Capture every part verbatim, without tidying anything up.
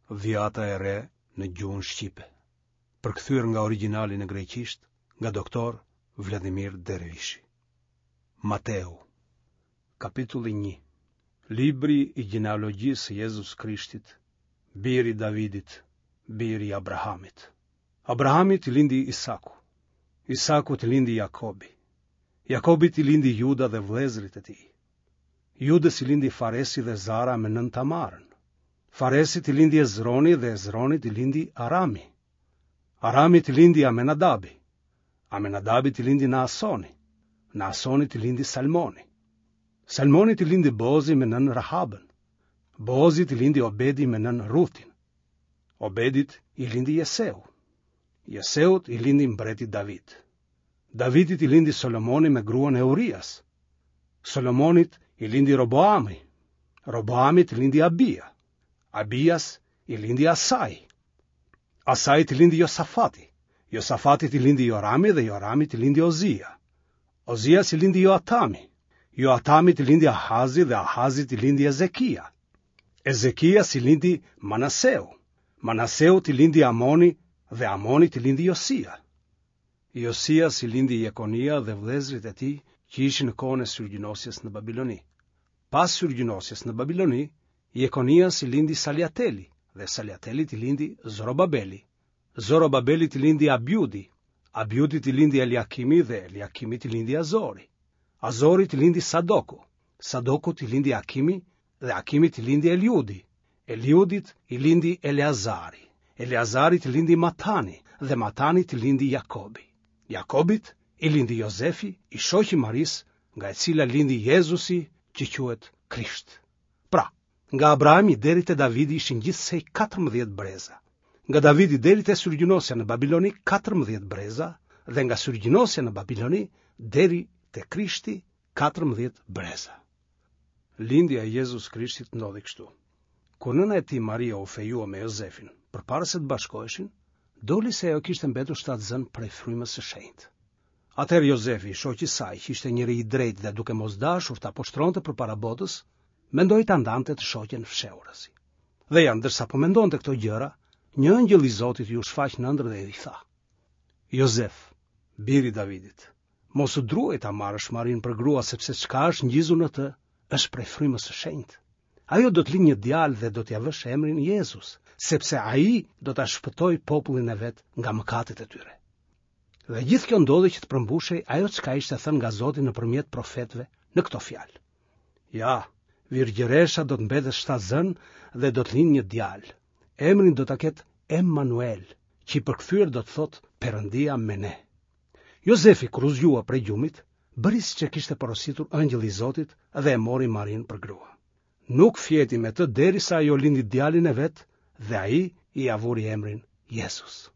Dhjata e re në gjuhën shqipe. Përkthyer nga origjinali në greqisht nga doktor Vladimir Dervishi. Mateu, kapitulli një. Libri i gjenealogjisë së Jezus Krishtit, biri i Davidit, biri i Abrahamit. Abrahamit i lindi Isaku, Isaku i lindi Jakobi, Jakobit i lindi Juda dhe vëllezërit e tij. Judës i lindi Faresi dhe Zara me nën Tamarën. Faresit i lindi Ezroni dhe Ezronit i lindi Arami. Aramit i lindi Amenadabi. Amenadabit i lindi Naasoni. Naasonit i lindi Salmoni. Salmonit i lindi Bozi me nën Rahabën. Bozit i lindi Obedi me nën Ruthin. Obedit i lindi Jeseu. Jeseut i lindi mbreti David. Davidit i lindi Solomoni me gruan e Urias. Solomonit i lindi Roboami. Roboamit i lindi Abia. Abias i lindi Asai. Asait i lindi Josafati. Josafatit i lindi Jorami dhe Joramit i lindi Ozia. Ozias i lindi Joatami. Joatamit i lindi Ahazi dhe Ahazit i lindi Ezekia. Ezekias i lindi Manaseu. Manaseut i lindi Amoni dhe Amonit i lindi Josia. Josias i lindi Jekonia dhe vëllezërit e tij që ishin në kohën e syrgjënosjes në Babiloni. Pas syrgjënosjes në Babiloni, Jekonias i lindi Saliateli dhe Saliatelit i lindi Zorobabeli. Zorobabelit i lindi Abiudi. Abiudit i lindi Eliakimi dhe Eliakimit i lindi Azori. Azorit i lindi Sadoku. Sadokut i lindi Akimi dhe Akimit i lindi Eliudi. Eliudit i lindi Eleazari. Eleazarit i lindi Matani dhe Matanit i lindi Jakobi. Jakobit i lindi Jozefi, i shoqi Maris, nga e cila lindi Jezusi që quhet Krisht. Pra, nga Abrahami deri te Davidi ishin gjithsej katërmbëdhjetë breza. Nga Davidi deri te syrgjënosja në Babiloni katërmbëdhjetë breza dhe nga syrgjënosja në Babiloni deri te Krishti katërmbëdhjetë breza. Lindja e Jezus Krishtit ndodhi kështu. Kur nëna e tij Maria u fejua me Jozefin, përpara se të bashkoheshin, doli se ajo kishte mbetur shtatzën prej frymës së shenjtë. Atëherë Jozefi, shoqi i saj, që ishte njëri i drejtë dhe duke mos dashur ta poshtronte përpara botës, mendoi ta ndante të shoqen fshehurësi. Dhe ja ndërsa po mendonte këto gjëra, një angjëll i Zotit ju shfaq në ëndër dhe i tha: Jozef, biri i Davidit, mos u druaj ta marrësh Marin për grua, sepse çka është ngjizur në të është prej frymës së shenjtë. Ajo do të linjë një djalë dhe do t'ia vësh emrin Jezus, sepse ai do ta shpëtojë popullin e vet nga mëkatet e tyre. Dhe gjithë kjo ndodhi që të përmbushej ajo çka ishte thënë nga Zoti nëpërmjet profetëve në këto fjalë. Ja, virgjëresha do të mbetet shtatzën dhe do të linjë një djalë. Emrin do ta ketë Emmanuel, që i përkthyer do të thotë Perëndia me ne. Jozefi kur u zgjua prej gjumit, bëri siç e kishte porositur angjëlli i Zotit dhe e mori Marin për grua. Nuk fjeti me të derisa ajo lindi djalin e vet dhe ai i avuri emrin Jezus.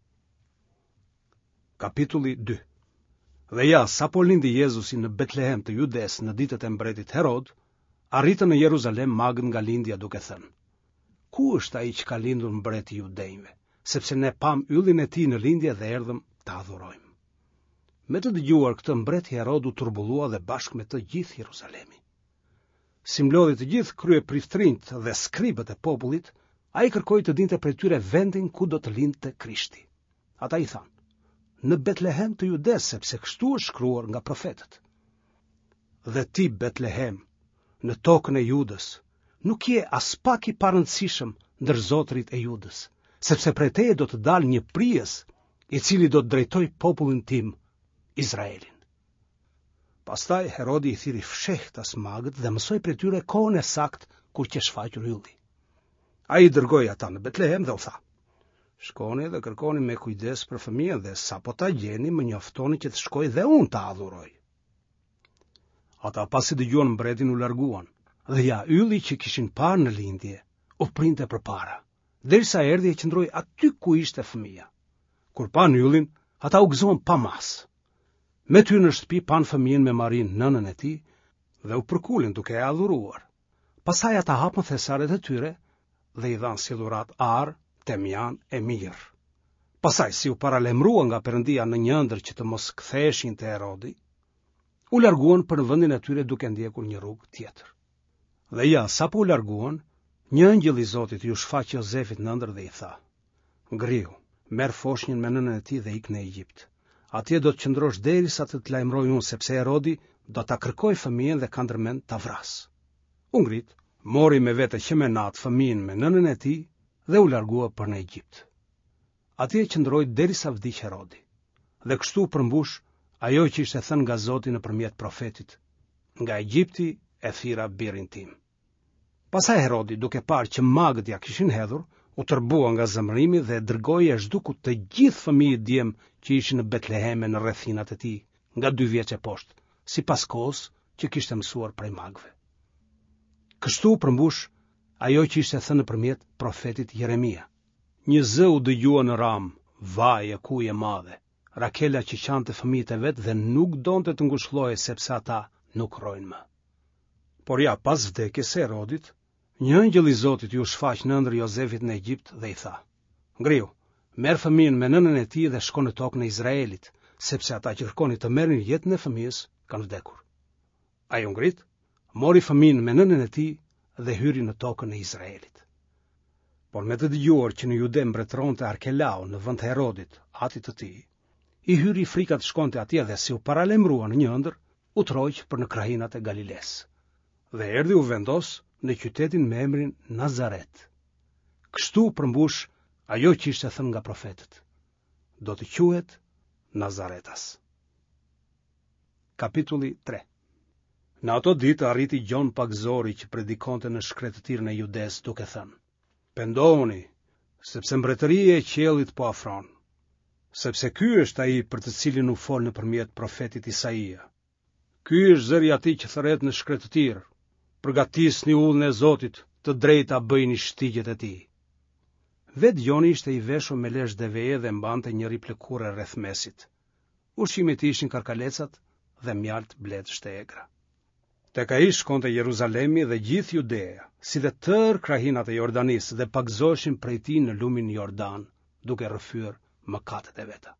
Kapitulli dy. Dhe ja, sa po lindi Jezusi në Betlehem të Judes në ditët e mbretit Herod, arritën në Jeruzalem magët nga lindja duke thënë: Ku është ai që ka lindur mbreti i judejve? Sepse ne pam yllin e tij në lindje dhe erdhëm ta adhurojmë. Me të dëgjuar këtë, mbreti Herod u turbullua dhe bashkë me të gjithë Jeruzalemi. Si mlodhi të gjithë krye priftrinjt dhe skribët e popullit, ai kërkoi të dinte prej tyre vendin ku do të lindte Krishti. Ata i thanë: Në Betlehem të Judes, sepse kështu është shkruar nga profetët. Dhe ti, Betlehem, në tokën e Judës, nuk je as pak i parëndësishëm ndër zotërit e Judës, sepse prej teje do të dalë një prijes, i cili do të drejtoj popullin tim, Izraelin. Pastaj Herodi i thiri fshehtas magët dhe mësoi prej tyre kohën e saktë kur që shfaqur ylli. Ai i dërgoi ata në Betlehem dhe u tha: Shkoni dhe kërkoni me kujdes për fëmijën dhe sa po ta gjeni më njoftoni që të shkoj dhe unë ta adhuroj. Ata pasi dëgjuan mbretin u larguan, dhe ja, ylli që kishin parë në lindje u printe përpara, derisa erdhi e qëndroi aty ku ishte fëmia. Kur pan yllin, ata u gëzuan pa mas. Me ty në shtëpi pan fëmijën me Marin, nënën e tij, dhe u përkulin duke e adhuruar. Pastaj ata hapën thesaret e tyre dhe i dhanë si dhurat ar, temjan e mirë. Pastaj, si u paralemrua nga Perëndia në një ëndër që të mos ktheheshin te Herodi, u larguan për në vendin e tyre duke ndjekur një rrugë tjetër. Dhe ja, sa po u larguan, Një angjëll i Zotit ju shfaq Jozefit nëndër dhe i tha: Ngrihu, merr foshnjën me nënën e tij dhe ik në Egjipt. Atje do të qëndrosh derisa të të lajmëroj unë, sepse Herodi do ta kërkoj fëmijën dhe ka ndërmend ta vras. U ngrit, mori me vete që me natë fëmijën me nënën e tij dhe u largua për në Egjipt. Atje qëndroi derisa vdiq Herodi. Dhe kështu përmbush ajo që ishte thënë nga Zoti nëpërmjet profetit: nga Egjipti e thira birin tim. Pastaj Herodi, duke parë që magët ja kishin hedhur, u tërbua nga zemërimi dhe dërgoi e zhdukut të gjithë fëmijët djem që ishin në Betleheme në rrethinat e tij, nga dy vjeç e poshtë, sipas kohës që kishte mësuar prej magëve. Kështu përmbush ajo që ishte thënë nëpërmjet profetit Jeremia: një zë u dëgjua në Ram, vaj e kuje madhe, Rakela që qante fëmijët e vet dhe nuk donte të ngushëllohej sepse ata nuk rrojnë më. Por ja, pas vdekjes së Herodit, një angjëll i Zotit ju shfaq nëndër Jozefit në Egjipt dhe i tha: Ngrihu, merr fëmijën me nënën e tij dhe shko në tokën e Izraelit, sepse ata që kërkonin të merrin jetën e fëmijës kanë vdekur. Ai u ngrit, mori fëmijën me nënën e tij dhe hyri në tokën e Izraelit. Por me të dëgjuar që në Jude mbretëronte Arkelau në vend të Herodit, atit të tij, i hyri frika të shkonte atje dhe si u paralemrua në një ëndër, u troq për në krahinat e Galiles. Dhe erdhi u vendos në qytetin me emrin Nazaret. Kështu përmbush ajo që ishte thënë nga profetët: do të quhet Nazaretas. Kapitulli tre. Në ato ditë arriti Gjon Pagzori që predikonte në shkretëtirën e Judes duke thënë: pendohuni, sepse mbretëria e qiellit po afron. Sepse ky është ai për të cilin u fol nëpërmjet profetit Isaia. Ky është zëri i atij që thërret në shkretëtirë: përgatisni ullën e Zotit, të drejta bëjni shtigjet e tij. Vet Gjoni ishte i veshur me lesh deveje dhe mbante një riplëkure rreth mesit. Ushqimit ishin karkalecat dhe mjalt blet shtegra. Tek ai shkonte Jeruzalemi dhe gjithë Judea, si dhe tërë krahinat e Jordanis, dhe pagzoshin prej tij në lumin Jordan, duke rrëfyer mëkatet e veta.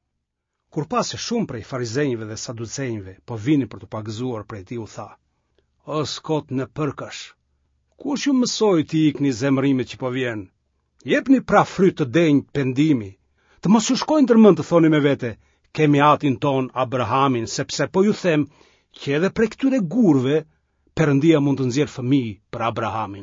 Kur pas shumë prej farizejve dhe saducejve po vinin për të pagzuar prej tij, u tha: o skot në përkash, kush ju mësoi të ikni zemërimet që po vjen? Jepni pra fryt të denjë pendimi, të mos ju shkojnë ndërmend të thoni me vete: kemi atin ton Abrahamin, sepse po ju them që edhe prej këtyre gurve Perëndia mund të nxjerrë fëmijë për Abrahamin.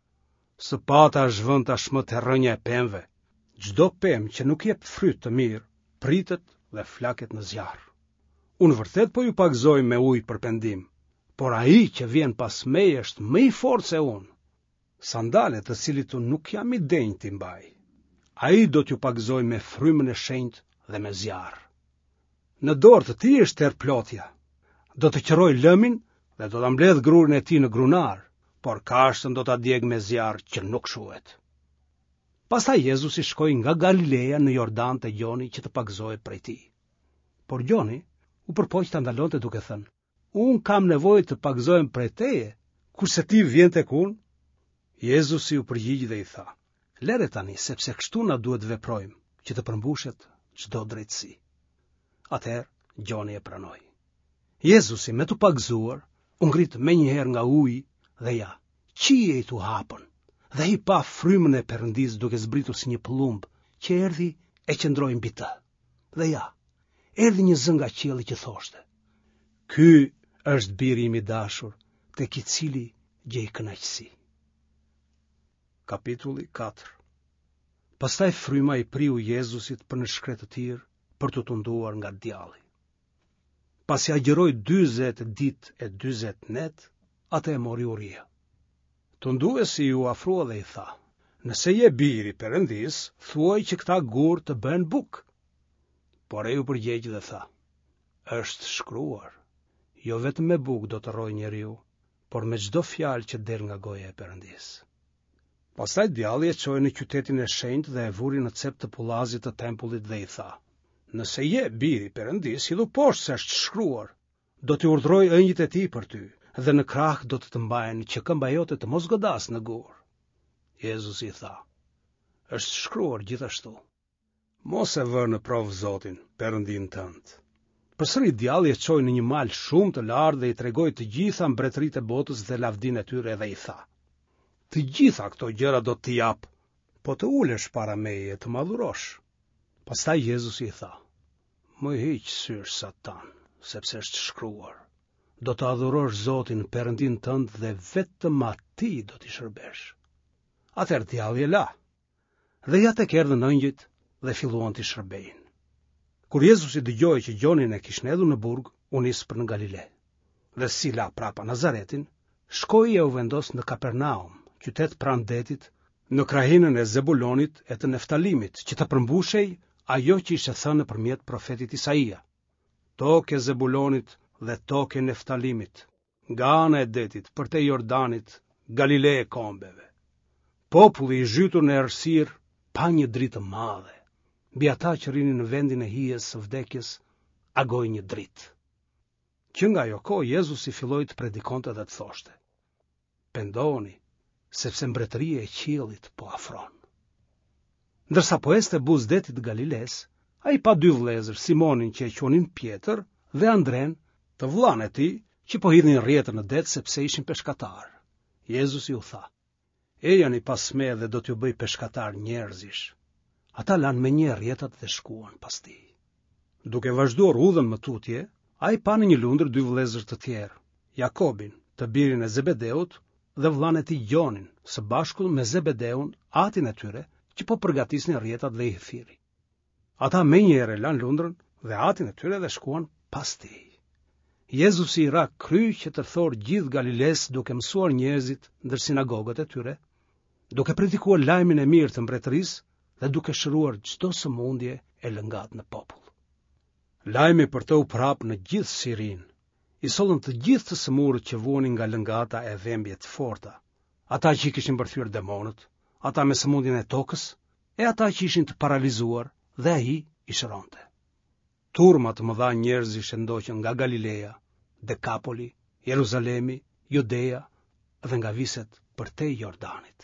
Së pata është vënë tashmë te rrënja e pemëve. Çdo pemë që nuk jep fryt të mirë, pritet dhe flaket në zjarr. Unë vërtet po ju pagzoj me ujë për pendim, por ai që vjen pas meje është më i fortë se unë, sandalet të cilit unë nuk jam i denjë t'i mbaj. Ai do t'ju pagzoj me frymën e shenjtë dhe me zjarr. Në dorë të tij është terplotja. Do të qëroj lëmin dhe do ta mbledh grurin e tij në grunar, por kashtën do ta djeg me zjarr që nuk shuhet. Pastaj Jezusi shkoi nga Galilea në Jordan te Gjoni që të pagzohej prej tij. Por Gjoni u përpoq ta ndalonte duke thënë: unë kam nevojë të pagzohem prej teje, kurse ti vjen tek unë? Jezusi u përgjigj dhe i tha: lere tani, sepse kështu na duhet veprojmë, që të përmbushet çdo drejtësi. Atëherë Gjoni e pranoi. Jezusi me të pagzuar u ngrit menjëherë nga uji dhe ja, qije i tu hapën, dhe i pa frymën e Perëndis duke zbritur si një pëllumb që erdhi e qëndroi mbi të. Dhe ja, erdhi një zë nga qielli që thoshte: ky është biri im i dashur, tek i cili gjej kënaqësi. Kapitulli katër. Pastaj fryma i priu Jezusit për në shkretëtir për të tunduar nga djalli. Pasi agjëroi dyzet ditë e dyzet net, atë e mori uria. Tunduesi ju afrua dhe i tha: nëse je biri Perëndis, thuaj që këta gur të bëhen buk. Por ai u përgjegj dhe tha: është shkruar, jo vetëm me buk do të rrojë njeriu, por me çdo fjalë që del nga goja e Perëndis. Pastaj djalli e çoi në qytetin e shenjtë dhe e vuri në cep të pullazit të tempullit dhe i tha: nëse je biri Perëndis, hidhu poshtë se është shkruar, do t'i urdhroj ëngjëjt e tij për ty, dhe në krah do të të mbajnë që këmba jote të mos godas në gur. Jezusi i tha: është shkruar gjithashtu: mos e vë në provë Zotin, Perëndin tënd. Përsëri djalli e çoi në një mal shumë të lartë dhe i tregoi të gjitha mbretëritë e botës dhe lavdinë e tyre dhe i tha: Të gjitha këto gjëra do t'i jap, po të ulesh para meje të madhurosh. Pastaj Jezusi i tha: Më hiq syr Satan, sepse është shkruar: Do të adhurosh Zotin Perëndin tënd dhe vetëm atij do t'i shërbesh. Atëherë djalli e la, dhe ja tek erdhën ëngjëjt dhe filluan t'i shërbejnë. Kur Jezusi dëgjoi që Gjonin e kishin hedhur në burg, u nis për në Galile. Dhe si la prapa Nazaretin, shkoi e u vendos në Kapernaum, qytet pranë detit, në krahinën e Zebulonit e të Neftalimit, që të përmbushej ajo që ishte thënë përmjet profetit Isaia: Tokë e Zebulonit dhe tokë e Neftalimit, nga ana e detit, përtej Jordanit, Galile e kombeve. Populli i zhytur në errësirë pa një dritë të madhe. Mbi ata që rinin në vendin e hijes së vdekjes, agoi një dritë. Që nga ajo kohë Jezusi filloi të predikonte dhe të thoshte: Pendohuni, sepse mbretëria e qiellit po afron. Ndërsa po ecte buz detit të Galiles, ai pa dy vëllezër, Simonin që e quonin Pjetër dhe Andren, të vllain e tij, që po hidhnin rrjetën në det sepse ishin peshkatar. Jezusi u tha: Ejani pas me dhe do t'ju bëj peshkatar njerëzish. Ata lanë me një rrjetat dhe shkuan pas tij. Duke vazhduar udhën më tutje, ai pa në një lundër dy vëllezër të tjerë, Jakobin, të birin e Zebedeut, dhe vllain e tij Gjonin, së bashku me Zebedeun, atin e tyre, që po përgatisnin rrjetat dhe i thiri. Ata menjëherë lanë lundrën dhe atin e tyre dhe shkuan pas tij. Jezusi i ra kry që të thorë gjithë Galiles duke mësuar njerëzit ndër sinagogët e tyre, duke predikuar lajmin e mirë të mbretërisë dhe duke shëruar çdo sëmundje e lëngat në popull. Lajmi për të u prap në gjithë Sirin. I sollën të gjithë të sëmurët që vuanin nga lëngata e dhembje të forta, ata që i kishin bërthyer demonët, ata me sëmundjen e tokës, e ata që ishin të paralizuar, dhe ai i shëronte. Turma të mëdha njerëzish ndoqën nga Galilea, Dekapoli, Jeruzalemi, Judea dhe nga viset përtej Jordanit.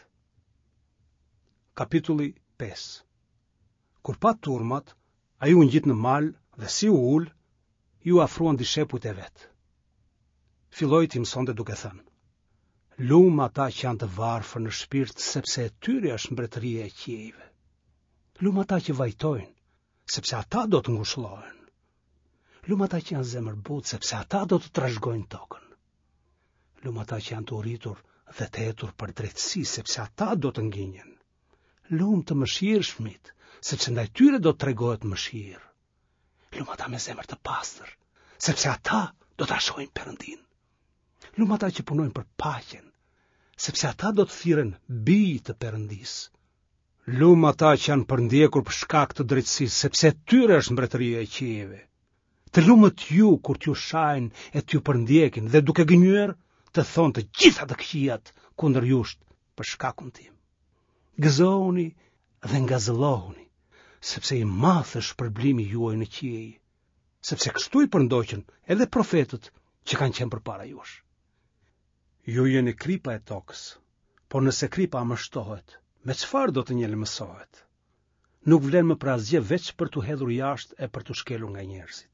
Kapitulli pesë. Kur pa turmat, ai u ngjit në mal dhe si u ul, ju afruan dishepujt e vet. Filloi t'i mësonte duke thënë: Lum ata që janë të varfër në shpirt, sepse e tyre është mbretëria e qiejve. Lum ata që vajtojnë, sepse ata do të ngushëllohen. Lum ata që janë zemër butë, sepse ata do të trashëgojnë tokën. Lum ata që janë të uritur dhe të etur për drejtësi, sepse ata do të ngjinjen. Lum të mëshirshmit, sepse ndaj tyre do të tregohet mëshirë. Lum ata me zemër të pastër, sepse ata do ta shohin Perëndin. Lum ata që punojnë për paqen, sepse ata do të thirren bij të Perëndisë. Lum ata që janë përndjekur për shkak të drejtësisë, sepse tyre është mbretëria e qiejve. Të lumët ju kur t'ju shajnë e t'ju përndjekin dhe duke gënjur të thonë të gjitha të këqijat kundër jush për shkakun tim. Gëzohuni dhe ngazëllohuni, sepse i madh është shpërblimi juaj në qiej, sepse kështu i përndoqën edhe profetët që kanë qenë përpara jush. Ju jeni kripa e tokës, por nëse kripa mështohet, me çfarë do të njelmësohet? Nuk vlen më pra asgjë veç për t'u hedhur jashtë e për t'u shkelur nga njerëzit.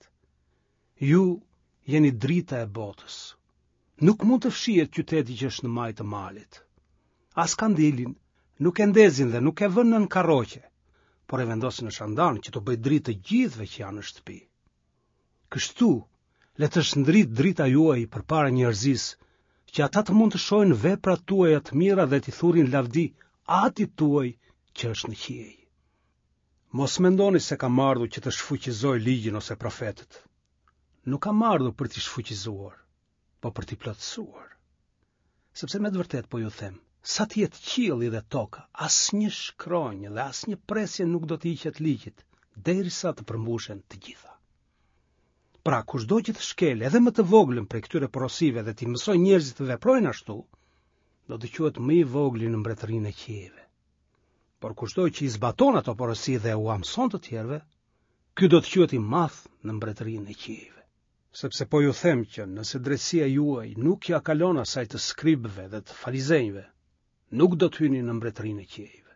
Ju jeni drita e botës. Nuk mund të fshihet qyteti që është në majë të malit. As kandilin nuk e ndezin dhe nuk e vënë nën karroqe, por e vendosin në shandan që të bëj dritë të gjithëve që janë në shtëpi. Kështu, le të shndrit drita juaj përpara njerëzisë, që ata të mund të shohin veprat tuaja të mira dhe t'i thurin lavdi atit tuaj që është në qiej. Mos mendoni se kam ardhur që të shfuqizoj ligjin ose profetët. Nuk kam ardhur për t'i shfuqizuar, po për t'i plotësuar. Sepse me të vërtet po ju them, sa t'jetë qielli dhe toka, asnjë shkronjë dhe asnjë presje nuk do t'i hiqet ligjit, derisa të përmbushen të gjitha. Pra, kushdo që të shkel edhe më të voglën prej këtyre porosive dhe t'i mësoj njerëzit të veprojnë ashtu, do të quhet më i vogli në mbretërinë e qiejve. Por kushdo që i zbaton ato porosi dhe u mëson të tjerëve, ky do të quhet i madh në mbretërinë e qiejve. Sepse po ju them që nëse drejtësia juaj nuk ja kalon asaj të skribëve dhe të farizejve, nuk do të hyni në mbretërinë e qiejve.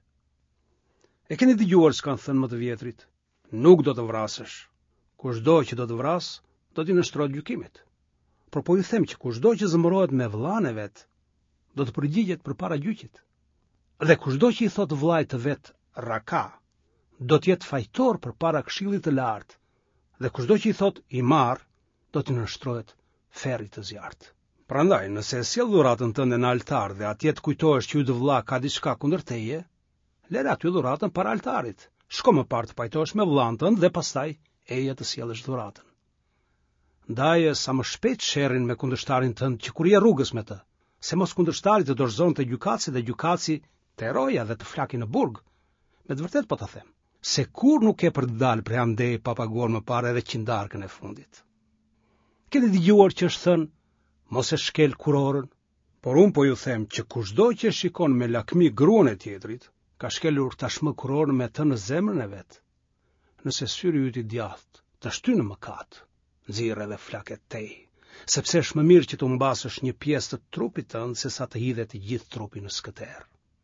E keni dëgjuar s'kan thënë më të vjetrit, nuk do të vrasësh. Kushdo që do të vras, do t'i nështrohet gjykimit. Por po ju them që kushdo që zëmërohet me vllain e vet, do të përgjigjet përpara gjyqit. Dhe kushdo që i thot vllajt të vet raka, do të jetë fajtor përpara Këshillit të lartë, dhe kushdo që i thot i marr, do të nënshtrohet ferri të zjarrt. Prandaj, nëse e sjell dhuratën tënde në altar dhe atje të kujtohesh që yt vëlla ka diçka kundër teje, lëre aty dhuratën para altarit. Shko më parë të pajtohesh me vllain tënd dhe pastaj eje të sjellësh dhuratën. Ndaje sa më shpejt sherrin me kundërshtarin tënd që kur je rrugës me të, se mos kundërshtari të dorëzonte gjykatësi dhe gjykatësi të eroja dhe të flaki në burg. Me të vërtet po të them, se kur nuk e për të dalë prej andej pa paguar më parë edhe qindarkën e fundit. Keni dëgjuar që është thënë, mos e shkel kurorën, por unë po ju them që kushdo që shikon me lakmi gruan e tjetrit, ka shkelur tashmë kurorën me të në zemrën e vet. Nëse syri yt i djathtë të shtynë në mëkat, nxirr edhe flaket tej, sepse është më mirë që të humbasësh një pjesë të trupit tënd se sa të hidhet të gjithë trupi në skëter.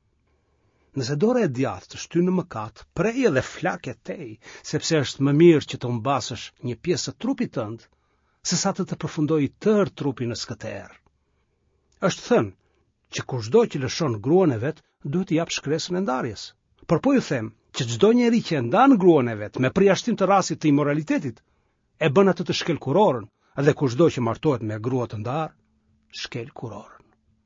Nëse dora e djathtë të shtynë në mëkat, prej edhe flaket tej, sepse është më mirë që të humbasësh një pjesë të trupit tënd se sa të të përfundojë tërë trupi në skëter. Është thënë që kushdo që lëshon gruan e vet duhet t'i jap shkresën e ndarjes. Por po ju them që çdo njeri që e ndan gruan e vet me përjashtim të rastit të imoralitetit, e bën atë të shkel kurorën, dhe kushdo që martohet me grua të ndar, shkel kurorën.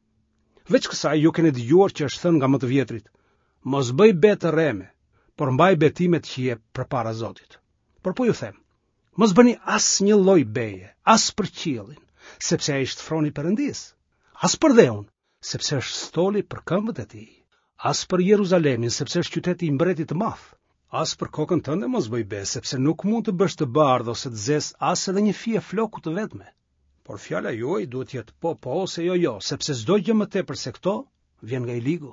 Veç kësaj ju keni dëgjuar që është thënë nga më të vjetrit, mos bëj betë rreme, por mbaj betimet që jep përpara Zotit. Por po ju them, mos bëni as një lloj beje, as për qiellin, sepse ai shtroni Perëndis, as për dheun, sepse është stoli për këmbët e tij, as për Jeruzalemin, sepse është qyteti i mbretit të madh. As për kokën tënde mos bëj be, sepse nuk mund të bësh të bardhë ose të zez as edhe një fije floku të vetme. Por fjala juaj duhet jetë po po ose jo jo, sepse çdo gjë më tepër se këto vjen nga i ligu.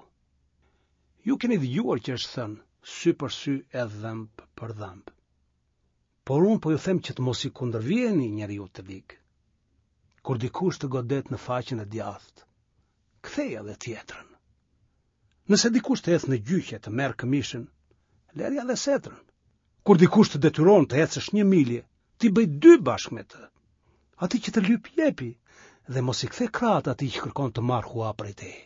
Ju keni dëgjuar që është thënë, sy për sy e dhëmb për dhëmb. Por unë po ju them që të mos i kundërvijeni njeriu të lig. Kur dikush të godet në faqen e djathtë, kthej edhe tjetrën. Nëse dikush të ecë në gjyqje të merr këmishën, lëri edhe setrën. Kur dikush të detyron të ecësh një milje, ti bëj dy bashkë me të. Ati që të lyp jepi, dhe mos i kthe krahët atij që kërkon të marrë hua prej teje.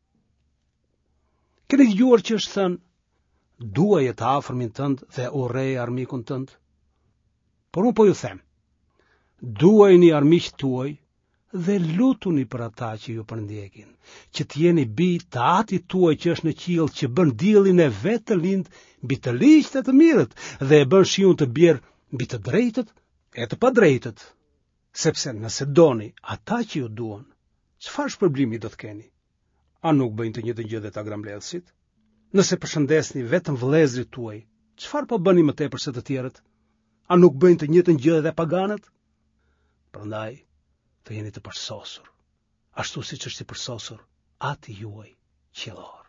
Keni dëgjuar që është thënë, duaje të afërmin tënd dhe urreje armikun tënd? Por unë po ju them, duajini armiqt tuaj dhe lutuni për ata që ju përndjekin, që t'jeni bij të Atit tuaj që është në qiell, që bën diellin e vet të lind mbi të ligjtë e të mirët dhe e bën shiun të bjerë mbi të drejtët e të padrejtët. Sepse nëse doni ata që ju duan, çfarë shpërblimi do të keni? A nuk bëjnë të njëjtën gjë dhe ta grambledhësit? Nëse përshëndesni vetëm vëllezërit tuaj, çfarë po bëni më tepër se të tjerët? A nuk bëjnë të njëjtën gjë edhe paganët? Prandaj, të jeni të përsosur, ashtu siç është i përsosur Ati juaj qiellor.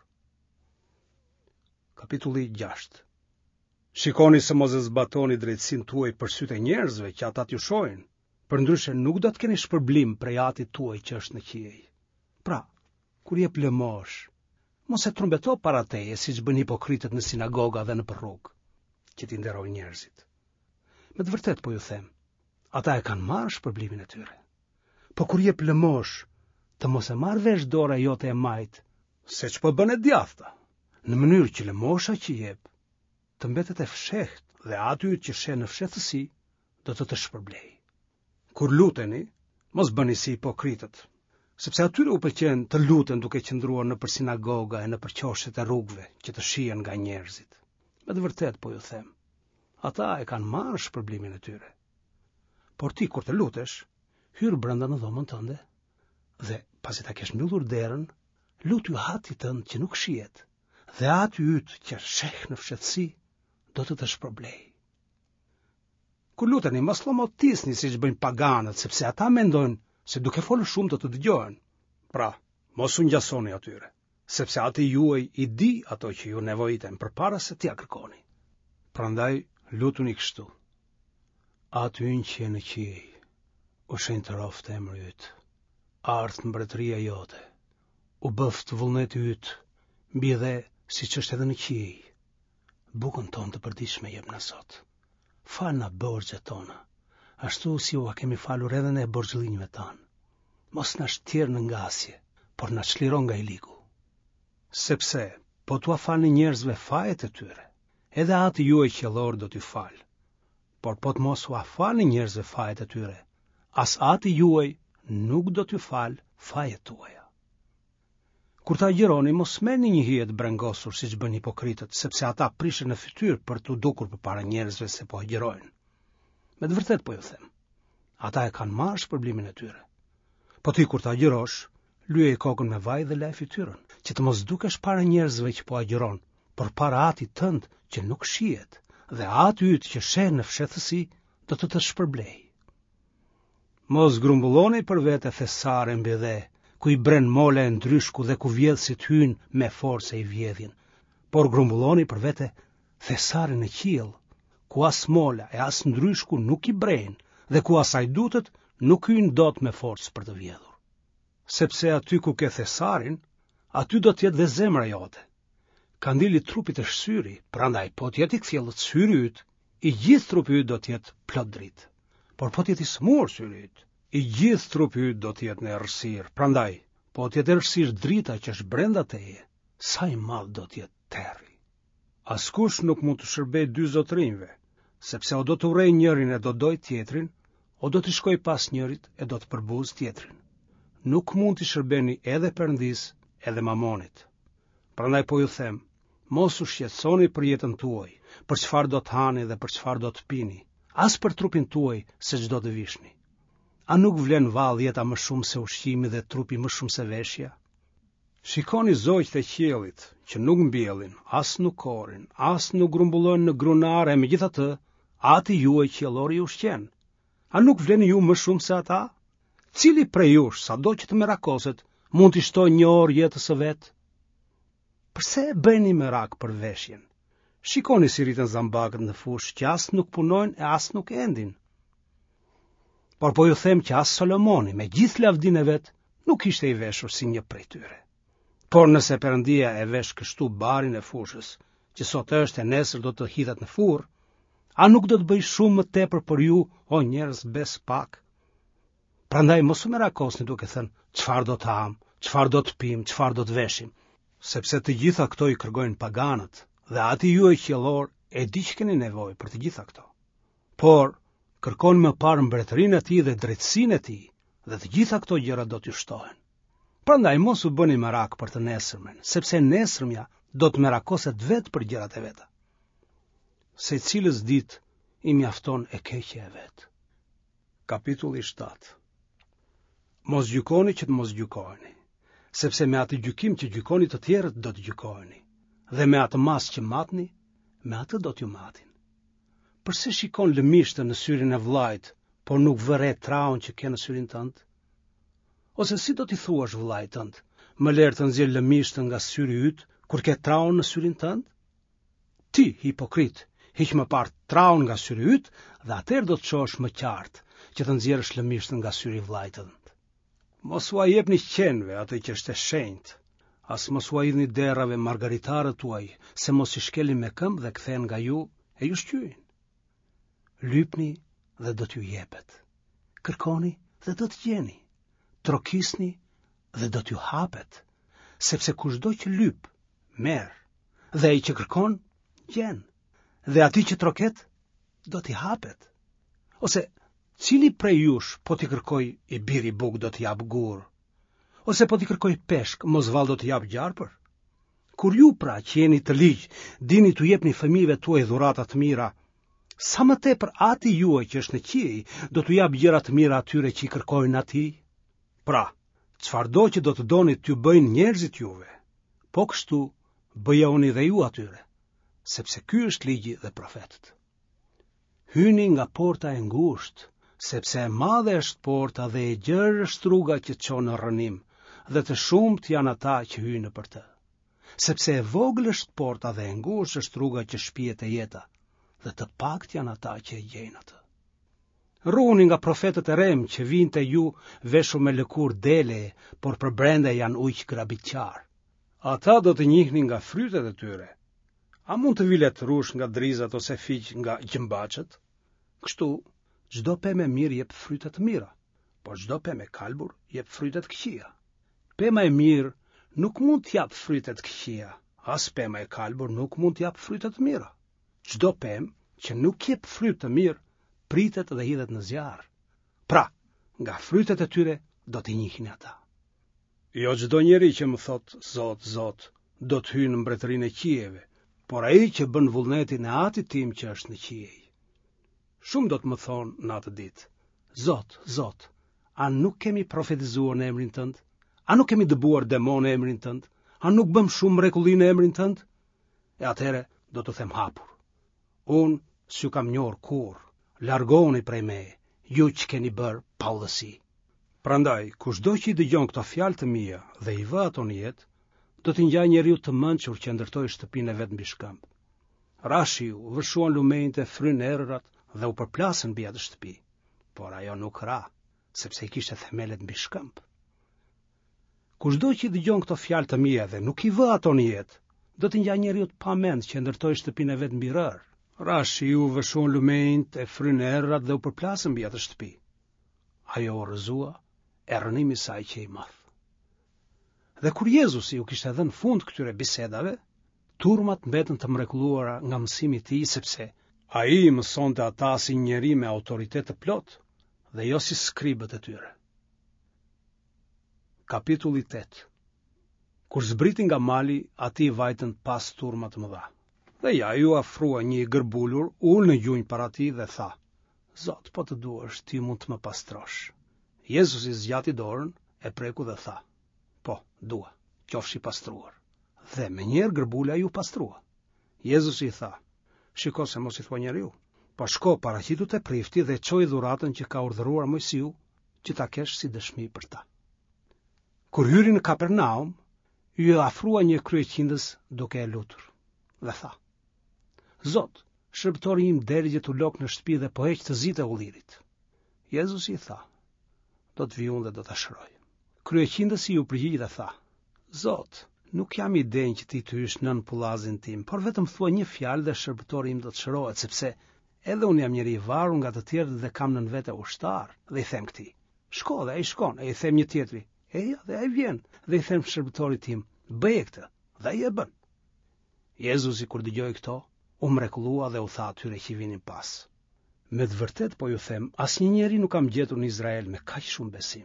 Kapitulli gjashtë. Shikoni se mos e zbatoni drejtësinë tuaj për sytë e njerëzve që ata t'ju shohin, përndryshe nuk do të keni shpërblim prej Atit tuaj që është në qiell. Pra, kur jep lëmosh, mos e trumbeto para teje siç bën hipokritët në sinagoga dhe në rrugë, që t'i nderojnë njerëzit. Me të vërtet po ju them, ata e kanë marrë shpërblimin e tyre. Po kur jep lëmosh, të mos e marr vesh dora jote e majt, se ç'po bën e djathta, në mënyrë që lëmosha që jep të mbetet e fshehtë dhe aty që sheh në fshehtësi do të të shpërblej. Kur luteni, mos bëni si hipokritët, sepse atyre u pëlqen të luten duke qëndruar nëpër sinagoga e nëpër qoshet e rrugëve që të shihen nga njerëzit. Me të vërtet po ju them, ata e kanë marrë shpërblimin e tyre. Por ti kur të lutesh, hyr brenda në dhomën tënde dhe pasi ta kesh mbyllur derën, lutju Atit tënd që nuk shihet, dhe Ati yt që sheh në fshehtësi do të të shpërblej. Kur luteni, mos llomotisni siç bëjnë paganët, sepse ata mendojnë se duke folur shumë do të dëgjohen. Pra, mos u ngjasoni atyre, sepse Ati juaj i di ato që ju nevojiten përpara se t'ia kërkoni. Prandaj lutuni kështu: Aty ynë që je në qiell, u shenjtëroft emri yt, ardh mbretëria jote, u bëft vullneti yt, mbi dhe siç është edhe në qiell. Bukën tonë të përditshme jep na sot. Fal na borxhet tona, ashtu si u kemi falur edhe ne borxhëllinjve tanë. Mos na shtjerr në ngasje, por na çliron nga i ligu. Sepse, po t'ua falni njerëzve fajet e tyre, edhe ati juaj qiellor do t'ju fal. Por po të mos ua falni njerëzve fajet e tyre, as ati juaj nuk do t'ju fal fajet tuaja. Kur ta agjironi, mos merrni një hije të brengosur siç bën hipokritët, sepse ata prishin në fytyrë për t'u dukur përpara njerëzve se po agjirojnë. Me të vërtet po ju them, ata e kanë marrë shpërblimin e tyre. Po ti kur ta agjirosh, lyej kokën me vaj dhe laj fytyrën, që të mos dukesh para njerëzve që po agjiron, por para atit tënd që nuk shihet, dhe ati yt që sheh në fshehthësi do të të shpërblej. Mos grumbulloni për vete thesare mbi dhe, ku i bren mole e ndryshku dhe ku vjedhësit hynë me forcë e i vjedhin, por grumbulloni për vete thesare në qiell, ku as mola e as ndryshku nuk i bren dhe ku as ajdutët nuk hynë dot me forcë për të vjedhur. Sepse aty ku ke thesarin, aty do t'jetë dhe zemra jote. Kandili trupit është syri, prandaj po t'jetë i kthjellët syri yt, i gjithë trupi yt do t'jetë plot dritë. Por po t'jetë i smur syri yt, i gjithë trupi yt do t'jetë në errësirë. Prandaj, po t'jetë errësirë drita që është brenda teje, sa i madh do t'jetë terri. Askush nuk mund të shërbej dy zotërinjve, sepse o do të urrej njërin e do doj tjetrin, o do të shkoj pas njërit e do të përbuz tjetrin. Nuk mund të shërbeni edhe Perëndis edhe Mamonit. Prandaj po ju them, mos u shqetësoni për jetën tuaj, për çfarë do të hani dhe për çfarë do të pini, as për trupin tuaj se çdo të vishni. A nuk vlen vallë jeta më shumë se ushqimi dhe trupi më shumë se veshja? Shikoni zogjt e qiellit, që nuk mbjellin, as nuk korin, as nuk grumbullojnë në grunare, megjithatë, ati juaj qiellor i ushqen. A nuk vleni ju më shumë se ata? Cili prej jush, sado që të merakoset, mund t'i shtojë një orë jetës së vet? Pse e bëni merak për veshjen? Shikoni si rriten zambakët në fushë, që as nuk punojnë e as nuk endin. Por po ju them që as Solomoni, me gjithë lavdinë e vet, nuk ishte i veshur si një prej tyre. Por nëse Perëndia e vesh kështu barin e fushës, që sot është e nesër do të hidhet në furr, a nuk do të bëj shumë më tepër për ju, o njerëz bes pak? Prandaj mos u merakosni duke thënë, çfarë do të ham, çfarë do të pim, çfarë do të veshim, sepse të gjitha këto i kërkojnë paganët, dhe ati juaj qiellor e di që keni nevojë për të gjitha këto. Por kërkon më parë mbretërinë e tij dhe drejtësinë e tij, dhe të gjitha këto gjëra do t'ju shtohen. Prandaj mos u bëni merak për të nesërmen, sepse nesërmja do të merakoset vetë për gjërat e veta. Secilës ditë i mjafton e keqja e vet. Kapitulli shtatë. Mos gjykoni që të mos gjykoheni, sepse me atë gjykim që gjykoni të tjerët do të gjykoheni, dhe me atë mas që matni, me atë do t'ju matin. Përse shikon lëmishtën në syrin e vllajt, por nuk vëre traun që ke në syrin tënd? Ose si do t'i thuash vllajt tënd, më lër të nxjerr lëmishtën nga syri yt, kur ke traun në syrin tënd? Ti, hipokrit, hiq më parë traun nga syri yt, dhe atëherë do të shohësh më qartë që të nxjerrësh lëmishtën nga syri i vllajt tënd. Mos ua jepni qenve atë që është e shenjtë, as mos ua hidhni derrave margaritarët tuaj, se mos i shkelin me këmbë dhe kthehen nga ju e ju shqyjin. Lypni dhe do t'ju jepet. Kërkoni dhe do të gjeni. Trokisni dhe do t'ju hapet, sepse kushdo që lyp, merr, dhe ai që kërkon, gjen, dhe ati që troket, do t'i hapet. Ose cili prej jush po t'i kërkoj i biri buk do t'i jap gur? Ose po t'i kërkoj peshk, mos vall do t'i jap gjarpër? Kur ju pra që jeni të ligj, dini t'u jepni fëmijëve tuaj dhurata të mira, sa më tepër ati juaj që është në qiej, do t'u jap gjëra të mira atyre që i kërkojnë atij. Pra, çfarëdo që do të doni t'ju bëjnë njerëzit juve, po kështu bëjauni dhe ju atyre, sepse ky është ligji dhe profetët. Hyni nga porta e ngushtë, sepse e madhe është porta dhe e gjerë është rruga që çon në rrënim, dhe të shumt janë ata që hyjnë për të. Sepse e vogël është porta dhe e ngushtë është rruga që shpihet e jeta, dhe të pakt janë ata që e gjejnë atë. Ruhuni nga profetët e rem që vinë te ju veshur me lëkurë dele, por për brenda janë ujq grabitqar. Ata do të njihni nga frytet e tyre. A mund të vilet rush nga drizat ose fiq nga gjëmbaçët? Kështu, çdo pemë e mirë jep fryte të mira, por çdo pemë e kalbur jep fryte të këqija. pema e mirë nuk mund t'jap frytet këqija, as pema e kalbur nuk mund t'jap frytet mira. Çdo pemë që nuk jep fryt të mirë, pritet dhe hidhet në zjarr. Pra, nga frytet e tyre do t'i njihin ata. Jo çdo njeri që më thot Zot, Zot, do të hyjë në mbretërinë e qiejve, por ai që bën vullnetin e Atit tim që është në qiej. Shumë do të më thonë në atë ditë: Zot, Zot, a nuk kemi profetizuar në emrin tënd? A nuk kemi dëbuar demon në emrin tënd? A nuk bëm shumë mrekulli në emrin tënd? E atëherë do të them hapur: Unë s'ju kam njohur kurrë, largoni prej meje, ju që keni bërë paudhësi. Prandaj, kushdo që i dëgjon këto fjalë të mia dhe i vë ato në jetë, do t'i ngjaj njeriu të mençur që ndërtoi shtëpinë e vet mbi shkëmb. Rashi u vëshuan lumenjtë, fryn erërat dhe u përplasën mbi atë shtëpi, por ajo nuk ra, sepse i kishte themelet mbi shkëmb. Kushdo që i dëgjon këto fjalë të mia dhe nuk i vë ato në jetë, do t'i ngjaj njeriu të pamend që ndërtoi shtëpinë e vet mbi rër. Rashi u vëshuan lumenjtë, fryn erërat dhe u përplasën mbi atë shtëpi. Ajo u rrëzua, e rënimi i saj që i madh. Dhe kur Jezusi u kishte dhënë fund këtyre bisedave, turmat mbetën të mrekulluara nga mësimi i tij, sepse ai mësonte ata si njeri me autoritet të plot dhe jo si skribët e tyre. Kapitulli tetë. Kur zbriti nga mali, ati vajtën pas turma të mëdha. Dhe ja ju afrua një gërbulur, ul në gjunjë para tij dhe tha: Zot, po të duash, ti mund të më pastrosh. Jezusi zgjati dorën, e preku dhe tha: Po, dua, qofshi pastruar. Dhe menjëherë gërbula ju pastrua. Jezusi i tha: Shiko se mos i thua njeriu, po shko paraqitu te prifti dhe çoj dhuratën që ka urdhëruar Mojsiu, që ta kesh si dëshmi për ta. Kur hyri në Kapernaum, ju afrua një kryeqindës duke e lutur dhe tha: Zot, shërbëtori im deri që t'u lok në shtëpi dhe po heq të zitë e ullirit. Jezusi i tha: Do të vi unë dhe do ta shëroj. Kryeqindësi ju përgjigj dhe tha: Zot, nuk jam i denjë që ti të hysh nën pullazin tim, por vetëm thua një fjalë dhe shërbëtori im do të shërohet, sepse edhe unë jam njeri i varur nga të tjerët dhe kam nën vete ushtar. Dhe i them këtij: Shko, dhe ai shkon. E i them një tjetri: Eja, dhe ai vjen. Dhe i them shërbëtorit tim: Bëje këtë, dhe ai e bën. Jezusi kur dëgjoi këto, u mrekullua dhe u tha atyre që vinin pas: Me të vërtet po ju them, asnjë njeri nuk kam gjetur në Izrael me kaq shumë besim.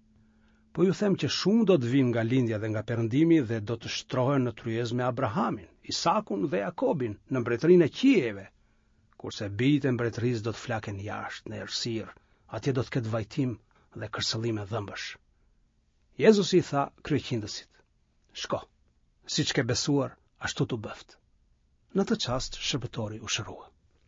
Po ju them që shumë do të vinë nga lindja dhe nga perëndimi dhe do të shtrohen në tryezë me Abrahamin, Isakun dhe Jakobin në mbretërinë e qiejve, kurse bijtë e mbretërisë do të flaken jashtë në errësirë, atje do të ketë vajtim dhe kërcëllime dhëmbësh. Jezusi i tha kryeqindësit: Shko, siç ke besuar, ashtu t'u bëft. Në të çast shërbëtori u shërua.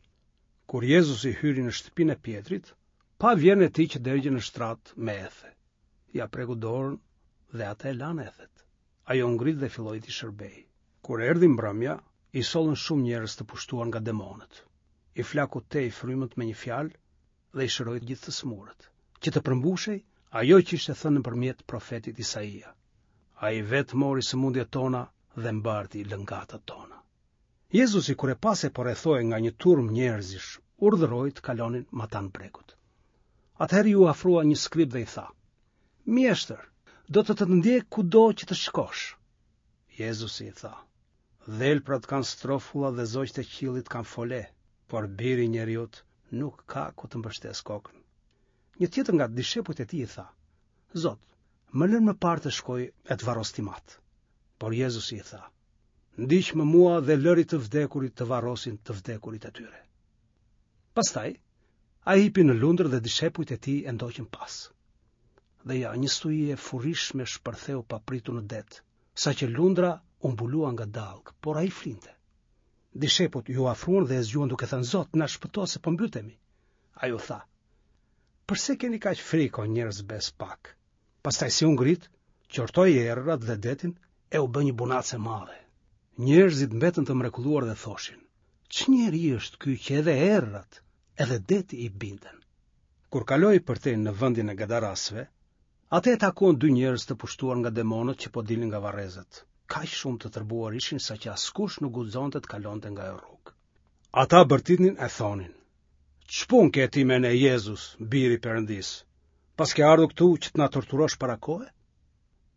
Kur Jezusi hyri në shtëpinë e Pjetrit, pa vjerën e tij që derdhej në shtrat me ethe. Ja preku dorën dhe ata e lanë ethet. Ajo ngrit dhe filloi të shërbej. Kur erdhi mbrëmja, i sollën shumë njerëz të pushtuar nga demonët. I flaku tej frymët me një fjalë dhe i shëroi gjithë të smurët, që të përmbushej ajo që ishte thënë nëpërmjet profetit Isaia: Ai vetë mori sëmundjet tona dhe mbarti lëngatat tona. Jezusi kur e pas e porrethohej nga një turm njerëzish, urdhëroi të kalonin matan brekut. Atëherë ju afrua një skrip dhe i tha: Mjeshtër, do të të ndjek kudo që të shkosh. Jezusi i tha: Dhelprat kanë strofulla dhe zogjtë e qiellit kanë fole, por biri i njeriut nuk ka ku të mbështes kokën. Një tjetër nga dishepujt e tij i tha: Zot, më lën më parë të shkoj e të varros timat. Por Jezusi i tha: Ndiqmë mua dhe lëri të vdekurit të varrosin të vdekurit e tyre. Pastaj, ai hipi në lundër dhe dishepujt e tij e ndoqën pas. Dhe ja, një stuje furrishme shpërtheu papritur në det, saqë lundra u mbulua nga dallg, por ai flinte. Dishepujt ju afruan dhe e zgjuan duke thënë: Zot, na shpëto se po mbytemi. Ai u tha: Përse keni kaq frikë o njerëz bes pak? Pastaj si u ngrit, qortoi errët dhe detin e u bë një bunace e madhe. Njerëzit mbetën të mrekulluar dhe thoshin: Ç'njeri është ky që edhe errët, edhe deti i binden? Kur kaloi përtej në vendin e Gadarasve, atë e takuan dy njerëz të pushtuar nga demonët që po dilnin nga varrezat. Kaq shumë të tërbuar ishin sa që askush nuk guxonte të kalonte nga ajo rrugë. Ata bërtitnin e thonin: Ç'pun ke ti me ne, Jezus, biri i Perëndis? Pas ke ardhur këtu që të na torturosh para kohe?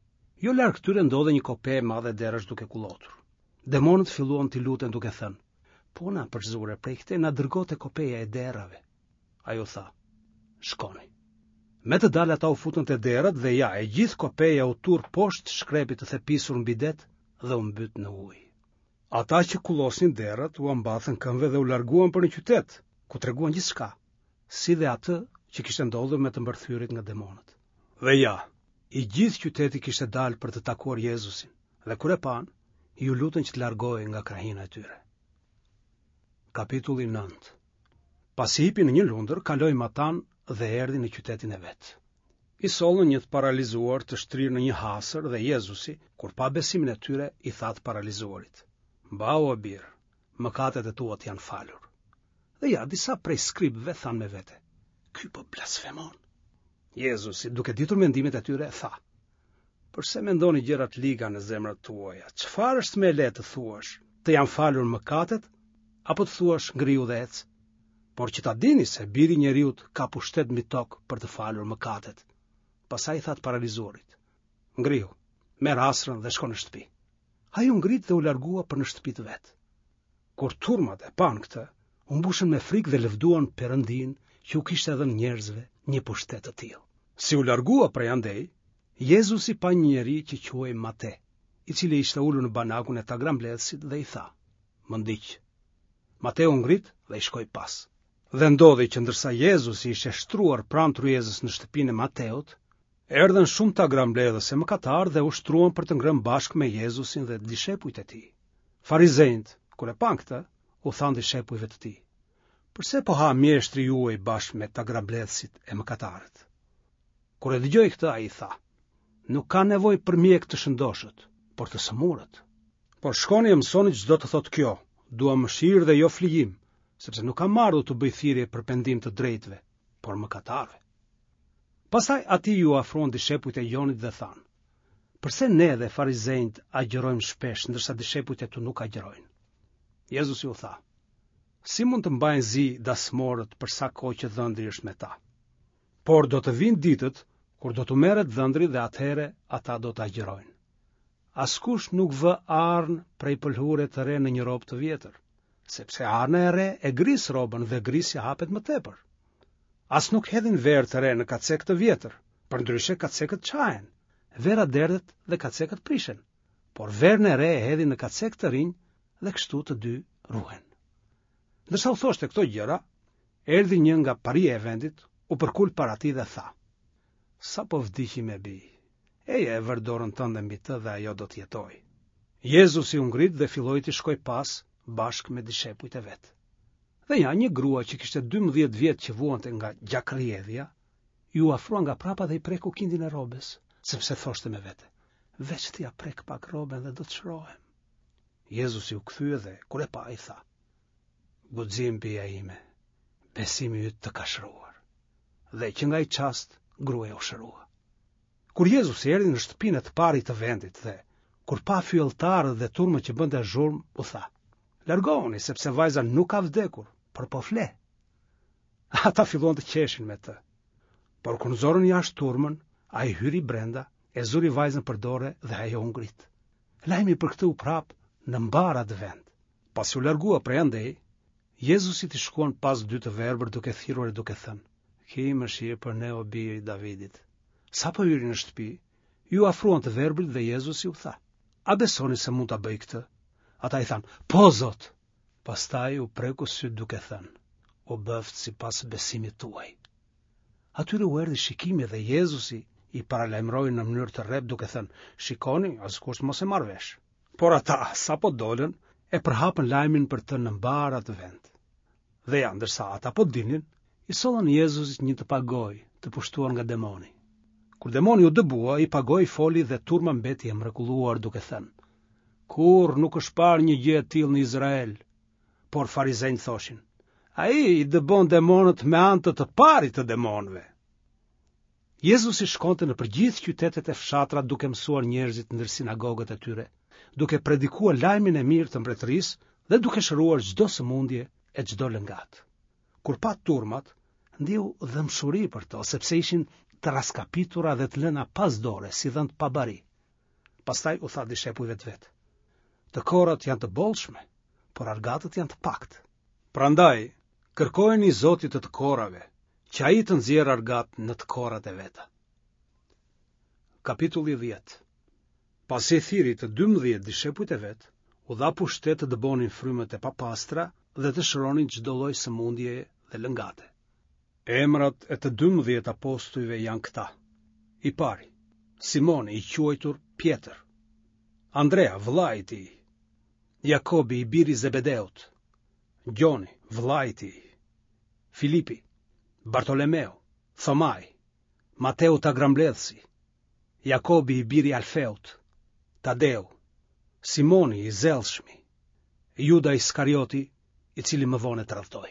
Jo larg këtyre ndodhe një kope e madhe derash duke kullotur. Demonët filluan t'i luten duke thënë: "Po na përzure, prej këtej na dërgote kopeja e derave." Ajo tha: "Shkoni." Me të dalë ata u futën te derat dhe ja, e gjithë kopeja u tur poshtë shkrepit të thepisur mbi det dhe u mbyt në ujë. Ata që kullosin derat u ambathën këmbëve dhe u larguan për në qytet, ku treguan gjithçka, si dhe atë që kishte ndodhur me të mbërthyrit nga demonët. Dhe ja, i gjithë qyteti kishte dalë për të takuar Jezusin, dhe kur e pan, ju lutën që të largohej nga krahina e tyre. Kapitulli nëntë. Pasi hipi në një lundër, kaloi Matan dhe erdhi në qytetin e vet. I sollën një të paralizuar të shtrirë në një hasër dhe Jezusi, kur pa besimin e tyre, i tha të paralizuarit: "Mbau o birë, mëkatet e tuat janë falur." Dhe ja, disa prej skribëve thanë me vete: "Ky po blasfemon." Jezusi, duke ditur mendimet e tyre, tha: "Përse mendoni gjëra të liga në zemrat tuaja? Çfarë është më e lehtë të thuash, të janë falur mëkatet, apo të thuash ngrihu dhe ec? Por që ta dini se biri i njeriut ka pushtet mbi tokë për të falur mëkatet." Pastaj tha të paralizuarit: "Ngrihu, merr asrën dhe shko në shtëpi." Ai u ngrit dhe u largua për në shtëpi të vet. Kur turmat e pan këtë, u mbushën me frikë dhe lëvduan Perëndin që u kishte dhënë njerëzve një pushtet të tillë. Si u largua prej andej, Jezusi pa një njeri që quhej Mate, i cili ishte ulur në banakun e tagrambledhësit dhe i tha: "Më ndiq." Mateu u ngrit dhe i shkoi pas. Dhe ndodhi që ndërsa Jezusi ishte shtruar pranë tryezës në shtëpinë e Mateut, erdhën shumë tagrambledhës e mëkatarë dhe u shtruan për të ngrënë bashkë me Jezusin dhe dishepujt e tij. Farizejt, kur e pan këtë, u thanë dishepujve të tij: "Përse po ha mjeshtri juaj bashkë me tagrambledhësit e mëkatarët?" Kur e dëgjoi këtë, ai tha: "Nuk ka nevojë për mjek të shëndoshët, por të sëmurët. Por shkoni e mësoni ç'do të thotë kjo: dua mëshirë dhe jo flijim, sepse nuk kam ardhur të bëj thirrje për pendim të drejtëve, por mëkatarëve." Pastaj ati ju afruan dishepujt e Jonit dhe thanë: "Përse ne dhe farizejt agjërojmë shpesh, ndërsa dishepujt e tu nuk agjërojnë?" Jezusi u tha: "Si mund të mbajnë zi dasmorët për sa kohë që dhëndri është me ta? Por do të vinë ditët kur do të merret dhëndri dhe atëherë ata do të agjërojnë. Askush nuk vë arnë prej pëlhure të re në një robë të vjetër, sepse arna e re e gris robën dhe grisja hapet më tepër. As nuk hedhin verë të re në kacek të vjetër, përndryshe kacekët qahen, vera derdhet dhe kacekët prishen, por verën e re e hedhin në kacek të rinj dhe kështu të dy ruhen." Ndërsa u thoshte këto gjëra, erdhi një nga paria e vendit, u përkul para tij dhe tha: "Sa po vdiqi me bi, eje e vër dorën tënde mbi të dhe ajo do të jetojë." Jezusi u ngrit dhe filloi të shkoj pas bashkë me dishepujt e vet. Dhe ja, një grua që kishte dymbëdhjetë vjet që vuante nga gjakrrjedhja, ju afrua nga prapa dhe i preku kindin e rrobës, sepse thoshte me vete: "Veç t'ja prek pak rroben dhe do të shrohem." Jezusi u kthye dhe kur e pa, i tha: "Guxim bija ime, besimi yt të ka shëruar." Dhe që nga i çast gruaja u shërua. Kur Jezusi erdhi në shtëpinë e të parit të vendit dhe kur pa fylltarët dhe turmët që bënte zhurmë, u tha: "Largohuni, sepse vajza nuk ka vdekur, por po fle." Ata filluan të qeshin me të. Por kur nxorën jashtë turmën, ai hyri brenda, e zuri vajzën për dorë dhe ajo u ngrit. Lajmi për këtë u prap në mbarat vend. Pasi u largua prej andej, Jezusi t'i shkuan pas dy të verbër duke thirrur e duke thënë: "Ki mëshirë për ne o biri i Davidit." Sa po hyri në shtëpi, ju afruan të verbrit dhe Jezusi u tha: "A besoni se mund ta bëj këtë?" Ata i thanë: "Po, Zot." Pastaj u preku syt duke thënë: "O bëft sipas besimit tuaj." Atyre u erdhi shikimi dhe Jezusi i paralajmëroi në mënyrë të rrep duke thënë: "Shikoni, askush mos e marr vesh." Por ata, sa po dolën, e përhapën lajmin për të në mbarat vend. Dhe ja, ndërsa ata po dinin, i sollën Jezusit një të pagoj, të pushtuar nga demoni. Kur demoni u dëbua, i pagoj foli dhe turma mbeti e mrekulluar duke thënë: "Kur nuk është parë një gjë e tillë në Izrael." Por farizejt thoshin: "Ai i dëbon demonët me anë të të parit të demonëve." Jezusi shkonte në përgjithë qytetet e fshatra duke mësuar njerëzit ndër sinagogët e tyre, duke predikuar lajmin e mirë të mbretërisë dhe duke shëruar çdo sëmundje e çdo lëngat. Kur pa turmat, ndiu dëmshuri për to, sepse ishin të raskapitura dhe të lëna pas dore, si dhënë pa bari. Pastaj u tha dishepujve të vet: Të korat janë të bollshme, por argatët janë të pakt. Prandaj, kërkojeni Zotit të të korave, që ai të nxjerrë argat në të korat e veta. Kapitulli dhjetë. Pasi thiri të dymbëdhjetë dishepujt e vet, u dha pushtet të dëbonin frymet e papastra dhe të shëronin çdo lloj sëmundje dhe lëngate. Emrat e të dymbëdhjetë apostujve janë këta: i pari, Simoni i quajtur Pjetër, Andrea vllai i tij, Jakobi i biri Zebedeut, Gjoni vllai i tij, Filipi, Bartolomeo, Thomai, Mateu Tagrambledhsi, Jakobi i biri Alfeut, Tadeu, Simoni i Zellshmi, Juda Iskarioti, i cili më vonë e tradhtoi.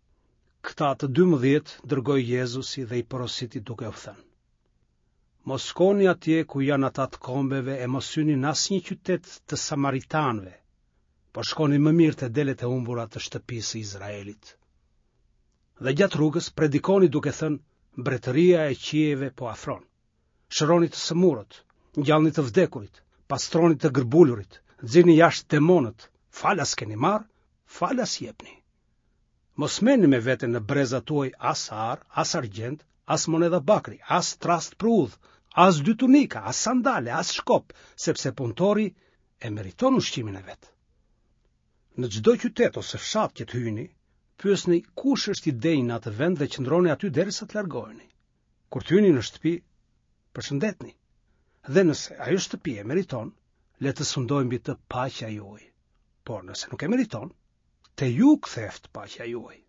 Këta të dymbëdhjetë dërgoi Jezusi dhe i porositi duke u thënë: Mos shkoni atje ku janë ata të kombeve e mos hyni në asnjë qytet të samaritanëve, por shkoni më mirë te delet e humbura të shtëpisë së Izraelit. Dhe gjatë rrugës predikoni duke thënë: Mbretëria e qiejve po afron. Shëroni të sëmurët, ngjallni të vdekurit, pastroni të gërbulurit, nxirni jashtë demonët, falas keni marr, falas jepni. Mos merrni me vete në brezat tuaj as ar, as argjend, as monedha bakri, as trast për udhë, as dy tunika, as sandale, as shkop, sepse punëtori e meriton ushqimin e vet. Në çdo qytet ose fshat që të hyni, pyesni kush është i denjë në atë vend dhe qëndroni aty derisa të largoheni. Kur të hyni në shtëpi, përshëndetni. Dhe nëse ajo shtëpi e meriton, le të sundojë mbi të paqja juaj. Por nëse nuk e meriton, te ju ktheft paqja juaj.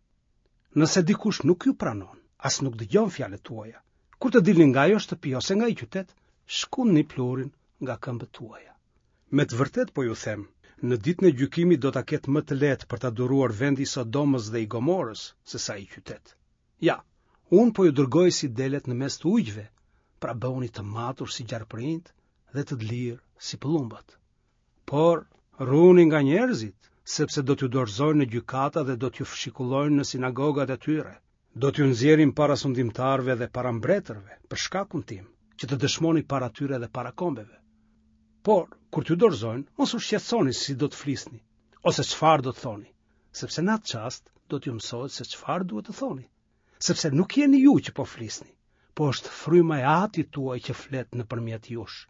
Nëse dikush nuk ju pranon, as nuk dëgjon fjalët tuaja, kur të dilni nga ajo shtëpi ose nga ai qytet, shkuni plurin nga këmbët tuaja. Me të vërtet po ju them, në ditën e gjykimit do ta ketë më të lehtë për ta duruar vendi i Sodomës dhe i Gomorës se sa i qytet. Ja, un po ju dërgoj si delet në mes të ujqve, pra bëhuni të matur si gjarprinjt dhe të lirë si pëllumbat. Por ruhuni nga njerëzit, sepse do t'ju dorëzojnë në gjykata dhe do t'ju fshikullojnë në sinagogat e tyre. Do t'ju nxjerrin para sundimtarëve dhe para mbretërve për shkakun tim, që të dëshmoni para tyre dhe para kombeve. Por kur t'ju dorëzojnë, mos u shqetësoni si do të flisni, ose çfarë do të thoni, sepse në atë çast do t'ju mësohet se çfarë duhet të thoni, sepse nuk jeni ju që po flisni, po është fryma e Atit tuaj që flet nëpërmjet jush.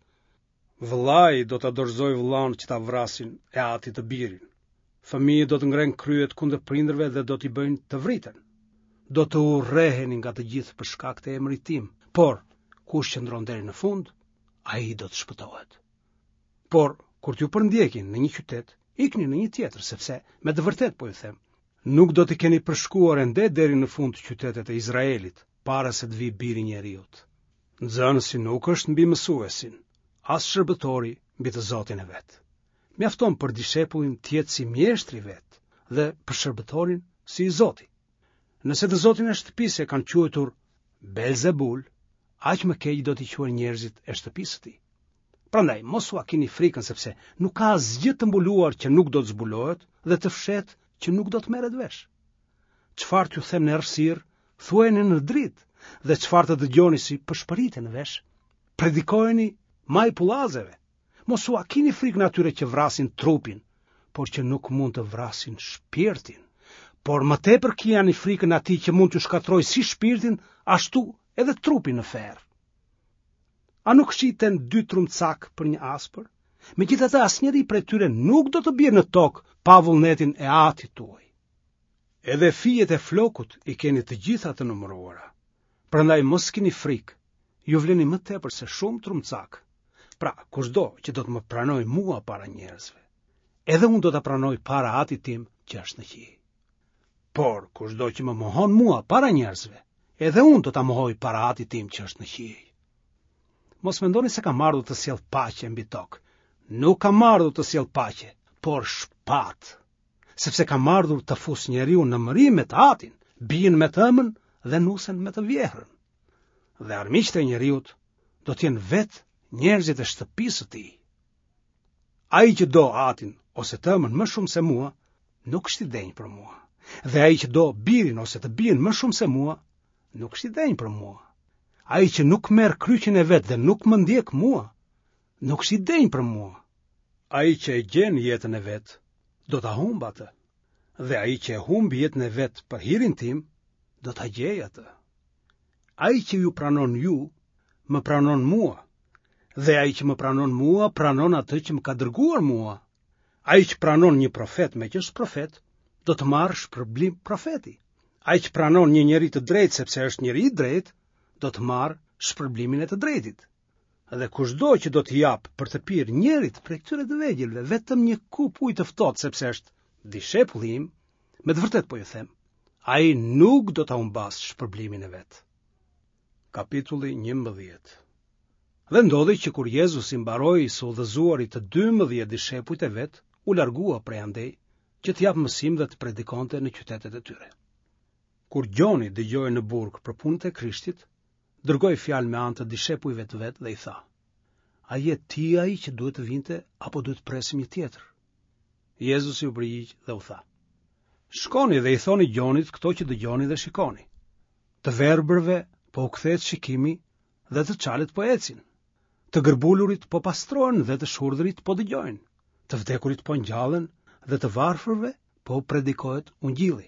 Vllai do ta dorëzojë vllaun që ta vrasin e Atit të birin. Fëmijët do të ngrenë kryet kundër prindërve dhe do t'i bëjnë të vriten. Do të urreheni nga të gjithë për shkak të emrit tim, por kush qëndron deri në fund, ai do të shpëtohet. Por kur t'ju përndjekin në një qytet, ikni në një tjetër, sepse me të vërtet po ju them, nuk do t'i keni përshkuar ende deri në fund të qytetet e Izraelit, para se të vi biri njeriut. Nxënësi nuk është mbi mësuesin, as shërbëtori mbi të Zotin e vet. Mjafton për dishepullin të jetë si mjeshtri vet dhe për shërbëtorin si i Zoti. Nëse të Zotin e shtëpisë e kanë quajtur Belzebul, aq më keq do t'i quajnë njerëzit e shtëpisë së tij. Prandaj mos u keni frikën, sepse nuk ka asgjë të mbuluar që nuk do të zbulohet dhe të fshet që nuk do të merret vesh. Çfarë t'ju them në errësirë, thuajeni në dritë, dhe çfarë të dëgjoni si përshpëritje në vesh, predikojeni maj pullazeve. Mos u keni frikën atyre që vrasin trupin, por që nuk mund të vrasin shpirtin. Por më tepër kijani frikën atij që mund t'ju shkatrojë si shpirtin, ashtu edhe trupin në ferr. A nuk shiten dy trumcak për një aspër? Megjithatë asnjëri prej tyre nuk do të bjerë në tokë pa vullnetin e Atit tuaj. Edhe fijet e flokut i keni të gjitha të numëruara. Prandaj mos keni frikë, ju vleni më tepër se shumë trumcak. Pra, kushdo që do të më pranoj mua para njerëzve, edhe unë do të pranoj para Atit tim që është në qiell. Por kushdo që më mohon mua para njerëzve, edhe unë do ta mohoj para Atit tim që është në qiell. Mos mendoni se kam ardhur të sjell paqe mbi tokë. Nuk kam ardhur të sjell paqe, por shpatë. Sepse kam ardhur të fus njeriu në mëri me të Atin, bien me të ëmën dhe nusen me të vjehrën. Dhe armiqtë e njeriut do të jenë vetë njerëzit e shtëpisë së tij. Ai që do Atin ose të ëmën më shumë se mua, nuk është i denjë për mua. Dhe ai që do birin ose të bien më shumë se mua, nuk është i denjë për mua. Ai që nuk merr kryqin e vet dhe nuk më ndjek mua, nuk si denjë për mua. Ai që e gjen jetën e vet, do ta humb atë. Dhe ai që e humb jetën e vet për hirin tim, do ta gjej atë. Ai që ju pranon ju, më pranon mua. Dhe ai që më pranon mua, pranon atë që më ka dërguar mua. Ai që pranon një profet me që është profet, do të marrë shpërblim profeti. Ai që pranon një njeri të drejtë sepse është njeri i drejtë, do të marrë shpërblimin e të drejtit. Dhe kushdo që do të jap për të pirë njerit prej këtyre të vegjëlve vetëm një kup ujë të ftohtë sepse është dishepull im, me të vërtet po ju them, ai nuk do ta humbas shpërblimin e vet. Kapitulli njëmbëdhjetë. Dhe ndodhi që kur Jezus i mbaroi së udhëzuari të dymbëdhjetë dishepujt e vet, u largua prej andej që të jap mësim dhe të predikonte në qytetet e tyre. Kur Gjoni dëgjoi në burg për punët e Krishtit, dërgoi fjalë me anë të dishepujve të vet dhe i tha: A je ti ai që duhet të vinte apo duhet presim një tjetër? Jezusi u përgjigj dhe u tha: Shkoni dhe i thoni Gjonit këto që dëgjoni dhe shikoni. Të verbërve po u kthehet shikimi dhe të çalet po ecin. Të gërbulurit po pastrohen dhe të shurdhërit po dëgjojnë. Të vdekurit po ngjallen dhe të varfërve po predikohet ungjilli.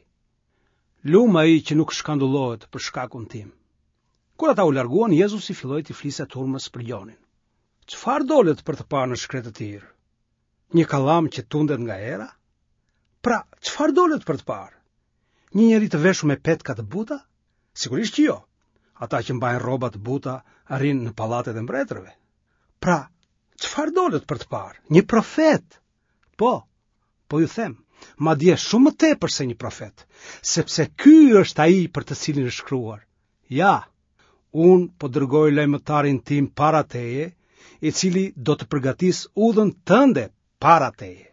Lum ai që nuk shkandullohet për shkakun tim. Kur ata u larguan, Jezusi filloi të flisë turmës për Gjonin. Çfarë dolet për të parë në shkretë të tir? Një kallam që tundet nga era? Pra, çfarë dolet për të parë? Një njeri të veshur me petka të buta? Sigurisht që jo. Ata që mbajnë rroba të buta arrin në pallatet e mbretërve. Pra, çfarë dolet për të parë? Një profet. Po, po ju them, madje shumë më tepër se një profet, sepse ky është ai për të cilin është shkruar. Ja, unë po dërgoj lajmëtarin tim para teje, i cili do të përgatis udhën tënde para teje.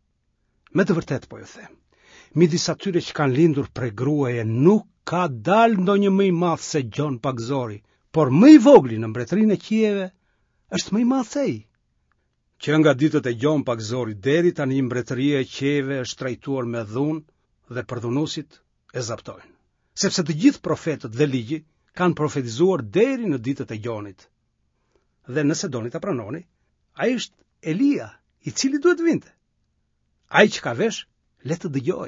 Me të vërtet po ju them, midis atyre që kanë lindur prej gruaje nuk ka dal ndonjë më i madh se Gjon Pagzori, por më i vogli në mbretërinë e qiejve është më i madh se ai. Që nga ditët e Gjon Pagzori deri tani mbretëria e qiejve është trajtuar me dhunë dhe përdhunuesit e zaptojnë. Sepse të gjithë profetët dhe ligji kanë profetizuar deri në ditët e Gjonit. Dhe nëse doni ta pranoni, ai është Elia, i cili duhet vinte. Ai që ka vesh, le të dëgjoj.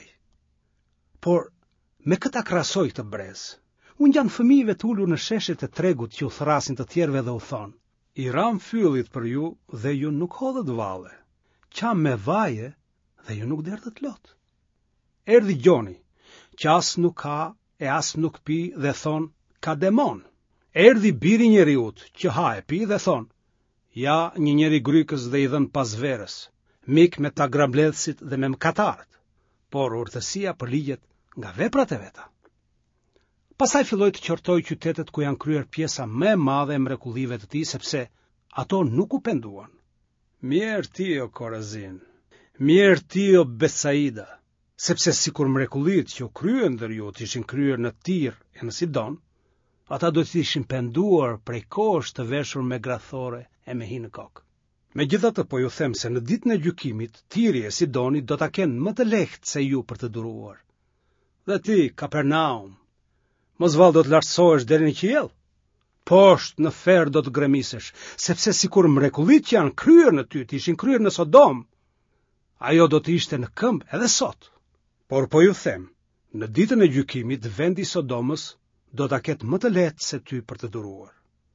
Por me këta krahasoj këtë brez. Unë gjanë fëmijëve të ulur në sheshet e tregut që u thrasin të tjerëve dhe u thonë: I ram fyllit për ju dhe ju nuk hodhët valle. Qam me vaje dhe ju nuk derdhët lot. Erdhi Gjoni, që as nuk ka e as nuk pi dhe thonë: Ka demon. Erdhi biri njeriut, që ha e pi dhe thonë: Ja, një njeri grykës dhe i dhën pas verës, mik me ta grambledhësit dhe me mëkatarët, por urtësia për ligjet nga veprat e veta. Pastaj filloi të qortoi qytetet ku janë kryer pjesa më e madhe e mrekullive të tij, sepse ato nuk u penduan. Mirë ti o Korazin, mirë ti o Betsaida, sepse sikur mrekullitë që u kryen ndër ju të ishin kryer në Tir e në Sidon, ata do të ishin penduar prej kosh të veshur me grathore e me hi në kokë. Megjithatë po ju them se në ditën e gjykimit, Tiri e Sidoni do ta kenë më të lehtë se ju për të duruar. Dhe ti, Kapernaum, mos vallë do të lartësohesh deri në qiell? Poshtë në ferr do të gremisesh, sepse sikur mrekullitë që janë kryer në ty të ishin kryer në Sodom, ajo do të ishte në këmbë edhe sot. Por po ju them, në ditën e gjykimit vendi i Sodomës do ta ketë më të lehtë se ty për të duruar.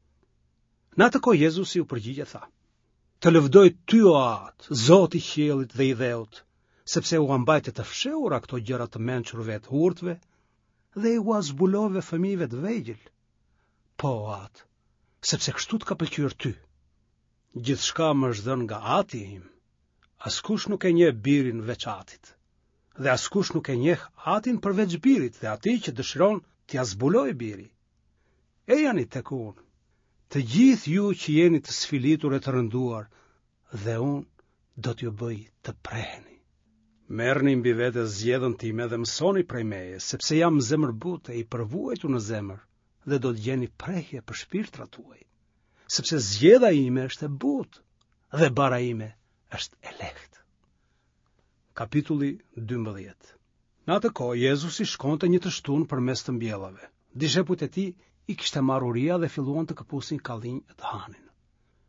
Në atë kohë Jezusi u përgjigj e tha: Të lëvdoj ty o atë, Zoti i qiellit dhe i dheut, sepse u ambajtë të fshehura këto gjëra të mençurve të urtëve dhe u zbulove fëmijëve të vegjël. Po atë, sepse kështu të ka pëlqyer ty. Gjithçka më është dhënë nga Ati im. Askush nuk e njeh birin veç Atit, dhe askush nuk e njeh Atin përveç birit dhe atij që dëshiron t'ia zbulojë biri. Ejani tek unë, të gjithë ju që jeni të sfilitur e të rënduar, dhe unë do t'ju bëj të preheni. Merrni mbi vete zgjedhën time dhe mësoni prej meje, sepse jam zemër butë e i përvuajtur në zemër, dhe do të gjeni prehje për shpirtrat tuaj. Sepse zgjedha ime është e butë dhe bara ime është e lehtë. Kapitulli dymbëdhjetë. Në atë kohë Jezusi shkonte një të shtunë përmes të mbjellave. Dishepujt e tij i kishte marrë uria dhe filluan të këpusin kallinj të hanin.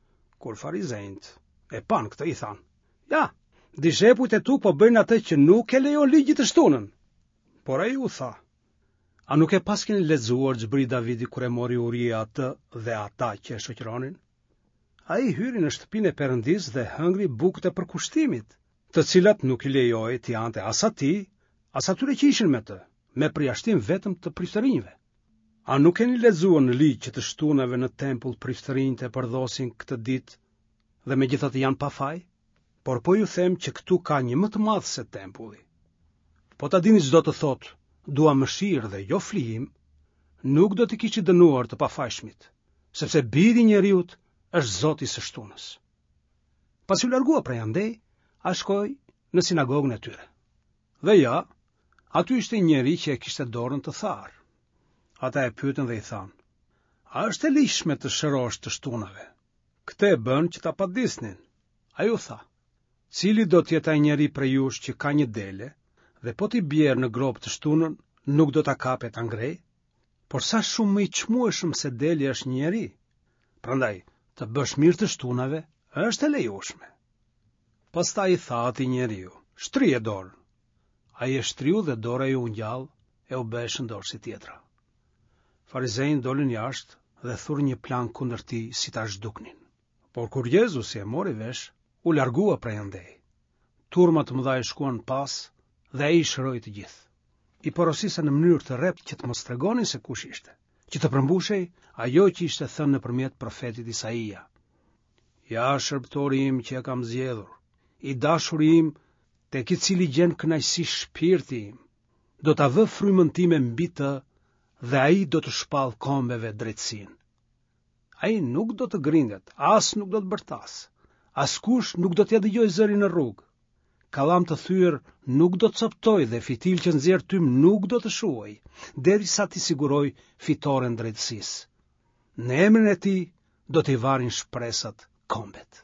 Kur farizejt e pan këtë, i than: ja, dishepujt e tu po bëjnë atë që nuk e lejon ligji të shtunën. Por ai u tha: a nuk e pas keni lexuar xhbri Davidi kur e mori Uria atë dhe ata që e shoqëronin? Ai hyri në shtëpinë e Perëndis dhe hëngri bukët e përkushtimit, të cilat nuk i lejoi t'i ante as atij, as atyre që ishin me të, me përjashtim vetëm të priftërinjve. A nuk keni lexuar në ligj që të shtunave në tempull priftërinjtë e përdhosin këtë ditë dhe megjithatë janë pa faj? Por po ju them që këtu ka një më të madh se tempulli. Po ta dini çdo të thotë: dua mëshirë dhe jo flijim, nuk do të kishte dënuar të pafajshmit, sepse Biri i Njeriut është Zoti i së shtunës. Pas u largua prej andej, a shkoi në sinagogën e tyre. Dhe ja, aty ishte një njeri që e kishte dorën të tharë. Ata e pyetën dhe i thanë: a është e lishme të shërosh të shtunave? Këtë e bën që ta padisnin. Ai u tha: cili do të jetë ai njeri prej jush që ka një dele dhe po t'i bjerë në grop të shtunën, nuk do ta kapë ta ngrej? Por sa shumë më i çmueshëm se deli është një njeri. Prandaj, të bësh mirë të shtunave është e lejueshme. Pastaj i tha atij njeriu: shtrije dorën. Ai e shtriu dhe dora ju ngjall e u bë shëndor si tjetra. Farizejnë dolën jashtë dhe thurën një plan kundër tij si ta zhduknin. Por kur Jezusi e mori vesh, u largua prej andej. Turma të mëdha e shkuan pas dhe ai i shëroi të gjithë. I porosisën në mënyrë të rrept që të mos tregonin se kush ishte, që të përmbushej ajo që ishte thënë nëpërmjet profetit Isaia: ja, shërbëtori im që e kam zgjedhur, i dashuri im, tek i cili gjen kënaqësi shpirti im, do ta vë frymën time mbi të dhe ai do të shpall kombeve drejtësinë. Ai nuk do të grindet, as nuk do të bërtas, askush nuk do t'ja dëgjoj zërin në rrugë. Kallam të thyer nuk do të coptoj dhe fitil që nxjerr tym nuk do të shuaj, derisa t'i siguroj fitoren drejtësisë. Në emrin e tij do t'i varin shpresat kombet.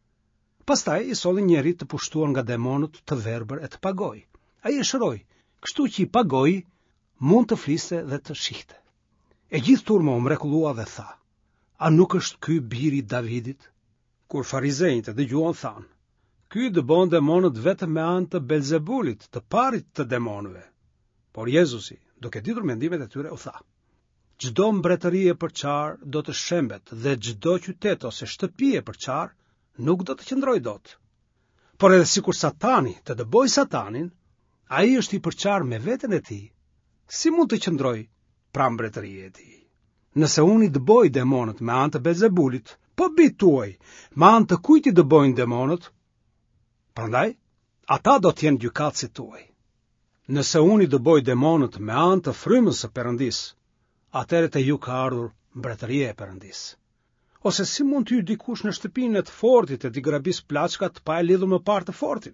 Pastaj i solli njëri të pushtuar nga demonët të verbër e të pagoj. Ai e shëroi, kështu që i pagoi mund të fliste dhe të shihte. E gjithë turma u mrekullua dhe tha: a nuk është ky biri i Davidit? Kur farizejt e dëgjuan, thanë: ky dëbon demonët vetëm me anë të Belzebulit, të parit të demonëve. Por Jezusi, duke ditur mendimet e tyre, u tha: çdo mbretëri e përçar do të shembet dhe çdo qytet ose shtëpi e përçar nuk do të qëndroj dot. Por edhe sikur Satani të dëboj Satanin, ai është i përçar me veten e tij, si mund të qëndroj pranë mbretërisë e tij? Nëse unë i dëboj demonët me anë të Belzebulit, po bijtë tuaj, me anë të kujt i dëbojnë demonët? Prandaj, ata do të jenë gjykatësit tuaj. Nëse unë i dëboj demonët me anë të frymës së Perëndis, atëherë te ju ka ardhur mbretëria e Perëndis. Ose si mund të hyjë dikush në shtëpinë e të fortit e t'i grabis plaçkat pa e lidhur më parë të fortin?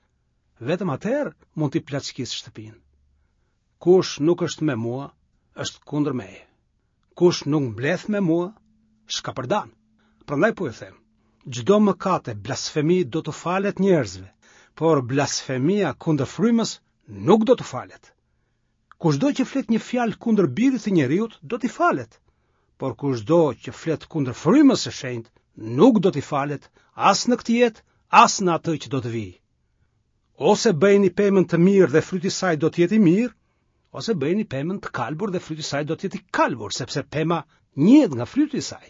Vetëm atëherë mund t'i plaçkis shtëpinë. Kush nuk është me mua, është kundër meje. Kush nuk mbledh me mua, shkapërdan. Prandaj po ju them, çdo mëkat e blasfemi do të falet njerëzve, por blasfemia kundër frymës nuk do të falet. Kushdo që flet një fjalë kundër birit të njeriut do t'i falet, por kushdo që flet kundër frymës së shenjtë nuk do t'i falet as në këtë jetë, as në atë që do të vijë. Ose bëjeni pemën të mirë dhe fryti i saj do të jetë i mirë, ose bëjeni pemën të kalbur dhe fryti i saj do të jetë i kalbur, sepse pema njihet nga fryti i saj.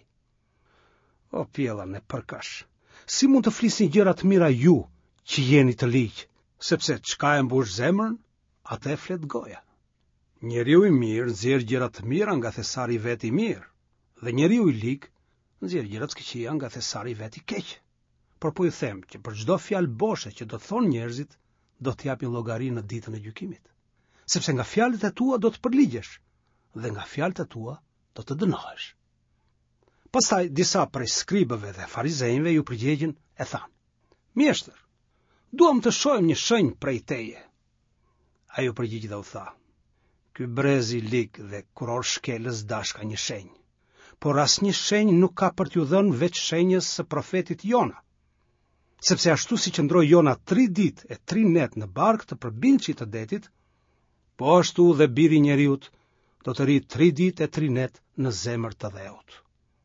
O pjella në përkash, si mund të flisni gjëra të mira ju që jeni të ligj, sepse çka e mbush zemrën, atë e flet goja. Njeriu i mirë nxjerr gjëra të mira nga thesari i vet i mirë, dhe njeriu i lig nxjerr gjëra të këqija nga thesari i vet i keq. Por po ju them që për çdo fjalë boshe që do të thonë njerëzit, do të japin llogari në ditën e gjykimit. Sepse nga fjalët e tua do të përligjesh, dhe nga fjalët e tua do të dënohesh. Pastaj disa prej skribëve dhe farizejve ju përgjigjën e thanë: mjeshtër, duam të shohim një shenjë prej teje. Ai u përgjigj dhe u tha: ky brez i lig dhe kuror shkelës dashka një shenjë, por asnjë shenjë nuk ka për t'ju dhënë veç shenjës së profetit Jona. Sepse ashtu si qëndroi Jona tri ditë e tri net në barkë të përbindshit të detit, po ashtu dhe Biri i Njeriut do të rritë tri ditë e tri net në zemër të dheut.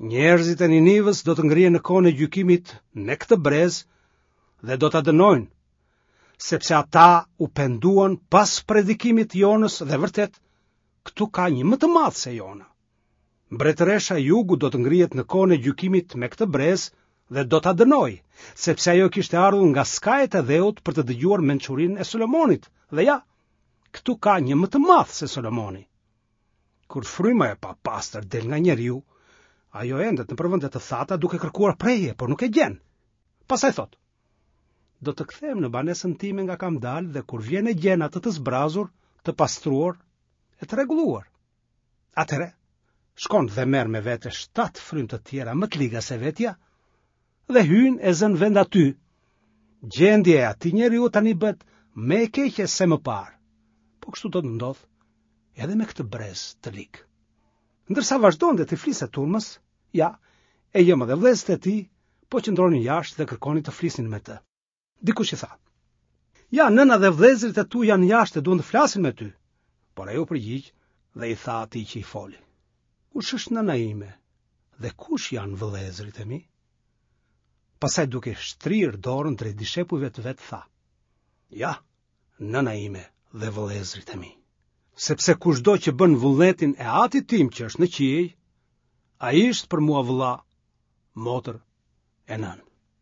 Njerëzit e Ninivës do të ngrihen në kohën e gjykimit në këtë brez dhe do ta dënojnë, sepse ata u penduan pas predikimit të Jonës dhe vërtet këtu ka një më të madh se Jona. Mbretëresha e Jugut do të ngrihet në kohën e gjykimit me këtë brez dhe do ta dënojë, sepse ajo kishte ardhur nga skajet e dheut për të dëgjuar mençurinë e Solomonit. Dhe ja, këtu ka një më të madh se Solomoni. Kur fryma e papastër del nga njeriu, ajo endet në përvende të thata duke kërkuar preje, por nuk e gjen. Pastaj thot: do të kthehem në banesën time nga kam dalë dhe kur vjen e gjen atë të zbrazur, të pastruar e të rregulluar. Atëre, shkon dhe merr me vete shtatë frymë të tjera më të liga se vetja dhe hyn e zën vend aty. Gjendja e atij njeriu tani bëhet më e keqe se më parë. Po kështu do të ndodh edhe me këtë brez të lig. Ndërsa vazhdonte të flisë turmës, ja, e jema dhe vëllezërit e tij po qëndronin jashtë dhe kërkonin të flisnin me të. Dikush i tha: ja, nëna dhe vëllezërit e tu janë jashtë dhe duan të flasin me ty. Por ai u përgjigj dhe i tha atij që i foli: kush është nëna ime dhe kush janë vëllezërit e mi? Pastaj duke shtrirë dorën drejt dishepujve të vet tha: ja, nëna ime dhe vëllezërit e mi. Sepse kushdo që bën vullnetin e atit tim që është në qiej, ai është për mua vëlla, motër e nën.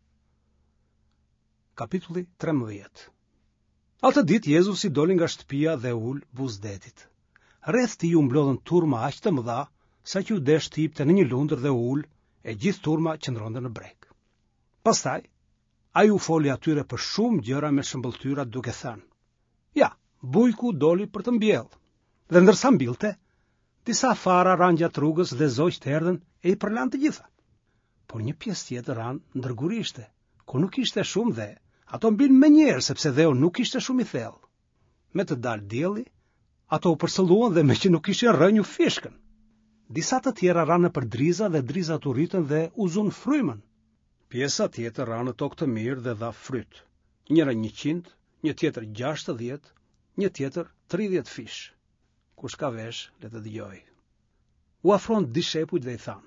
Kapitulli trembëdhjetë. Atë ditë Jezusi doli nga shtëpia dhe ul buzdetit. Rreth tij u mblodhën turma aq të mëdha sa që u desh të hipte në një lundër dhe ul, e gjithë turma qëndronte në breg. Pastaj ai u foli atyre për shumë gjëra me shëmbëlltyra duke thënë: ja, bujku doli për të mbjellë. Dhe ndërsa mbilte, disa fara ranë gjatë rrugës dhe zogjt erdhën e i përlan të gjitha. Por një pjesë tjetër ranë ndërgurishte, ku nuk ishte shumë dhe, ato mbin më njerë sepse dheu nuk ishte shumë i thellë. Me të dalë dielli, ato u përsëlluan dhe me që nuk ishin rënë u fishkën. Disa të tjera ranë për driza dhe drizat u rritën dhe u zun frymën. Pjesa tjetër ranë në tokë të mirë dhe dha fryt. Njëra njëqind, një tjetër gjashtëdhjetë, një tjetër tridhjetë fish. Kush ka vesh, le të dëgjoj. U afron dishepujt dhe i than: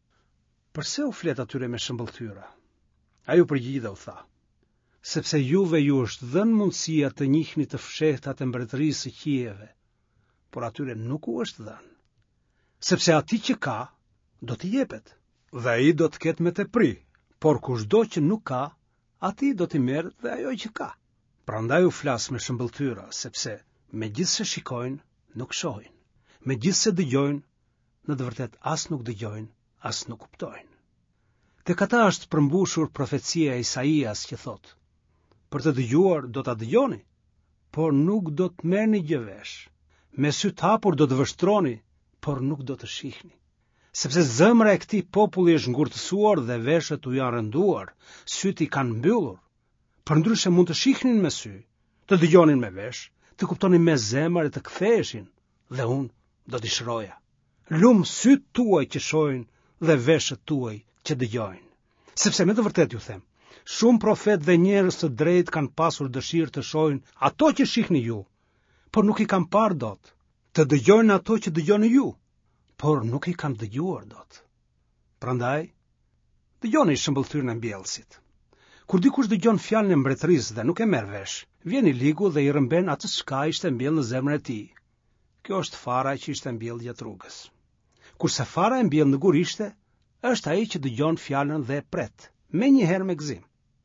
përse u flet atyre me shëmbëlltyra? Ai u përgjigj dhe u tha: sepse juve ju është dhënë mundësia të njihni të fshehtat e mbretërisë së qijeve, por atyre nuk u është dhënë. Sepse atij që ka, do t'i jepet, dhe ai do të ketë me tepri, por kushdo që nuk ka, atij do t'i merret dhe ajo që ka. Prandaj u flas me shëmbëlltyra, sepse megjithse shikojnë, nuk shohin. Megjithse dëgjojnë, në të vërtet as nuk dëgjojnë, as nuk kuptojnë. Tek ata është përmbushur profecia e Isaias që thot: për të dëgjuar do ta dëgjoni, por nuk do të merrni gjë vesh. Me sy të hapur do të vështroni, por nuk do të shihni. Sepse zemra e këtij populli është ngurtësuar dhe veshët u janë rënduar, syt i kanë mbyllur. Përndryshe mund të shihnin me sy, të dëgjonin me vesh, të kuptonin me zemër e të ktheheshin, dhe unë do t'i shroja. Lum syt tuaj që shohin dhe veshët tuaj që dëgjojnë. Sepse me të vërtet ju them, shumë profet dhe njerëz të drejtë kanë pasur dëshirë të shohin ato që shihni ju, por nuk i kanë parë dot, të dëgjojnë ato që dëgjoni ju, por nuk i kanë dëgjuar dot. Prandaj, dëgjoni shëmbëlltyrën e mbjellësit. Kur dikush dëgjon fjalën e mbretërisë dhe nuk e merr vesh, vjen i ligu dhe i rrëmben atë çka ishte mbjellë në zemrën e tij. Kjo është fara që ishte mbjellë gjatë rrugës. Kurse fara e mbjellë në gurishte, është ai që dëgjon fjalën dhe e pret, menjëherë me gëzim.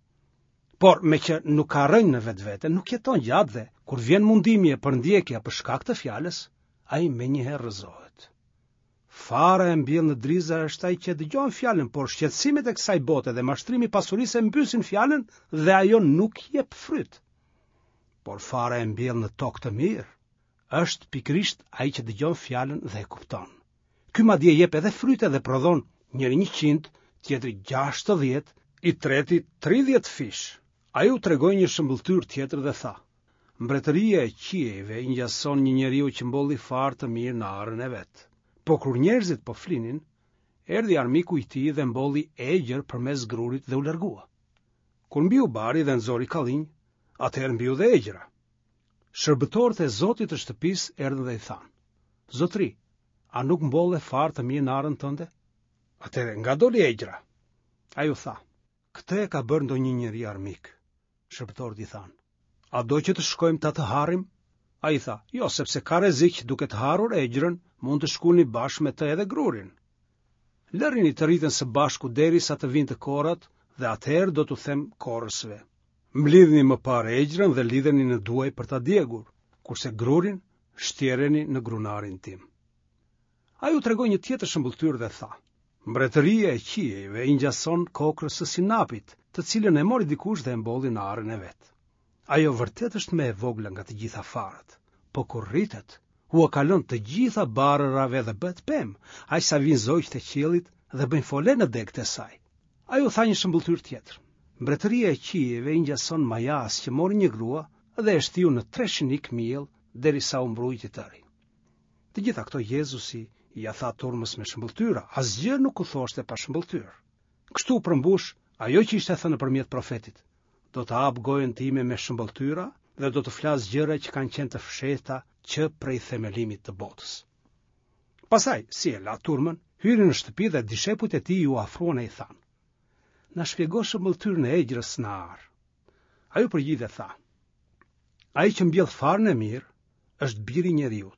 Por me që nuk ka rënë në vetvete, nuk jeton gjatë dhe kur vjen mundimje për ndjekja për shkak të fjalës, ai menjëherë rrëzohet. Fara e mbjellë në driza është ai që dëgjon fjalën, por shqetësimet e kësaj bote dhe mashtrimi i pasurisë mbysin fjalën dhe ajo nuk jep fryt. Por fara e mbjellë në tokë të mirë është pikërisht ai që dëgjon fjalën dhe e kupton. Ky madje jep edhe fryte dhe prodhon, njëri njëqind, tjetri gjashtëdhjetë, i treti tridhjetë fish. Ai u tregoi një shëmbëlltyr tjetër dhe tha: mbretëria e qiejve i ngjason një njeriu që mbolli far të mirë në arën e vet. Po kur njerëzit po flinin, erdhi armiku i tij dhe mbolli egër përmes grurit dhe u largua. Kur mbiu bari dhe nxori kallinj, atëherë mbiu dhe egjëra. Shërbëtorët e zotit të shtëpisë erdhën dhe i thanë: zotri, a nuk mbolle far të mirë në arën tënde? Atëre nga doli Egjra. Ai u tha: "Këtë e ka bërë ndonjë njeri armik." Shërbëtorët i thanë: "A do që të shkojmë ta të harrim?" Ai tha: "Jo, sepse ka rrezik që duke të harrur Egjrën, mund të shkoni bashkë me të edhe grurin. Lërini të rriten së bashku derisa të vinë të korrat, dhe atëherë do t'u them korrësve: Mblidhni më parë Egjrën dhe lidheni në duaj për ta djegur, kurse grurin shtjereni në grunarin tim." Ai u tregoi një tjetër shëmbulltyr dhe tha: "Mbretëria e qiejve i ngjason kokrës së sinapit, të cilën e mori dikush dhe e mbolli në arrën e vet. Ajo vërtet është më e vogla nga të gjitha farët, po kur rritet, u kalon të gjitha barërave dhe bëhet pem, aq sa vijnë zogjtë e qiellit dhe bëjnë fole në degët e saj." Ai u tha një shëmbulltyr tjetër: "Mbretëria e qiejve i ngjason majas që mori një grua dhe e shtyu në tre shinik miell derisa u mbrojti tëri." Të gjitha këto Jezusi ja tha turmës me shëmbulltyra, asgjë nuk u thoshte pa shëmbulltyr. Kështu u përmbush ajo që ishte thënë nëpërmjet profetit: "Do të hap gojën time me shëmbulltyra dhe do të flas gjëra që kanë qenë të fshehta që prej themelimit të botës." Pastaj, si e la turmën, hyri në shtëpi dhe dishepujt e tij u afruan e i thanë: "Na shpjego shëmbulltyrën e Egjrës në ar." Ai u përgjigj dhe tha: "Ai që mbjell farën e mirë është biri i njeriut.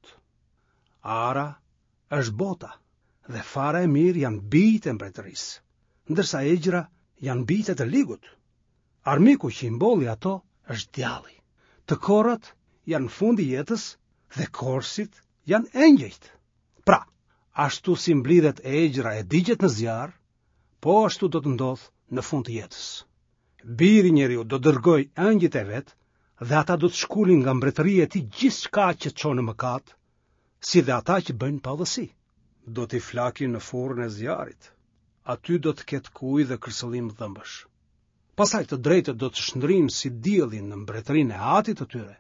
Ara është bota dhe fara e mirë janë bijtë e mbretërisë, ndërsa Egjra janë bijtë e të ligut. Armiku që i mbolli ato është djalli. Të korrat janë fundi i jetës dhe korsit janë engjëjt. Pra, ashtu si mblidhet Egjra e digjet në zjarr, po ashtu do të ndodh në fund të jetës. Biri i njeriut do dërgoj engjëjt e vet dhe ata do të shkulin nga mbretëria e tij gjithçka që çon në mëkat, si dhe ata që bëjnë padhësi. Do t'i flakin në furrën e zjarrit. Aty do të ketë kujë dhe kërcëllim dhëmbësh. Pastaj të drejtët do të shndrinë si diellin në mbretërinë e Atit të tyre.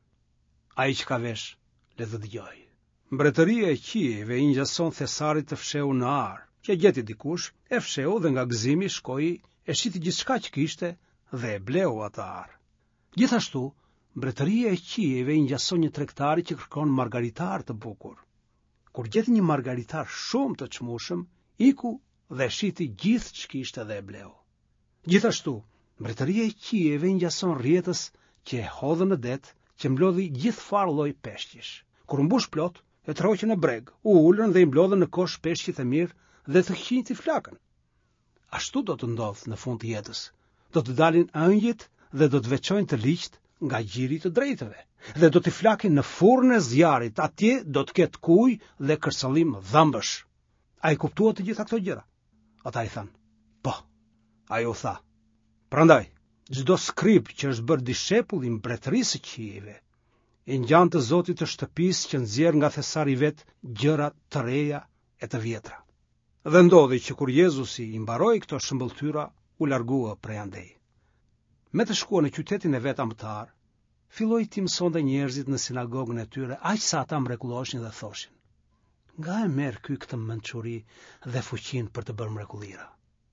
Ai që ka vesh, le të dëgjojë. Mbretëria e qiejve i ngjason thesarit të fshehur në ar, që gjeti dikush, e fsheu dhe nga gëzimi shkoi, e shiti gjithçka që kishte dhe e bleu atë ar. Gjithashtu, mbretëria e qiejve i ngjason një tregtari që kërkon margaritar të bukur. Kur gjeti një margaritar shumë të çmueshëm, iku dhe shiti gjithë që kishte dhe e bleu. Gjithashtu, mbretëria e qiejve i ngjason rrjetës që e hodhën në det, që mblodhi gjithë farë lloj peshqish. Kur u mbush plot, e troqën në breg, u ulën dhe i mblodhën në kosh peshqit e mirë dhe të qinjt i flakën. Ashtu do të ndodhë në fund të jetës. Do të dalin ëngjit dhe do të veçojnë të ligjt nga gjiri të drejtëve dhe do t'i flakin në furrën e zjarrit. Atje do të ketë kujë dhe kërcëllim dhëmbësh. Ai kuptua të gjitha këto gjëra? Ata i thanë: "Po." Ai u tha: "Prandaj, çdo skrip që është bërë dishepull i mbretërisë së qiejve, i ngjan të Zotit të shtëpisë që nxjerr nga thesari vet gjëra të reja e të vjetra." Dhe ndodhi që kur Jezusi i mbaroi këto shëmbulltyra, u largua prej andej. Me të shkuar në qytetin e vet amtar, filloi të mësonte njerëzit në sinagogën e tyre, aq sa ata mrekulloheshin dhe thoshin: "Nga e merr ky këtë mençuri dhe fuqinë për të bërë mrekullira?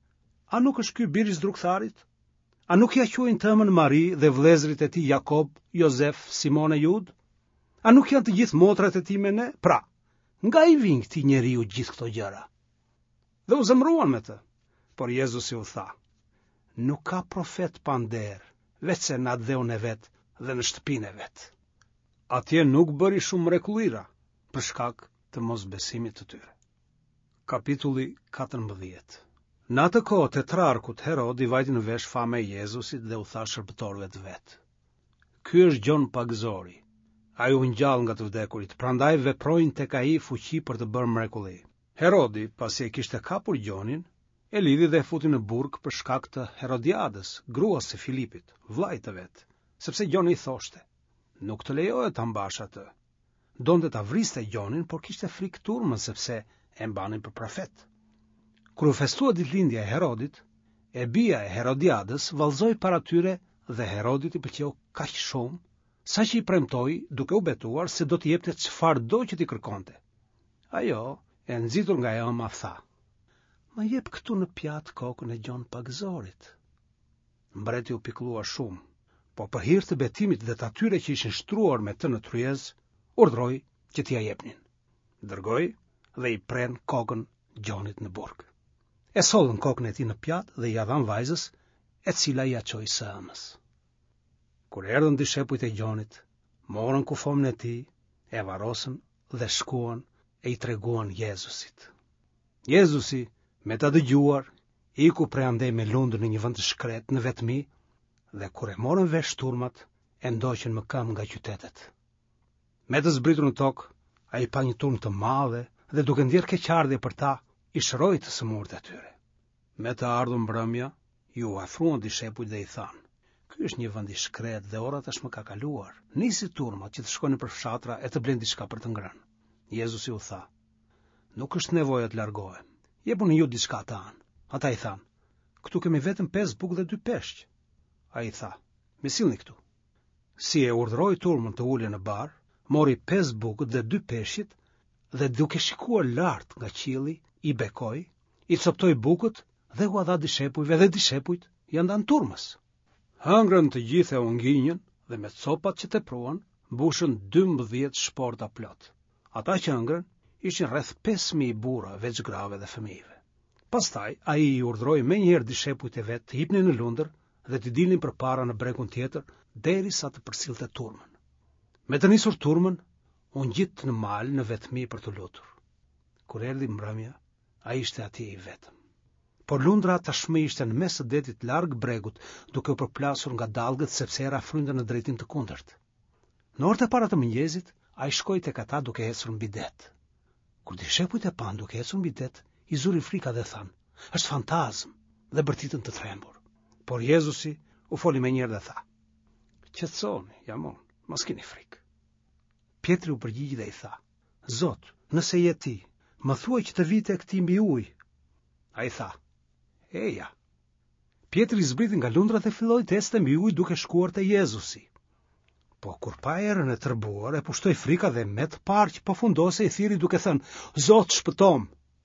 A nuk është ky biri i zdrugtharit? A nuk ja quajnë tëmën Mari dhe vëllezërit e tij Jakob, Jozef, Simon e Jud? A nuk janë të gjithë motrat e tij me ne? Pra, nga i vijnë këtij njeriu gjithë këto gjëra?" Dhe u zemruan me të. Por Jezusi u tha: "Nuk ka profet pa nder, veçse në atë dheun e vet dhe në shtëpinë e vet." Atje nuk bëri shumë mrekullira për shkak të mosbesimit të tyre. Kapitulli katërmbëdhjetë. Në atë kohë tetrarkut Herod i vajti në vesh famë e Jezusit dhe u tha shërbëtorëve të vet: "Ky është Gjon Pagëzori. Ai u ngjall nga të vdekurit, prandaj veprojnë tek ai fuqi për të bërë mrekulli." Herodi, pasi e kishte kapur Gjonin, e lidhi dhe e futi në burg për shkak të Herodiadës, gruas së Filipit, vllait të vet, sepse Gjoni i thoshte: "Nuk të lejohet ta mbash atë." Donte ta vriste Gjonin, por kishte frikë turmën sepse e mbanin për profet. Kur u festua ditëlindja e Herodit, e bia e Herodiadës vallëzoi para tyre dhe Herodit i pëlqeu kaq shumë, saqë i premtoi duke u betuar se do t'i jepte çfarëdo që t'i kërkonte. Ajo, e nxitur nga e ëma, tha: "Ma jep këtu në pjatë kokën e Gjon Pagëzorit." Mbreti u pikëllua shumë, po për hir të betimit dhe të atyre që ishin shtruar me të në tryez, urdhroi që t'i ja jepnin. Dërgoi dhe i pren kokën Gjonit në burg. E sollën kokën e tij në pjatë dhe ja dhan vajzës, e cila ja çoi së ëmës. Kur erdhën dishepujt e Gjonit, morën kufomën e tij, e varrosën dhe shkuan e i treguan Jezusit. Jezusi, me ta dëgjuar, iku prej andej me lundër në një vend të shkret në vetmi, dhe kur e morën vesh turmat, e ndoqën më këmbë nga qytetet. Me të zbritur në tokë, ai pa një turm të madhe dhe duke ndjerë keqardhje për ta, i shëroi të sëmurët e tyre. Me të ardhur mbrëmja, ju afruan dishepujt dhe i thanë: "Ky është një vend i shkret dhe ora tash më ka kaluar. Nisi turmat që të shkojnë për fshatra e të blenë diçka për të ngrënë." Jezusi u tha: "Nuk është nevojë të largohem. Jepuni ju diçka të anë." Ata i thanë: "Këtu kemi vetëm pesë bukë dhe dy peshq." Ai i tha: "Me sillni këtu." Si e urdhëroi turmën të ulej në bar, mori pesë bukët dhe dy peshqit dhe duke shikuar lart nga qielli, i bekoi, i coptoi bukët dhe u dha dishepujve dhe dishepujt ja ndan turmës. Hëngrën të gjithë e u nginjën dhe me copat që tepruan, mbushën dymbëdhjetë shporta plot. Ata që hëngrën ishin rreth pesë mijë burra, veç grave dhe fëmijëve. Pastaj ai i urdhëroi menjëherë dishepujt e vet të hipnin në lundër dhe të dilnin përpara në bregun tjetër derisa të përsillte turmën. Me të nisur turmën, u ngjit në mal në vetmi për të lutur. Kur erdhi mbrëmja, ai ishte atje i vetëm. Por lundra tashmë ishte në mes të detit larg bregut, duke u përplasur nga dallgët sepse era frynte në drejtim të kundërt. Në orët e para të mëngjesit, ai shkoi tek ata duke ecur mbi det. Kur dishepujt e pan duke ecur mbi det, i zuri frika dhe than: "Është fantazm", dhe bërtitën të trembur. Por Jezusi u foli menjëherë dhe tha: "Qetësoni, jam unë, mos keni frikë." Pjetri u përgjigji dhe i tha: "Zot, nëse je ti, më thuaj që të vi tek ti mbi ujë." Ai tha: "Eja." Pjetri zbriti nga lundra dhe filloi të ecte mbi ujë duke shkuar te Jezusi. Po kur pa erën e tërbuar, e pushtoi frika dhe me të parë që po fundose i thiri duke thënë: "Zot, shpëtom."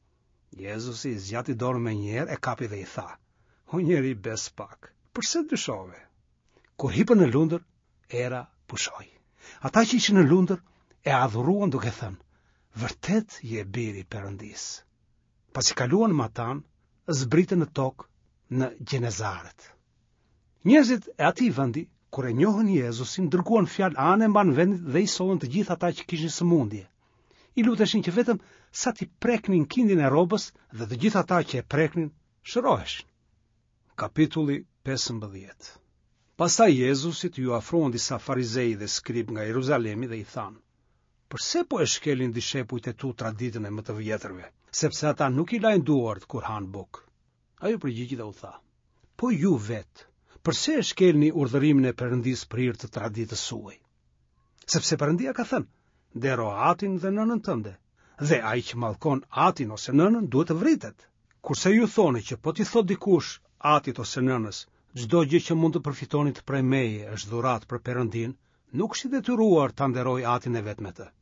Jezusi i zgjati dorën me njëherë, e kapi dhe i tha: "O njeri bes pak, përse dyshove?" Kur hipën në lundër, era pushoi. Ata që ishin në lundër e adhuruan duke thënë: "Vërtet je biri i Perëndis." Pasi kaluan matan, zbritën në tokë në Gjenezaret. Njerëzit e atij vendi, kur e njohën Jezusin, dërguan fjalë anë mban vendit dhe i sollën të gjithë ata që kishin sëmundje. I luteshin që vetëm sa ti preknin kindin e rrobës dhe të gjithë ata që e preknin shëroheshin. Kapitulli pesëmbëdhjetë. Pastaj Jezusit ju afruan disa farizej dhe skrip nga Jeruzalemi dhe i thanë: "Përse po e shkelin dishepujt e tu traditën e më të vjetërve, sepse ata nuk i lajnë duart kur han bukë?" Ai u përgjigji dhe u tha: "Po ju vet, përse e shkelni urdhërimin e Perëndis për hir të traditës suaj? Sepse Perëndia ka thënë: dero atin dhe nënën tënde, dhe ai që mallkon atin ose nënën duhet të vritet. Kurse ju thoni që po t'i thot dikush atit ose nënës, çdo gjë që mund të përfitonit prej meje është dhuratë për Perëndin, nuk është i detyruar ta nderojë atin e vet me të.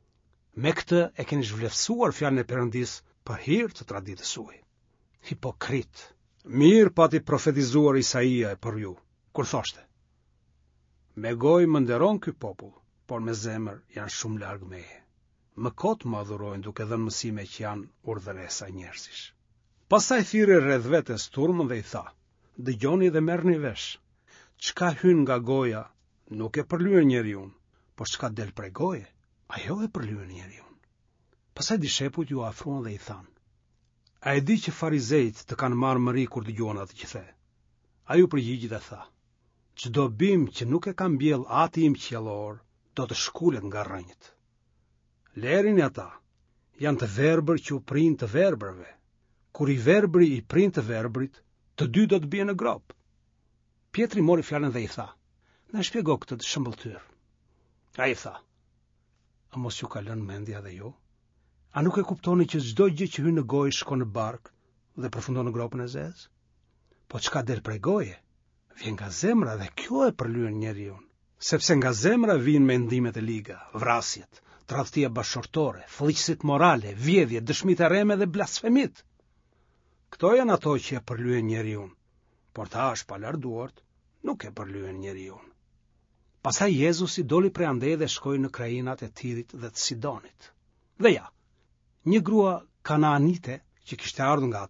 Me këtë e keni zhvlerësuar fjalën e Perëndis për hir të traditës suaj. Hipokrit. Mirë pati profetizuar Isaia për ju, kur thoshte: me gojë më nderon ky popull, por me zemër janë shumë larg meje. Më kot më adhurojnë duke dhënë mësime që janë urdhëresa njerëzish. Pastaj thirrë rreth vetes turmën dhe i tha: dëgjoni dhe merrni vesh. Çka hyn nga goja nuk e përlyen njeriu, por çka del prej goje, ajo e përlyen njeriu. Pastaj dishepujt ju afruan dhe i thanë: a e di që farizejt të kanë marrë mëri kur dëgjuan atë që the? Ai u përgjigji dhe tha: çdo bim që nuk e ka mbjell ati im qiellor, do të shkulet nga rrënjët. Lerini ata, janë të verbër që u prind të verbërve. Kur i verbri i prind të verbrit, të dy do të bien në grop. Pjetri mori fjalën dhe i tha: na shpjego këtë të shëmbëltyr. Ai tha: a mos ju ka lënë mendja dhe ju? A nuk e kuptoni që çdo gjë që hyn në gojë shkon në bark dhe përfundon në gropën e zezë? Po çka del prej goje, vjen nga zemra dhe kjo e përlyen njeriu. Sepse nga zemra vijnë mendimet e liga, vrasjet, tradhtia bashkëshortore, fllëqësit morale, vjedhjet, dëshmitë e rreme dhe blasfemit. Këto janë ato që e përlyen njeriu, por ta është pa larduart, nuk e përlyen njeriu. Pastaj Jezusi doli prej andej dhe shkoi në krajinat e Tirit dhe të Sidonit. Dhe ja, një grua kanaanite që kishte ardhur nga ato anë,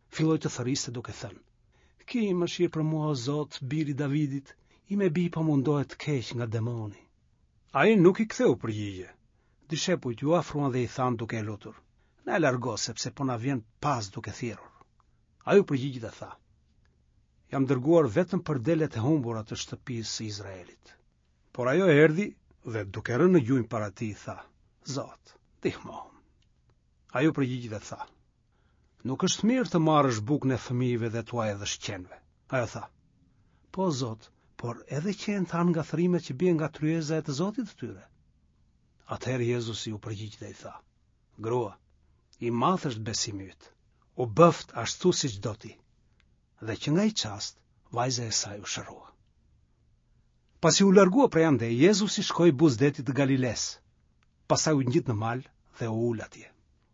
filloi të thëriste duke thënë: "Ki mëshirë për mua o Zot, biri Davidit, i me bi po mundohet keq nga demoni." Ai nuk i ktheu përgjigje. Dishepujt ju afruan dhe i thanë duke e lutur: "Na e largo sepse po na vjen pas duke thirrur." Ai u përgjigji dhe tha: "Jam dërguar vetëm për delet e humbura të shtëpisë së Izraelit." Por ajo erdhi dhe duke rënë në gjunjë para tij tha: "Zot, ndihmo." Ai u përgjigji dhe tha: "Nuk është mirë të marrësh bukën e fëmijëve dhe tuaj edhe shqenve." Ajo tha: "Po Zot, por edhe qenë thanë nga thërimet që bien nga tryeza e të Zotit të tyre." Atëherë Jezusi u përgjigj dhe i tha: "Grua, i madh është besimi yt. U bëft ashtu siç do ti." Dhe që nga i qast, vajza e saj u shërua. Pasi u largua prej andej, Jezusi shkoi buz detit të Galiles. Pastaj u ngjit në mal dhe u ul atje.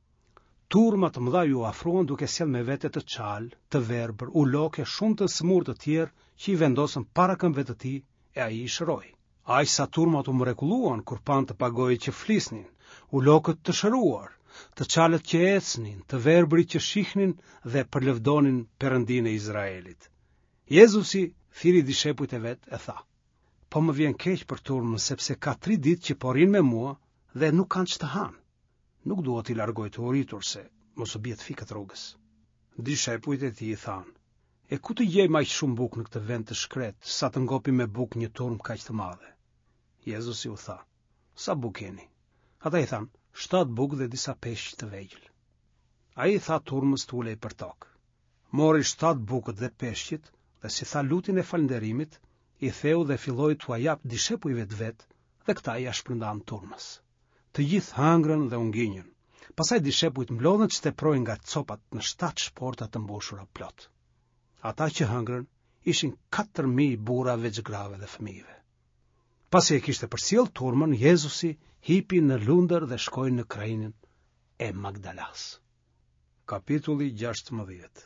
Turma të mëdha ju afruan duke sjell me vete të qalë, të verbër, uloke, shumë të smur të tjerë që i vendosën para këmbëve të tij e ai i shëroi. Aq sa turmat u mrekulluan kur pan të pagojë që flisnin, ulokët të shëruar, të qalët që ecnin, të verbërit që shihnin dhe përlëvdonin Perëndinë e Izraelit. Jezusi thiri dishepujt e vet e tha: "Po më vjen keq për turmën sepse ka tri ditë që po rrin me mua dhe nuk kanë ç'të hanë. Nuk dua t'i largoj të uritur se mos u bie të fikët rrugës." Dishepujt e tij i thanë: "E ku të gjejmë aq shumë bukë në këtë vend të shkret, sa të ngopim me bukë një turmë kaq të madhe?" Jezusi u tha: "Sa bukë keni?" Ata i thanë: "Shtat bukë dhe disa peshq të vegjël." Ai i tha turmës të ulej për tokë. Mori shtat bukët dhe peshqit dhe si tha lutjen e falënderimit, i theu dhe filloi t'u jap dishepujve të vet, dhe këta ja shpërndan turmës. Të gjithë hangrën dhe u ngjinjën. Pastaj dishepujt mblodhen të shteprojnë nga copat në shtat shporta të mbushura plot. Ata që hangrën ishin katër mijë burra veç grave dhe fëmijëve. Pasi e kishte përcjell turmën, Jezusi hipi në lundër dhe shkoi në krahinën e Magdalas. Kapitulli gjashtëmbëdhjetë.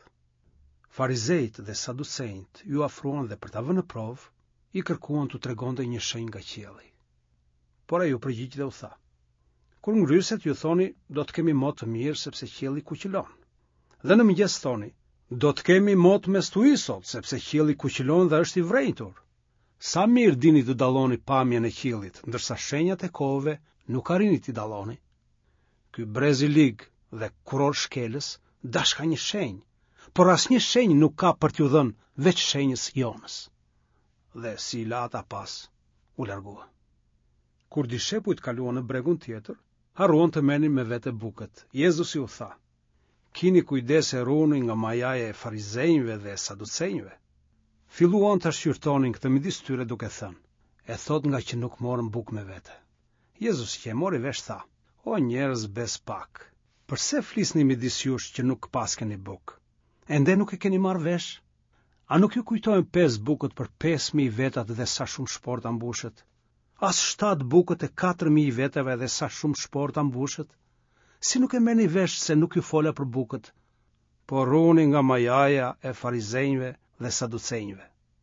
Farizejt dhe saducejt ju afruan dhe për ta vënë në provë, i kërkuan t'u tregonte një shenjë nga qielli. Por ai u përgjigj dhe u tha: "Kur ngryset ju thoni, do të kemi motë të mirë sepse qielli kuqëlon. Dhe në mëngjes thoni, do të kemi motë me stuhi sot sepse qielli kuqëlon dhe është i vrenjtur. Sa mirë dini të dalloni pamjen e qiellit, ndërsa shenjat e kohëve nuk arrini t'i dalloni. Ky brez i lig dhe kuror shkelës dash ka një shenjë, por asnjë shenjë nuk ka për t'ju dhënë veç shenjës Jonës." Dhe si la ata pas, u largua. Kur dishepujt kaluan në bregun tjetër, harruan të merrnin me vete bukët. Jezusi u tha: "Kini kujdes e ruani nga majaja e farizejve dhe saducejve." Filluan të shqyrtonin këtë midis tyre duke thënë: "E thot nga që nuk morën bukë me vete." Jezusi që e mori vesh tha: "O njerëz bespak, pse flisni midis jush që nuk pas keni bukë? Ende nuk e keni marrë vesh? A nuk ju kujtojnë pesë bukët për pesë mijë vetat dhe sa shumë shporta mbushët? As shtat bukët e katër mijë vetave dhe sa shumë shporta mbushët? Si nuk e merrni vesh se nuk ju fola për bukët, por ruani nga majaja e farizejve dhe saducejve."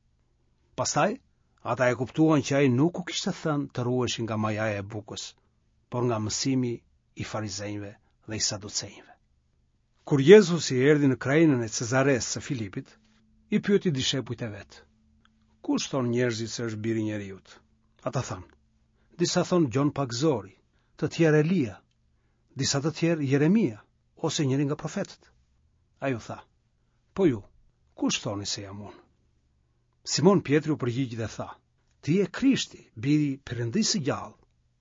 Pastaj, ata e kuptuan që ai nuk u kishte thënë të ruheshin nga majaja e bukës, por nga mësimi i farizejve dhe i saducejve. Kur Jezusi erdhi në krahinën e Cezares së Filipit, i pyeti dishepujt e vet: "Kush thon njerëzit se është biri i njeriut?" Ata thanë: "Disa thon Gjon Pagzori, të tjerë Elia, disa të tjerë Jeremia ose njëri nga profetët." Ai u tha: "Po ju, kush thoni se jam unë?" Simon Pietri u përgjigj dhe tha: "Ti je Krishti, biri i Perëndisë së gjallë."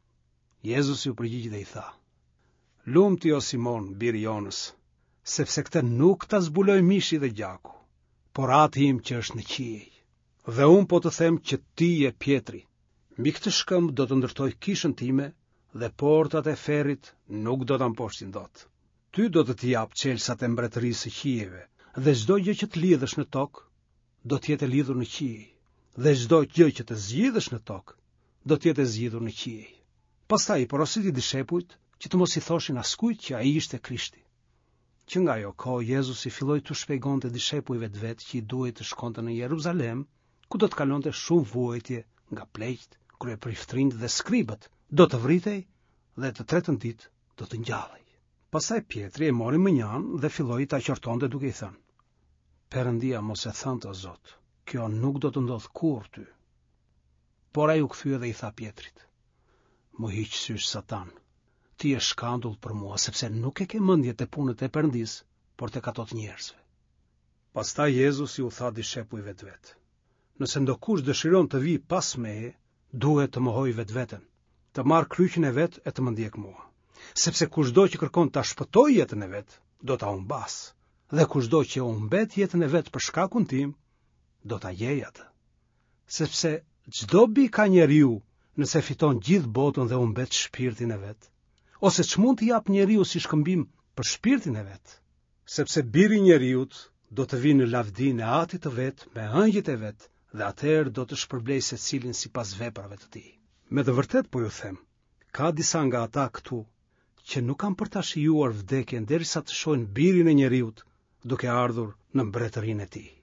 Jezusi u përgjigj dhe i tha: "Lumti o Simon, biri i Jonës, sepse këtë nuk ta zbuloi mishi dhe gjaku, por Ati im që është në qiej. Dhe unë po të them që ti je Pietri. Mbi këtë shkëmbë do të ndërtoj kishën time dhe portat e ferrit nuk do ta mposhtin dot. Ty do të t'i jap çelësat e mbretërisë së qijeve, dhe çdo gjë që të lidhësh në tokë do të jetë lidhur në qiej, dhe çdo gjë që të zgjidhësh në tokë do të jetë zgjidhur në qiej." Pastaj i porositi dishepujt që të mos i thoshin askujt që ai ishte Krishti. Që nga ajo kohë Jezusi filloi të shpjegonte dishepujve të vet që i duhej të shkonte në Jeruzalem, ku do të kalonte shumë vuajtje nga pleqt, kryepriftrinjt dhe skribët, do të vritej dhe të tretën ditë do të ngjallej. Pastaj Pietri e mori mënjan dhe filloi ta qortonte duke i thënë: Perëndia mos e thënë o Zot, kjo nuk do të ndodh kurrë ty. Por ai u kthye dhe i tha Pjetrit: Mo hiq sysh Satan, ti je shkandull për mua, sepse nuk e ke mendje te punët e Perëndis, por tek ato të njerëzve. Pastaj Jezusi u tha dishepujve të vet: Nëse ndokush dëshiron të vijë pas meje, duhet të mohojë vetveten, të marrë kryqin e vet e të më ndjek mua. Sepse kushdo që kërkon ta shpëtojë jetën e vet, do ta humbas, dhe kushdo që humbet jetën e vet për shkakun tim, do ta gjejë atë. Sepse çdo bi ka njeriu nëse fiton gjithë botën dhe humbet shpirtin e vet, ose ç'mund të jap njeriu si shkëmbim për shpirtin e vet? Sepse biri i njeriut do të vinë në lavdinë e Atit të vet me ëngjëjt e vet, dhe atëherë do të shpërblej secilin sipas veprave të tij. Me të vërtet po ju them, ka disa nga ata këtu që nuk kanë për ta shijuar vdekjen derisa të shohin birin e njeriut duke ardhur në mbretërinë e tij.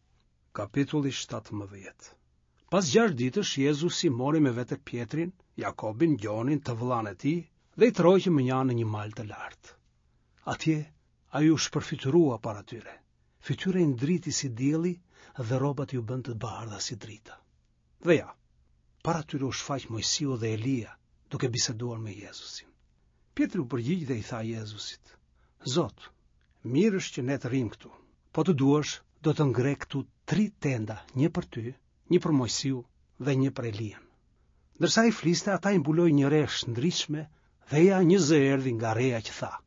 Kapitulli shtatëmbëdhjetë. Pas gjashtë ditësh Jezusi mori me vete Pjetrin, Jakobin, Gjonin, të vëllain e tij, dhe i troqi më njanë në një mal të lartë. Atje ai u shpërfytyrua para tyre. Fytyra i ndriti si dielli dhe rrobat ju bën të bardha si drita. Dhe ja, para tyre u shfaq Mojsiu dhe Elia, duke biseduar me Jezusin. Pjetri u përgjigj dhe i tha Jezusit: Zot, mirë është që ne të rrim këtu. Po të duash, do të ngre këtu tri tenda, një për ty, një për Mojsiu dhe një për Elian. Ndërsa i fliste, ata i mbuloi një re shndritshme dhe ja një zë erdhi nga reja që tha: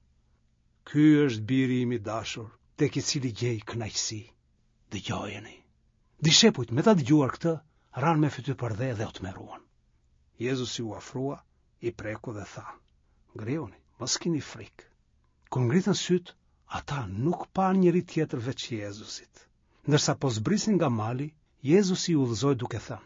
Ky është biri im i dashur, tek i cili gjej kënaqësi. Dëgjojeni. Dishepujt me ta dëgjuar këtë, ranë me fytyrë përdhe dhe u tmerruan. Jezusi u afrua, i preku dhe tha: Ngrihuni, mos keni frikë. Kur ngritën syt, ata nuk pan njëri tjetër veç Jezusit. Ndërsa po zbrisin nga mali, Jezusi u udhëzoi duke thënë: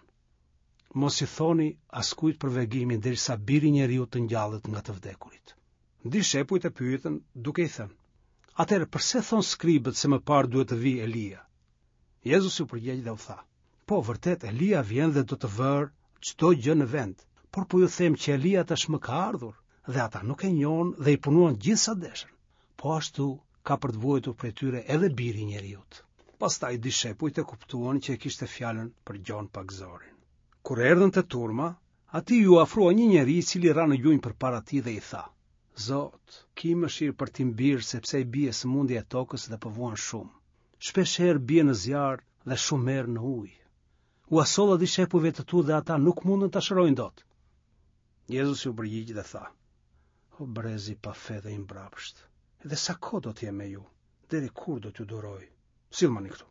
Mos i thoni askujt për vegimin derisa biri i njeriu të ngjallet nga të vdekurit. Dishepujt e pyetën duke i thënë: Atëherë pse thon skribët se më parë duhet të vijë Elia? Jezusi u përgjigj dhe u tha: Po, vërtet Elia vjen dhe do të vërë çdo gjë në vend, por po ju them që Elia tashmë ka ardhur, dhe ata nuk e njohën dhe i punuan gjithë sa deshën. Po ashtu ka për të vuajtur prej tyre edhe biri i njeriut. Pastaj dishepujt e kuptuan që e kishte fjalën për gjon pagzorin. Kur erdhën te turma, atij ju afrua një njeri i cili ra në gjunjë përpara tij dhe i tha: Zot, ki mëshirë për tim bir, sepse i bie sëmundja e tokës dhe po vuan shumë. Shpeshherë bie në zjarr dhe shumë merr në ujë. U asolla dishepujve të tu dhe ata nuk mundën ta shërojnë dot. Jezusi u përgjigj dhe tha: O brezi pa fe dhe i mbrapsht, edhe sa kohë do të jem me ju, deri kur do t'ju duroj? Sillmani këtu.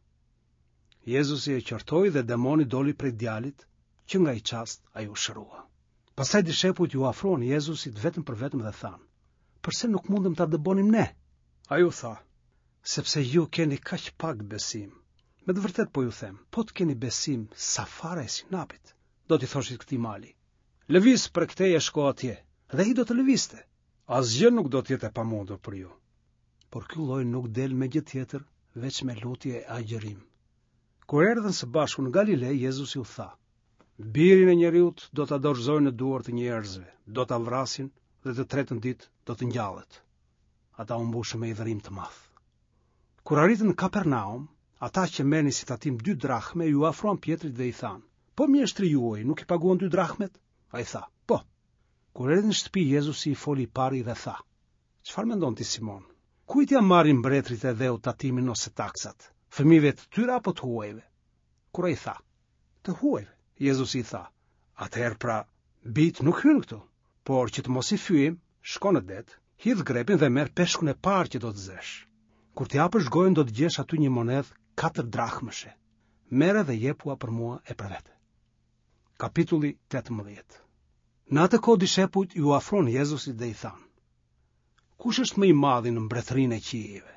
Jezusi e qortoi dhe demoni doli prej djalit, që nga i çast ai u shërua. Pastaj dishepujt ju afruan Jezusit vetëm për vetëm dhe thanë: Përse nuk mundëm ta dëbonim ne? Ai u tha: Sepse ju keni kaq pak besim. Me të vërtet po ju them, po të keni besim sa fare e sinapit, do t'i thoshit këtij mali: Lëviz për këteje shko atje, dhe ai do të lëvizte. Asgjë nuk do të jetë e pamundur për ju. Por ky lloj nuk del me gjë tjetër veç me lutje e agjërim. Kur erdhën së bashku në Galile, Jezusi u tha: Birin e njeriut do ta dorëzojnë në duar të njerëzve, do ta vrasin dhe të tretën ditë do të ngjallet. Ata u mbushën me idhërim të madh. Kur arritën në Kapernaum, ata që merrnin si tatim dy drahme ju afruan Pjetrit dhe i thanë: Po mjeshtri juaj nuk i paguan dy drahmet? Ai tha: Po. Kur erdhi në shtëpi, Jezusi i foli i pari dhe tha: Çfarë mendon ti, Simon? Kujt ja marrin mbretërit e dheu tatimin ose taksat? Fëmijëve të tyre apo të huajve? Kur ai tha: Të huajve, Jezusi i tha: Atëherë pra, bit nuk hyn këtu, por që të mos i fyejm, shko në det, hidh grepin dhe merr peshkun e parë që do të zesh. Kur t'i hapësh gojën do të gjesh aty një monedhë katër drahmëshe. Merre dhe jepua për mua e për vete. Kapitulli tetëmbëdhjetë. Në atë kohë dishepujt ju afron Jezusit dhe i thanë: Kush është më i madhi në mbretërinë e qiejve?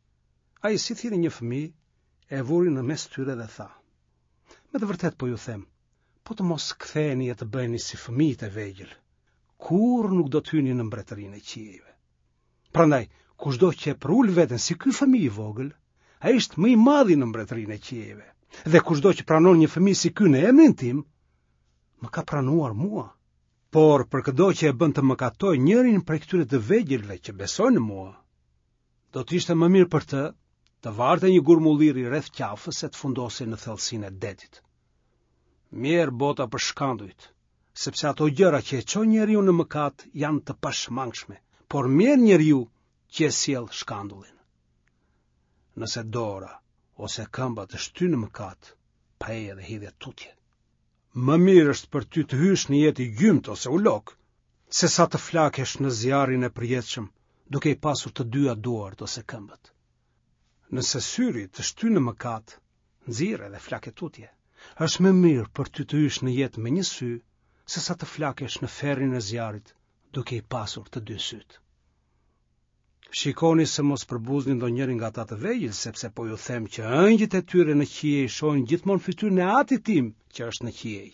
Ai si thirrë një fëmijë, e vuri në mes tyre dhe tha: Me të vërtet po ju them, po të mos ktheheni e të bëheni si fëmijët e vegjël, kur nuk do të hyni në mbretërinë e qiejve. Prandaj, kushdo që e prul veten si ky fëmijë i vogël, ai është më i madhi në mbretërinë e qiejve. Dhe kushdo që pranon një fëmijë si ky në emrin tim, më ka pranuar mua. Por për çdo që e bën të mëkatoj njërin prej këtyre të vegjëlve që besojnë në mua, do të ishte më mirë për të të varte një gurmulliri rreth qafës e të fundose në thellësinë e detit. Mirë bota për shkandujt, sepse ato gjëra që e çojnë njeriu në mëkat janë të pashmangshme, por mirë njeriu që e sjell shkandullin. Nëse dora ose këmba të shtynë në mëkat, pa e edhe hidhje tutje. Më mirë është për ty të hysh në jetë i gjymt ose ulok, se sa të flakesh në zjarrin e përjetshëm, duke i pasur të dyja duart ose këmbët. Nëse syri të shtynë në mëkat, nxirr edhe flake tutje. Është më mirë për ty të hysh në jetë me një sy, se sa të flakesh në ferrin e zjarrit, duke i pasur të dy syt. Shikoni se mos përbuzni ndonjërin nga ata të vegjël, sepse po ju them që ëngjët e tyre në qiej shohin gjithmonë fytyrën e Atit tim që është në qiej.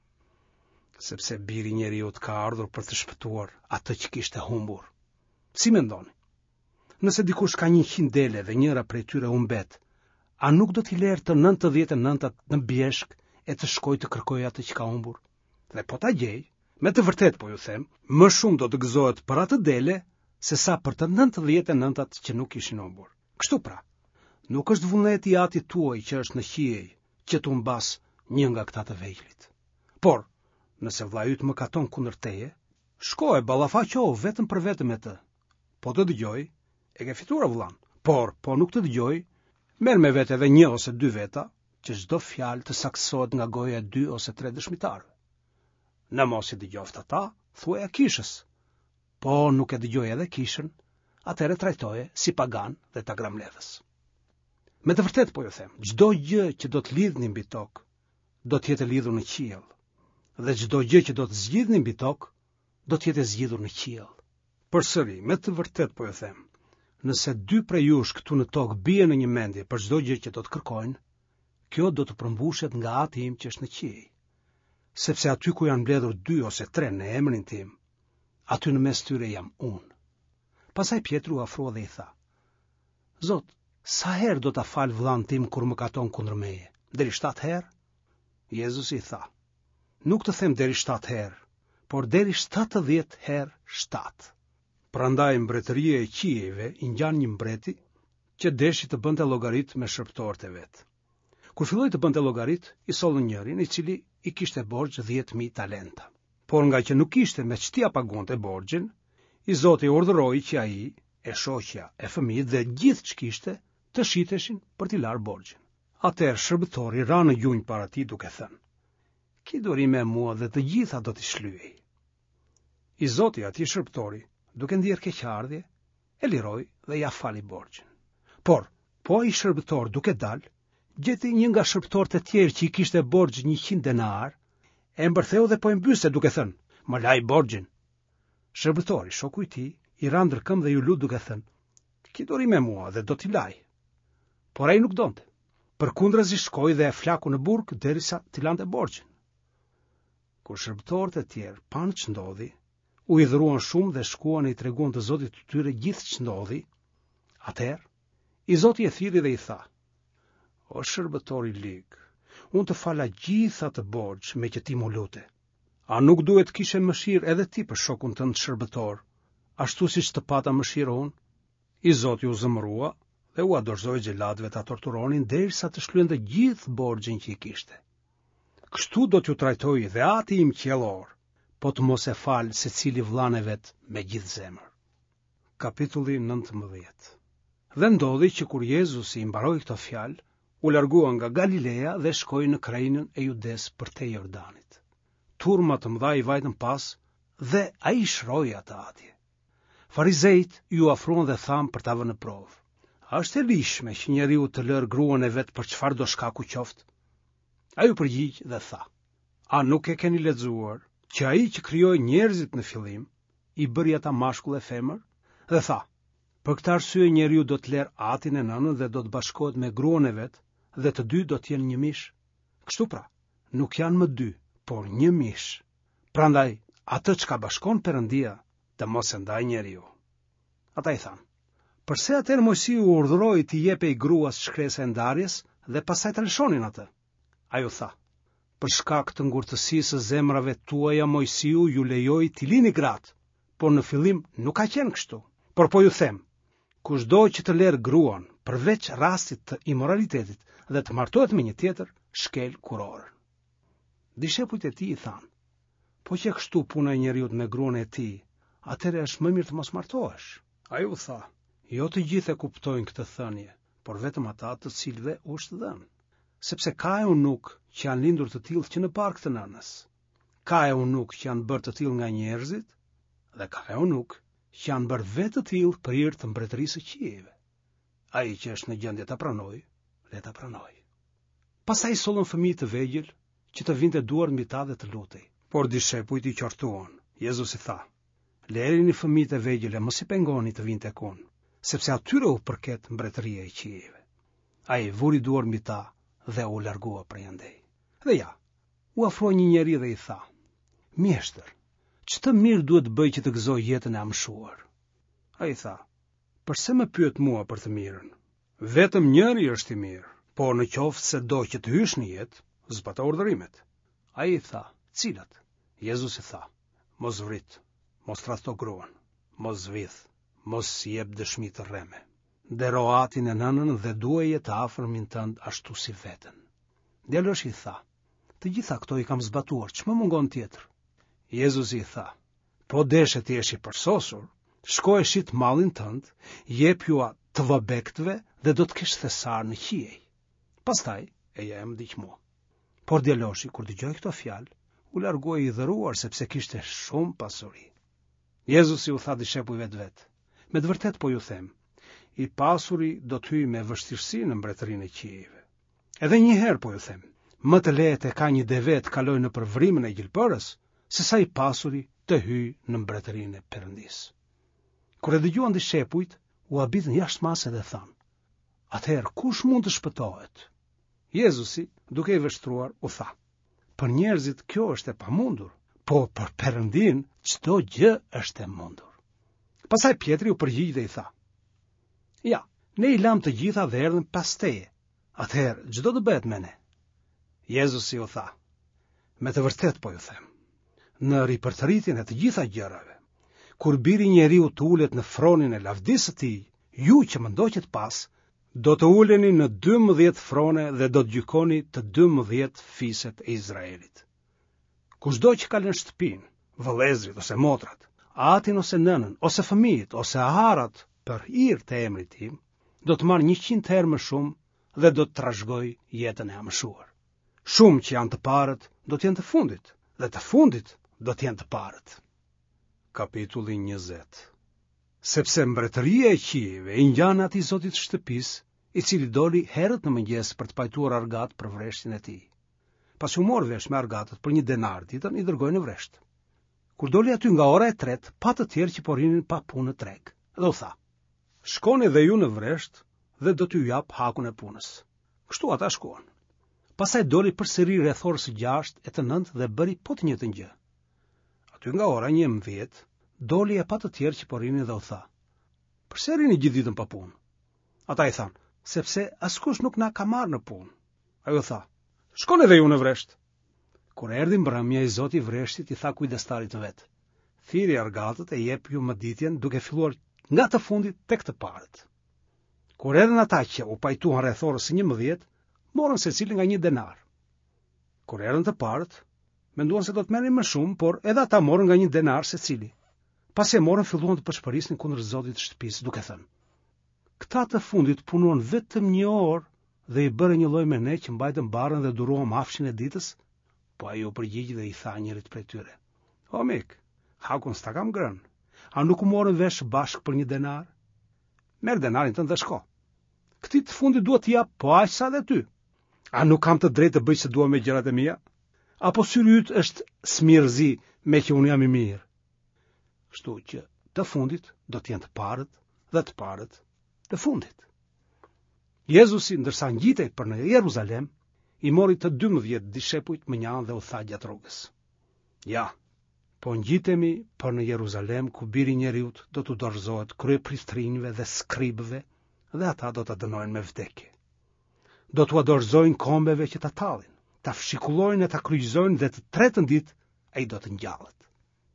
Sepse biri i njeriut ka ardhur për të shpëtuar atë që kishte humbur. Si mendoni? Nëse dikush ka njëqind dele dhe njëra prej tyre humbet, a nuk do t'i lërë të nëntëdhjetë e nëntat në bjeshk e të shkoj të kërkoj atë që ka humbur? Dhe po ta gjej, me të vërtet po ju them, më shumë do të gëzohet për atë dele, se sa për të nëntëdhjetë e nëntat që nuk ishin humbur. Kështu pra, nuk është vullneti i Atit tuaj që është në qiej, që të humbas një nga këta të vegjëlit. Por, nëse vllai yt mëkaton kundër teje, shko e ballafaqo vetëm për vetëm me të. Po të dëgjoj, e ke fituar vllan. Por, po nuk të dëgjoj, merr me vete edhe një ose dy veta, që çdo fjalë të saksohet nga goja e dy ose tre dëshmitarëve. Në mos i dëgjoft ata, thuaja kishës. Po nuk e dëgjoj edhe kishën, atëherë trajtoje si pagan dhe ta gramledhës. Me të vërtet po ju them, çdo gjë që do të lidhni mbi tokë, do të jetë lidhur në qiell, dhe çdo gjë që do të zgjidhni mbi tokë, do të jetë zgjidhur në qiell. Përsëri, me të vërtet po ju them, nëse dy prej jush këtu në tokë bien në një mendje për çdo gjë që do të kërkojnë, kjo do të përmbushet nga Ati im që është në qiej. Sepse aty ku janë mbledhur dy ose tre në emrin tim, aty në mes tyre jam unë. Pastaj Pietru afrua dhe i tha: Zot, sa herë do ta fal vllan tim kur mëkaton kundër meje? Deri shtatë herë? Jezusi i tha: Nuk të them deri shtatë herë, por deri shtatëdhjetë herë shtatë. Prandaj mbretëria e qiejve i ngjan një mbreti që deshi të bënte llogarit me shërbëtorët e vet. Kur filloi të bënte llogarit, i sollën njërin i cili i kishte borxh dhjetë mijë talenta. Por nga që nuk kishte me ç'tia pagonte borxhin, i Zoti urdhëroi që ai, e shoqja, e fëmijët dhe gjithë ç'kishte të shiteshin për t'i larë borxhin. Atëherë shërbëtori ra në gjunjë para tij duke thënë: Ki duri me mua dhe të gjitha do t'i shlyej. I Zoti atij shërbëtori, duke ndier keqardhje, e liroi dhe ja fali borxhin. Por, po ai shërbëtor duke dal, gjeti një nga shërbëtorët e tjerë që i kishte borxh njëqind denar, e mbërtheu dhe po e mbyste duke thënë: Më laj borxhin. Shërbëtori, shoku i tij, i ra ndërkëmbë dhe ju lut duke thënë: Ki duri me mua dhe do t'i laj. Por ai nuk donte. Përkundrazi shkoi dhe e flaku në burg derisa t'i lante borxhin. Kur shërbëtorët e tjerë panë ç'ndodhi, u idhëruan shumë dhe shkuan e i treguan të Zotit të tyre gjithë ç'ndodhi. Atëherë, i Zoti e thirrri dhe i tha: O shërbëtor i lig, unë të fala gjitha të borxh me që ti mu lute. A nuk duhet kishe mëshirë edhe ti për shokun tënd shërbëtor, ashtu siç të pata mëshirë unë? I Zoti u zëmërua dhe u dorëzoi xhelatëve ta torturonin derisa të shlyente gjithë borxhin që i kishte. Kështu do t'ju trajtoj dhe Ati im qiellor, po të mos e falë se cili vllan e vet me gjithë zemër. Kapitulli nëntëmbëdhjetë. Dhe ndodhi që kur Jezusi i mbaroi këto fjalë, u largua nga Galilea dhe shkoi në krainën e Judes për te Jordanit. Turma të mëdha i vajtën pas dhe ai shroi ata atje. Farizejt ju afruan dhe than për ta vënë në provë: A është e lishme që njeriu të lërë gruan e vet për çfarë do shkaku qoftë? Ai u përgjigj dhe tha: A nuk e keni lexuar që ai që krijoi njerëzit në fillim i bëri ata mashkull e femër? Dhe tha: Për këtë arsye njeriu do të lërë atin e nënën dhe do të bashkohet me gruan e vet, dhe të dy do të jenë një mish. Kështu pra, nuk janë më dy, por një mish. Prandaj, atë çka bashkon Perëndia, të mos e ndaj njeriu. Ata i thanë: Përse atëherë Mojsiu urdhëroi t'i jepej gruas shkresë e ndarjes dhe pastaj ta lëshonin atë? Ai u tha: Për shkak të ngurtësisë së zemrave tuaja Mojsiu ju lejoi t'i lini gratë, por në fillim nuk ka qenë kështu. Por po ju them, kushdo që të lërë gruan përveç rastit të imoralitetit dhe të martohet me një tjetër, shkel kurorën. Dishepujt e tij i thanë: "Po që kështu puna e njeriut me gruan e tij, atëherë është më mirë të mos martohesh." Ai u tha: "Jo të gjithë e kuptojnë këtë thënie, por vetëm ata të cilëve u është dhënë. Sepse ka eunuk që janë lindur të tillë që në barkë të nënës. Ka eunuk që janë bërë të tillë nga njerëzit, dhe ka eunuk që janë bërë vetë të tillë për hir të mbretërisë së qiejve. Ai që është në gjendje ta pranojë, le ta pranojë." Pastaj sollën fëmijë të vegjël që të vinte duart mbi ta dhe të lutej. Por dishepujt i qortuan. Jezusi tha: "Lerini fëmijët e vegjël e mos i pengoni të vinë tek unë, sepse atyre u përket mbretëria e qiejve." Ai vuri duart mbi ta dhe u largua prej andej. Dhe ja, u afroi një njeri dhe i tha: "Mjeshtër, ç'të mirë duhet bëj që të gëzoj jetën e amshuar?" Ai tha: "Përse më pyet mua për të mirën? Vetëm njëri është i mirë, por në qoftë se do që të hysh në jetë, zbato urdhërimet." Ai i tha: "Cilat?" Jezusi tha: "Mos vrit, mos tradhto gruan, mos zvidh, mos jep dëshmi të rreme. Ndero atin e nënën dhe duaje të afërmin tënd ashtu si veten." Djaloshi i tha: "Të gjitha këto i kam zbatuar, ç'më mungon tjetër?" Jezusi i tha: "Po deshe të jesh i përsosur, shko e shit mallin tënd, jep ju të vëbektëve dhe do të kesh thesar në qiej. Pastaj e ja më ndiq mua." Por djaloshi, kur dëgjoi këto fjalë, u largoi i dhëruar sepse kishte shumë pasuri. Jezusi u tha dishepujve të vet: "Me të vërtet po ju them, i pasuri do të hyjë me vështirësi në mbretërinë e qiejve. Edhe një herë po ju them, më të lehet e ka një deve të kalojë në përvrimën e gjilpërës, se sa i pasuri të hyjë në mbretërinë e Perëndisë." Kur e dëgjuan dishepujt, u habitën jashtë mase dhe thanë: "Atëherë kush mund të shpëtohet?" Jezusi, duke i vështruar, u tha: "Për njerëzit kjo është e pamundur, po për Perëndin çdo gjë është e mundur." Pastaj Pjetri u përgjigj dhe i tha: "Ja, ne i lam të gjitha dhe erdhëm pas teje. Atëherë çdo të bëhet me ne?" Jezusi u tha: "Me të vërtet po ju them, në ripërtëritjen e të gjitha gjërave, kur biri i njeriu të ulet në fronin e lavdisë së tij, ju që më ndoqët pas, do të uleni në dymbëdhjetë frone dhe do të gjykoni të dymbëdhjetë fiset e Izraelit. Kushdo që ka lënë shtëpinë, vëllezrit ose motrat, atin ose nënën, ose fëmijët, ose aharat për hir të emrit tim, do të marrë njëqind herë më shumë dhe do të trashëgoj jetën e amshuar. Shumë që janë të parët do të jenë të fundit, dhe të fundit do të jenë të parët." Kapitulli njëzet. Sepse mbretëria e qiejve i ngjan atij zotit të shtëpisë, i cili doli herët në mëngjes për të pajtuar argat për vreshtin e tij. Pas u mor vesh me argatët për një denar ditën, i dërgoi në vresht. Kur doli aty nga ora e tretë, pa të tjerë që po rinin pa punë në treg, dhe u tha: "Shkoni dhe ju në vresht dhe do t'ju jap hakun e punës." Kështu ata shkuan. Pastaj doli përsëri rreth orës së gjashtë e të nëntë dhe bëri po të njëjtën gjë. Aty nga ora njëmbëdhjetë, doli e pa të tjerë që po rinin dhe u tha: "Pse rini gjithë ditën pa punë?" Ata i thanë: "Sepse askush nuk na ka marrë në punë." Ai u tha: "Shkoni dhe ju në vresht." Kur erdhi mbrëmja, i zoti i vreshtit i tha kujdestarit të vet: "Thirrni argatët e jep ju mëditjen duke filluar nga të fundit tek të parët." Kur erdhën ata që u pajtuan rreth orës së njëmbëdhjetë, morën secili nga një denar. Kur erdhën të parët, menduan se do të merrin më shumë, por edhe ata morën nga një denar secili. Pasi e morën, filluan të përshpërisnin kundër zotit të shtëpisë, duke thënë: "Këta të fundit punuan vetëm një orë dhe i bëre një lloj me ne që mbajtëm barrën dhe duruam hafshin e ditës." Po ai u përgjigj dhe i tha njërit prej tyre: "O mik, hakun s'ta kam grënë. A nuk u morën vesh bashkë për një denar? Merr denarin tënd dhe shko. Këtij të fundit duhet t'i jap po aq sa dhe ty. A nuk kam të drejtë të bëj se dua me gjërat e mia? Apo syri yt është smirëzi me që unë jam i mirë?" Kështu që të fundit do të jenë të parët dhe të parët të fundit. Jezusi, ndërsa ngjitej për në Jeruzalem, i mori të dymbëdhjetë dishepujt më një anë dhe u tha gjatë rrugës: "Ja, po ngjitemi për në Jeruzalem, ku biri i njeriut do t'u dorëzohet kryepristrinjve dhe skribëve, dhe ata do ta dënojnë me vdekje. Do t'u dorëzojnë kombeve që ta tallin, ta fshikullojnë e ta kryqëzojnë dhe të tretën ditë ai do të ngjallet."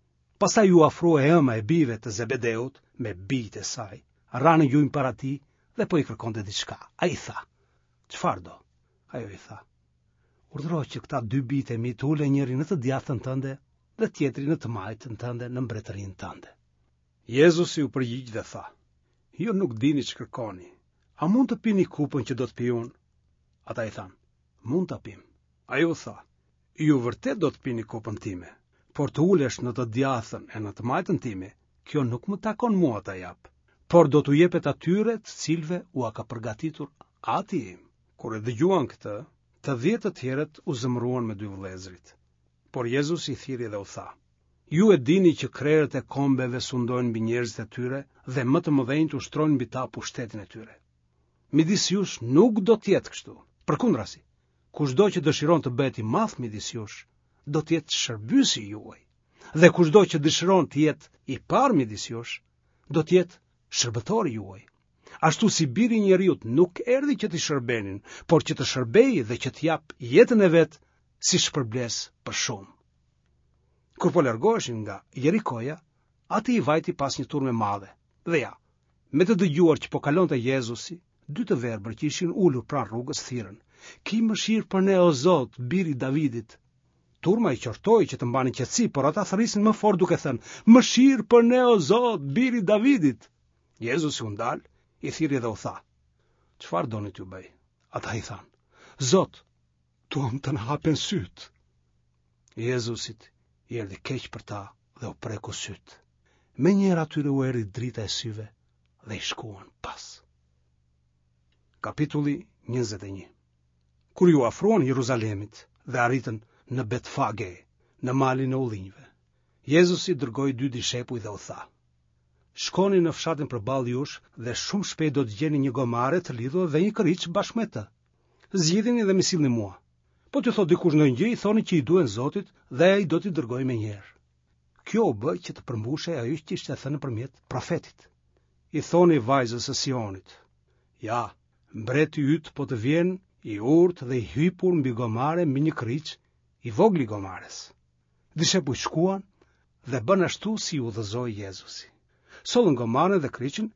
Pastaj u afrua ema e bijve të Zebedeut me bijtë e saj, ranë gjujmë para tij dhe po i kërkonte diçka. Ai i tha: "Çfarë do?" Ajo i tha: "Urdhëro që këta dy bijtë e mi të ulen njëri në të djathtën tënde dhe tjetri në të majtën tënde në mbretërinë tënde." Jezusi u përgjigj dhe tha: "Ju nuk dini që kërkoni. A mund të pini kupën që do të pi unë?" Ata i thanë: "Mund ta pim." Ai u tha: "Ju vërtet do të pini kupën time, por të ulesh në të djathtën e në të majtën time, kjo nuk më takon mua ta jap, por do t'u jepet atyre të cilëve u ka përgatitur Ati im." Kur e dëgjuan këtë, të dhjetë të tjerët u zemëruan me dy vëllezrit. Por Jezusi i thiri dhe u tha: "Ju e dini që krerët e kombeve sundojnë mbi njerëzit e tyre dhe më të mëdhenjt ushtrojnë mbi ta pushtetin e tyre. Midis jush nuk do të jetë kështu. Përkundrazi, kushdo që dëshiron të bëhet i madh midis jush, do të jetë shërbyesi juaj. Dhe kushdo që dëshiron të jetë i parë midis jush, do të jetë shërbëtori juaj. Ashtu si biri i njeriut nuk erdhi që të shërbenin, por që të shërbejë dhe që të jap jetën e vet si shpërbles për shumë." Kur po largoheshin nga Jerikoja, ati i vajti pas një turme madhe. Dhe ja, me të dëgjuar që po kalonte Jezusi, dy të verbër që ishin ulur pranë rrugës thirrën: "Ki mëshirë për ne o Zot, biri i Davidit." Turma i qortoi që të mbanin qetësi, por ata thërrisin më fort duke thënë: "Mëshirë për ne o Zot, biri i Davidit." Jezusi u ndal, i thiri dhe u tha: "Çfarë doni t'ju bëj?" Ata i thanë: "Zot, duam të na hapen syt." Jezusit i erdhi keq për ta dhe u preku syt. Menjëherë atyre u erdhi drita e syve dhe i shkuan pas. Kapitulli njëzet e një. Kur ju afruan Jeruzalemit dhe arritën në Betfage, në malin e ullinjve, Jezusi dërgoi dy dishepuj dhe u tha: "Shkoni në fshatin përballë jush dhe shumë shpejt do të gjeni një gomare të lidhur dhe një këriç bashkë me të. Zgjidhini dhe më sillni mua. Po t'ju thot dikush ndonjë gjë, i thoni që i duhen Zotit dhe ai do t'i dërgojë menjëherë." Kjo u bë që të përmbushej ajo që ishte thënë nëpërmjet profetit: "I thoni vajzës së Sionit: ja, mbreti yt po të vjen i urtë dhe i hypur mbi gomare mbi një këriç, i vogli gomares." Dishepujt shkuan dhe bën ashtu si u udhëzoi Jezusi. Sollën gomaren dhe këriçin,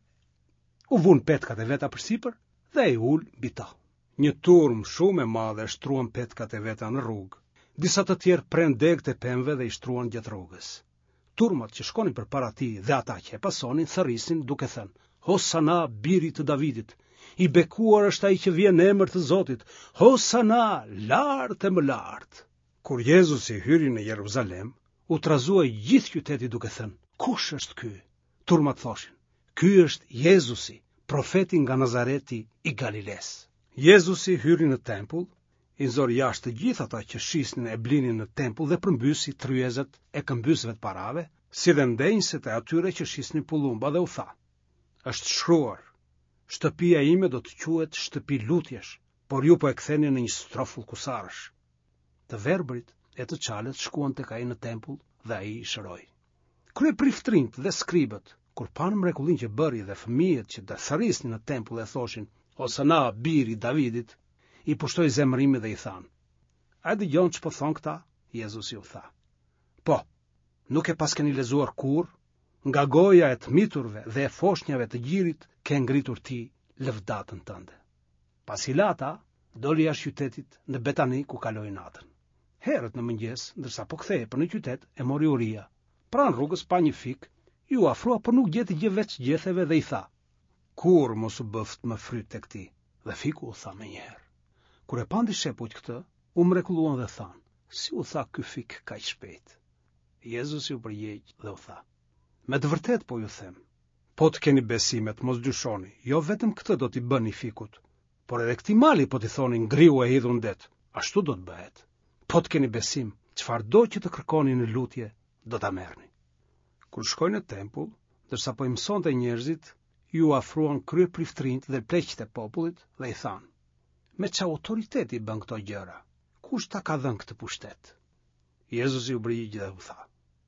u vun petkat e veta përsipër dhe e ul mbi ta. Një turm shumë e madhe shtruan petkat e veta në rrugë. Disa të tjerë pren degët e pemëve dhe i shtruan gjatë rrugës. Turmat që shkonin përpara tij dhe ata që e pasonin thërrisin duke thënë: "Hosana, biri të Davidit! I bekuar është ai që vjen në emër të Zotit! Hosana, lart e më lart!" Kur Jezusi hyri në Jeruzalem, u trazua gjithë qyteti duke thënë: "Kush është ky?" Turmat thoshin: "Ky është Jezusi, profeti nga Nazareti i Galiles." Jezusi hyri në tempull, i nxori jashtë të gjithë ata që shisnin e blinin në tempull dhe përmbysi tryezët e këmbysëve të parave, si dhe ndenjësit e atyre që shisnin pullumba dhe u tha: "Është shkruar: Shtëpia ime do të quhet shtëpi lutjesh, por ju po e ktheni në një strofull kusarësh." Të verbërit e të çalët shkuan tek ai në tempull dhe ai i shëroi. Kryepriftrinjt dhe skribët, kur panë mrekullinë që bëri dhe fëmijët që thërrisnin në tempull e thoshin: "Hosana, biri i Davidit", i pushtoi zemërimi dhe i thanë: "A dëgjon ç'po thon këta?" Jezusi u tha: "Po, nuk e pas keni lexuar kurrë? Nga goja e të miturve dhe e foshnjave të gjirit ke ngritur ti lëvdatën tënde." Pasi lata, doli jashtë qytetit në Betani ku kaloi natën. Herët në mëngjes, ndërsa po kthehej për në qytet, e mori uria. Pranë rrugës pa një fik, ju afrua por nuk gjeti gjë veç gjetheve dhe i tha: "Kur mos u bëft më fryt tek ti?" Dhe fiku u tha menjëherë. Kur e pan dishepujt këtë, u mrekulluan dhe thanë: "Si u tha ky fik kaq shpejt?" Jezusi u përgjigj dhe u tha: "Me të vërtet po ju them, po të keni besimet, mos dyshoni, jo vetëm këtë do t'i bëni fikut, por edhe këtij mali po t'i thoni ngrihu e hidhu në det, ashtu do të bëhet. Po të keni besim, çfarëdo që të kërkoni në lutje, do ta merrni." Kur shkoi në tempull, ndërsa po i mësonte njerëzit, ju afruan kryepriftrinjt dhe pleqët e popullit dhe i thanë: "Me ç'a autoriteti bën këto gjëra? Kush ta ka dhënë këtë pushtet?" Jezusi u përgjigj dhe u tha: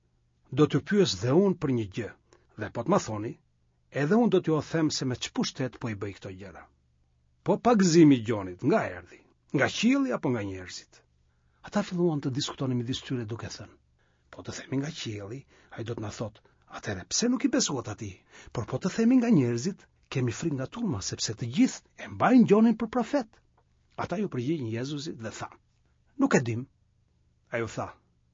"Do t'ju pyes dhe unë për një gjë, dhe po të më thoni, edhe unë do t'ju o them se me ç'pushtet po i bëj këto gjëra. Po pagëzimi i gjonit nga erdhi? Nga qielli apo nga njerëzit?" Ata filluan të diskutonin midis tyre duke thënë: "Po të themi nga qielli, ai do të na thotë: atëherë pse nuk i besuat atij? Por po të themi nga njerëzit, kemi frikë nga turma, sepse të gjithë e mbajnë gjonin për profet. Ata ju përgjigjën Jezusit dhe tha, nuk e dim. Ai u tha,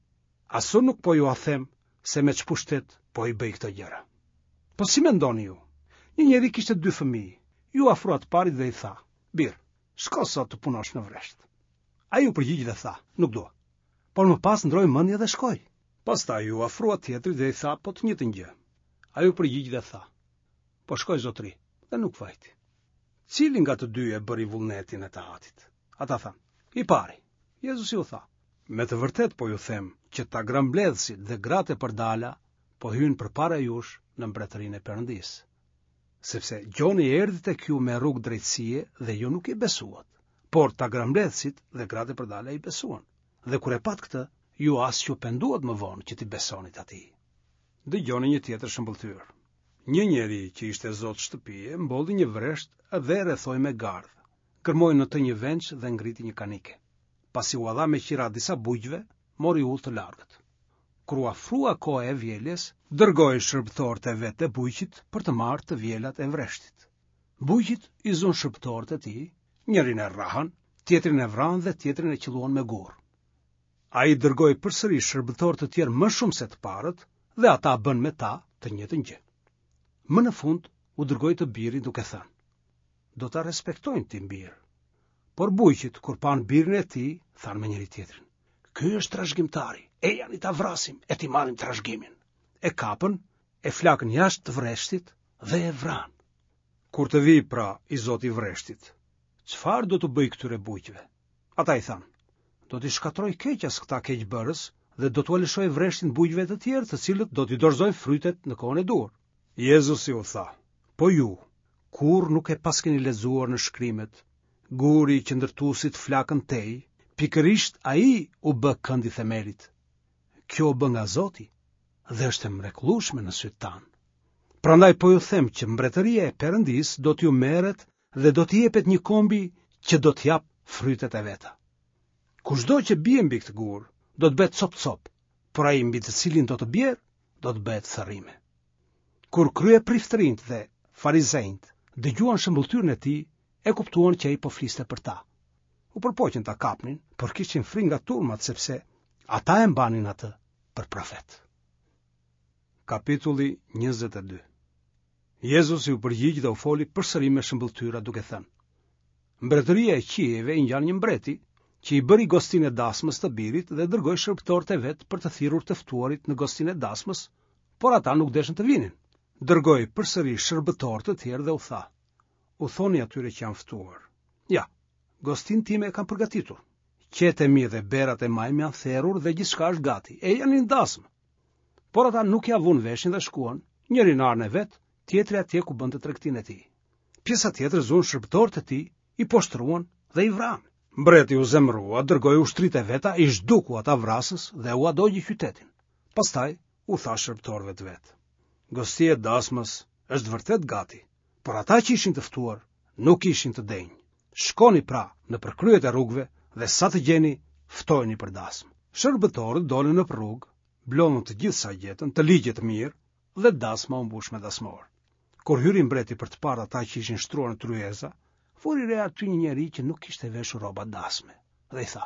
asu nuk po ju a them se me ç'pushtet po i bëj këto gjëra. Po si mendoni ju? Një njeri kishte dy fëmijë, ju afruat parit dhe i tha, bir, shko sot të punosh në vresht. Ai u përgjigj dhe tha, nuk dua, por më pas ndroi mendje dhe shkoi. Pastaj ju afrua tjetri dhe i tha po të njëjtën gjë. Ai u përgjigj dhe tha, po shkoj zotri, dhe nuk vajti. Cili nga të dy e bëri vullnetin e të hatit? Ata thanë, i pari. Jezusi u tha, me të vërtet po ju them që ta grambledhësit dhe gratë e përdala po hynë përpara jush në mbretërinë e Perëndisë. Sepse gjoni erdhi tek ju me rrugë drejtësie dhe ju nuk i besuat, por ta grambledhësit dhe gratë e përdala i besuan. Dhe kur e pat këtë, ju as që penduat më vonë që ti besonit atij. Dëgjoni një tjetër shëmbëltyr. Një njeri që ishte zot shtëpie mbolli një vresht dhe rrethoi me gardh, kërmoi në të një venç dhe ngriti një kanike. Pasi u dha me qira disa bujqve, mori ull të largët. Kur u afrua koha e vjeljes, dërgoi shërbëtorët e vet të bujqit për të marrë të vjelat e vreshtit. Bujqit i zon shërbëtorët e tij, njërin e rrahan, tjetrin e vran dhe tjetrin e qelluan me gur. Ai dërgoi përsëri shërbëtorë të tjerë më shumë se të parët dhe ata bën me ta të njëjtën gjë. Më në fund u dërgoi të birin duke thënë, do ta respektojnë ti bir. Por bujqit kur pan birin e tij, thanë me njëri tjetrin, ky është trashëgimtari, e janë i ta vrasim, e ti marrim trashëgimin. E kapën, e flakën jashtë të vreshtit dhe e vran. Kur të vi pra i zoti i vreshtit, çfarë do të bëj këtyre bujqve? Ata i thanë, do t'i shkatroj keqas këta keqbërës dhe do t'u lëshoj vreshtin bujqve të tjerë, të cilët do t'i dorëzojnë frytet në kohën e dur. Jezusi u tha, po ju, kur nuk e paskeni lexuar në shkrimet, guri që ndërtuesit flakën tej, pikërisht ai u bë këndi themelit. Kjo u bë nga Zoti dhe është e mrekullueshme në sytë tanë. Prandaj po ju them që mbretëria e Perëndisë do t'ju merret dhe do t'i jepet një kombi që do t'jap frytet e veta. Kushdo që bie mbi këtë gur, do të bëhet cop-cop, por ai mbi të cilin do të bjerë, do të bëhet therrime. Kur krye priftërinjt dhe farizejt dëgjuan shëmbulltyrën e tij, e kuptuan që ai po fliste për ta. U përpoqën ta kapnin, por kishin frikë nga turmat sepse ata e mbanin atë për profet. Kapitulli njëzet e dy. Jezusi u përgjigj dhe u foli përsëri me shëmbulltyra duke thënë, mbretëria e qiejve i ngjan një mbreti që i bëri gostinë e dasmës të birit dhe dërgoi shërbëtorët e vet për të thirrur të ftuarit në gostinë e dasmës, por ata nuk deshën të vinin. Dërgoi përsëri shërbëtorë të tjerë dhe u tha, u thoni atyre që janë ftuar, ja, gostinë time e kam përgatitur. Qetë e mi dhe berat e maj më janë therrur dhe gjithçka është gati, e janë në dasmë. Por ata nuk ja vun veshin dhe shkuan, njëri në anën e vet, tjetri atje ku bënte tregtinë e tij. Pjesa tjetër zon shërbëtorët e tij, i poshtruan dhe i vranë. Mbreti u zemrua, dërgoi ushtritë e veta, i zhduku ata vrasës dhe u adogji qytetin. Pastaj u tha shërbëtorëve të vet, gostia e dasmës është vërtet gati, por ata që ishin të ftuar nuk ishin të denj. Shkoni pra në përkryet e rrugëve dhe sa të gjeni, ftojeni për dasmë. Shërbëtorët dolën në rrugë, blonën të gjithë sa gjetën, të ligje të mirë, dhe dasma u mbush me dasmor. Kur hyri mbreti për të parë ata që ishin shtruar në tryeza, fori re aty një njeri që nuk kishte veshur rroba dasme, dhe i tha,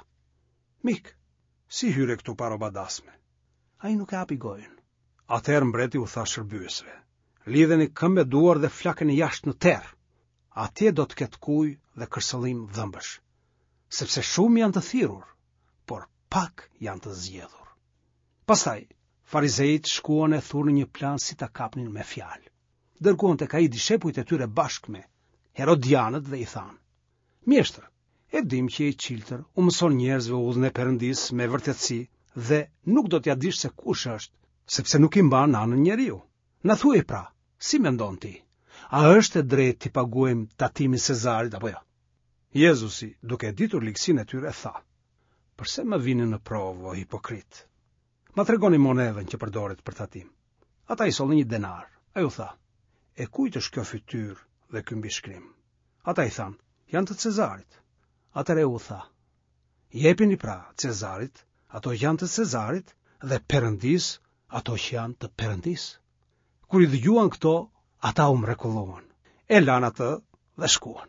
mik, si hyre këtu pa rroba dasme? Ai nuk e hapi gojën. Atëherë mbreti u tha shërbyesve, lidheni këmbë e duar dhe flakeni jashtë në terr. Atje do të ketë kujë dhe kërcëllim dhëmbësh, sepse shumë janë të thirrur, por pak janë të zgjedhur. Pastaj, farizejt shkuan e thurën një plan si ta kapnin me fjalë. Dërguan tek ai dishepujt e tyre bashkë me Herodianët dhe i thanë, mjeshtër, e dim që i qiltër u mëson njerëzve udhën e Perëndisë me vërtetësi dhe nuk do t'ja dish se kush është, sepse nuk i mban anën njeriu. Na thuaj pra, si mendon ti? A është e drejtë t'i paguajmë tatimin Cezarit apo jo? Jezusi, duke ditur ligësinë e tyre, tha, përse më vini në provë, o hipokrit? Ma tregoni monedhën që përdoret për tatim. Ata i sollën një denar. Ai u tha, e kujt është kjo fytyrë dhe ky mbishkrim? Ata i thanë, janë të Cezarit. Atëre u tha, jepini pra Cezarit, ato janë të Cezarit, dhe Perëndis, ato që janë të Perëndis. Kur i dëgjuan këto, ata u mrekulluan. e lanë atë dhe shkuan.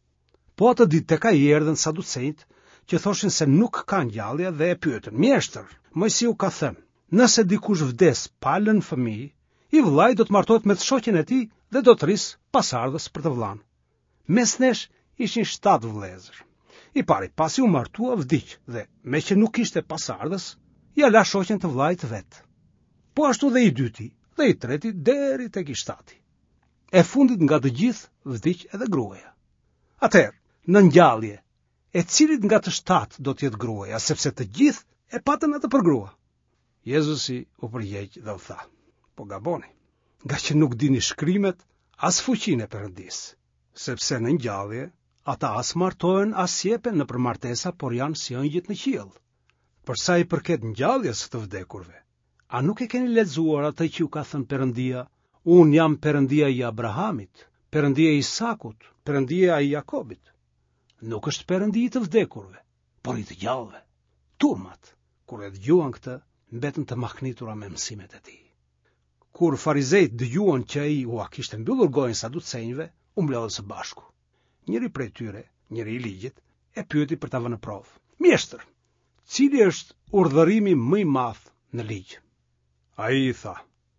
Po atë ditë tek ai erdhën saducejt, që thoshin se nuk ka ngjallje dhe e pyetën: Mjeshtër, Mojsiu ka thënë, nëse dikush vdes pa lënë fëmijë, i vllai do të martohet me të shoqen e tij dhe do të rrisë pasardhës për të vllain. Mes nesh ishin shtatë vëllezër. I pari pasi u martua vdiq dhe me që nuk ishte pasardhës, ja la shoqen të vllait vet. Po ashtu dhe i dyti dhe i treti deri tek i shtati. E fundit nga të gjithë vdiq edhe gruaja. Atëherë, në ngjallje, e cilit nga të shtatë do të jetë gruaja, sepse të gjithë e patën atë për grua? Jezusi u përgjegj dhe u tha: Po gaboni, nga që nuk dini shkrimet as fuqinë e Perëndis, sepse në ngjallje ata as martohen as sjepen në për martesa, por janë si ëngjët në qiell. Për sa i përket ngjalljes së të vdekurve, a nuk e keni lexuar atë që ju ka thënë Perëndia: Unë jam Perëndia i Abrahamit, Perëndia i Isakut, Perëndia i Jakobit. Nuk është Perëndi i të vdekurve, por i të gjallëve. Turmat, kur e dëgjuan këtë, mbetën të mahnitura me mësimet e tij. Kur farizejt dëgjuan që ai u kishte mbyllur gojën saducejve, u mblodhën së bashku. Njëri prej tyre, njëri i ligjit, e pyeti për ta vënë në provë: Mjeshtër, cili është urdhërimi më i madh në ligj? Ai i tha: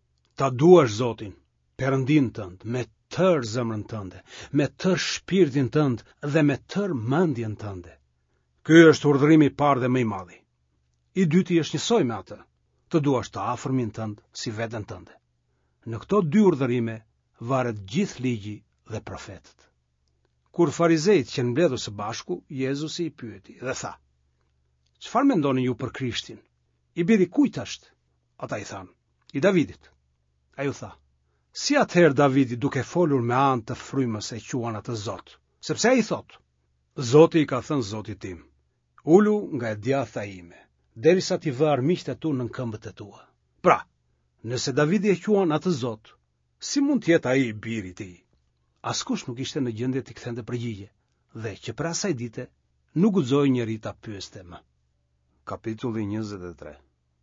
Ta duash Zotin, Perëndin tënd, me tërë zemrën tënde, me tërë shpirtin tënd dhe me tërë mendjen tënde. Ky është urdhërimi i parë dhe më i madh. I dyti është njësoj me atë: Të duash të afërmin tënd si veten tënde. Në këto dy urdhërime varet gjithë ligji dhe profetët. Kur farizejt që mbledhur së bashku, Jezusi i pyeti dhe tha: Çfarë mendoni ju për Krishtin? I biri kujt është? Ata i thanë: I Davidit. Ai u tha: Si atëherë Davidi, duke folur me anë të frymës, e quan atë Zot? Sepse ai thot: Zoti i ka thënë Zotit tim: Ulu nga e djatha ime, derisa ti vë armiqtë tu nën këmbët e tua. Pra, nëse Davidi e quan atë Zot, si mund të jetë ai i biri i tij? Askush nuk ishte në gjendje të kthente përgjigje, dhe që për asaj dite nuk guxoi njeri ta pyeste më. Kapitulli njëzet e tre.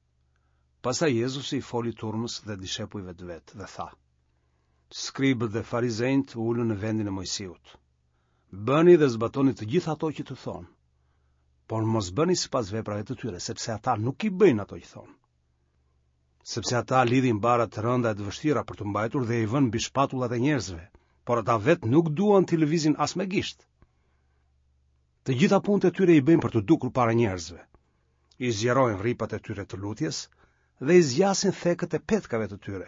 Pastaj Jezusi i foli turmës dhe dishepujve të vet dhe tha: Skribët dhe farizejt ulën në vendin e Mojsiut. Bëni dhe zbatoni të gjithë ato që të thonë, por mos bëni sipas veprave të tyre, sepse ata nuk i bëjnë ato që thonë. Sepse ata lidhin bara të rënda e të vështira për të mbajtur dhe i vënë mbi shpatullat e njerëzve, por ata vet nuk duan t'i lëvizin as me gisht. Të gjitha punët e tyre i bëjnë për të dukur para njerëzve. I zgjerojnë rripat e tyre të lutjes dhe i zgjasin thekët e petkave të tyre.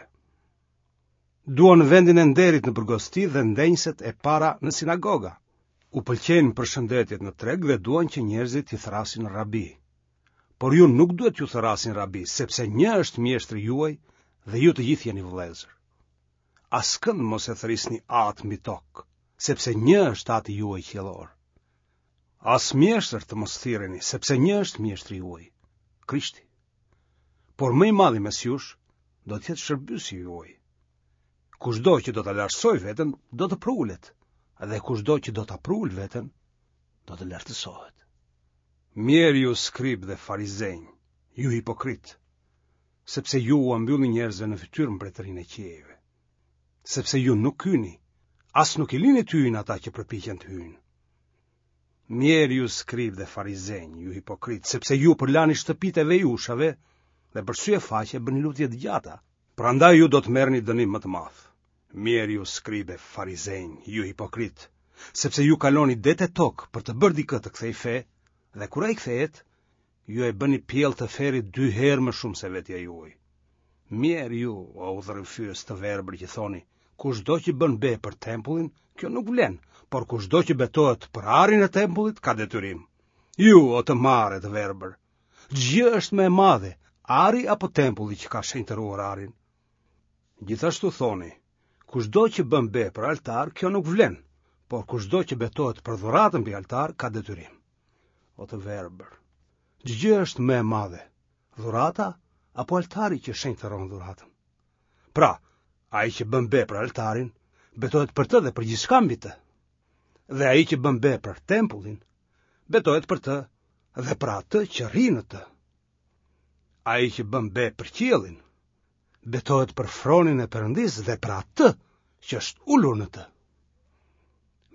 Duan vendin e nderit në përgosti dhe ndenjëset e para në sinagoga. U pëlqejnë përshëndetjet në treg dhe duan që njerëzit t'i thrasin rabi. Por ju nuk duhet t'ju thrasin rabi, sepse një është mjeshtri juaj dhe ju të gjithë jeni vëllezër. Askënd mos e thrisni atë mbi tokë, sepse një është ati juaj qiellor. As mjeshtër të mos thirreni, sepse një është mjeshtri juaj, Krishti. Por më i madhi mes jush do të jetë shërbyesi juaj. Kushdo që do ta lartësoj veten, do të prulet, dhe kushdo që do ta prul veten, do të lartësohet. Mirë ju skrib dhe farizejnë, ju hipokrit, sepse ju u mbyllni njerëzve në fytyrë mbretërinë e qiejve. Sepse ju nuk hyni, as nuk i lini të hyjnë ata që përpiqen të hyjnë. Mirë ju skrib dhe farizejnë, ju hipokrit, sepse ju përlani shtëpitë e vejushave dhe për sy e faqe bëni lutje të gjata. Prandaj ju do të merrni dënim më të madh. Mirë ju skribe farizejnë, ju hipokrit, sepse ju kaloni det e tokë për të bërë dikë të kthej fe, dhe kur ai kthehet, ju e bëni pjell të ferit dy herë më shumë se vetja juaj. Mirë ju, o udhërrëfyes të verbër që thoni: Kushdo që bën be për tempullin, kjo nuk vlen, por kushdo që betohet për arin e tempullit, ka detyrim. Ju, o të marrë të verbër, gjë është më e madhe, ari apo tempulli që ka shenjtëruar arin? Gjithashtu thoni: Kushdo që bën be për altar, kjo nuk vlen, por kushdo që betohet për dhuratën mbi altar, ka detyrim. O të verbër, gjë është më e madhe, dhurata apo altari që shenjtëron dhuratën? Pra, ai që bën be për altarin, betohet për të dhe për gjithçka mbi të. Dhe ai që bën be për tempullin, betohet për të dhe për atë që rri në të. Ai që bën be për qiellin, betohet për fronin e Perëndis dhe për atë që është ulur në të.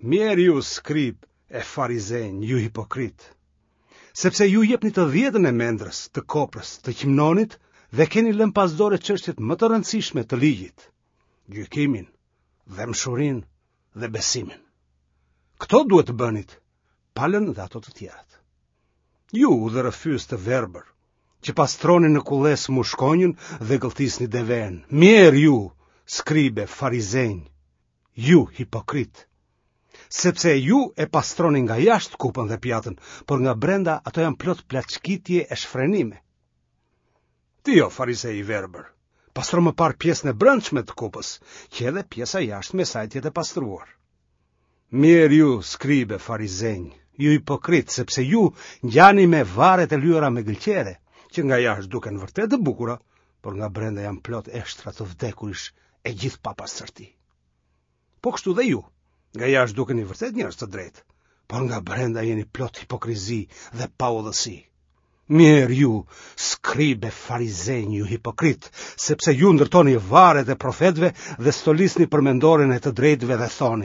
Mirë ju skrib e farizejnë, ju hipokrit, sepse ju jepni të dhjetën e mendrës, të koprës, të qimnonit dhe keni lënë pasdore çështjet më të rëndësishme të ligjit, gjykimin, dhe mshurin dhe besimin. Këto duhet të bënit, palën dhe ato të tjerat. Ju dhe rëfys të verbër, që pastroni në kulles mushkonjën dhe gëlltisni deven, mirë ju, skribe, farizejnë, ju hipokrit, sepse ju e pastroni nga jashtë kupën dhe pjatën, por nga brenda ato janë plot plaçkitje e shfrenime. Ti jo, farizej i verbër, pastro më parë pjesën e brendshme të kupës, që edhe pjesa jashtë me saj tjetë e pastruar. Mirë ju, skribe, farizejnë, ju hipokrit, sepse ju ngjani me varet e lyera me gëlqere, që nga jashtë duken vërtet të bukura, por nga brenda janë plot eshtra të vdekurish e gjithë pa pastërti. Po kështu dhe ju, nga jashtë dukeni vërtet njerëz të drejtë, por nga brenda jeni plot hipokrizi dhe paudhësi. Mirë ju, skribe, farizejnë, ju hipokrit, sepse ju ndërtoni varet e profetëve dhe stolisni për mendorin e të drejtëve dhe thoni: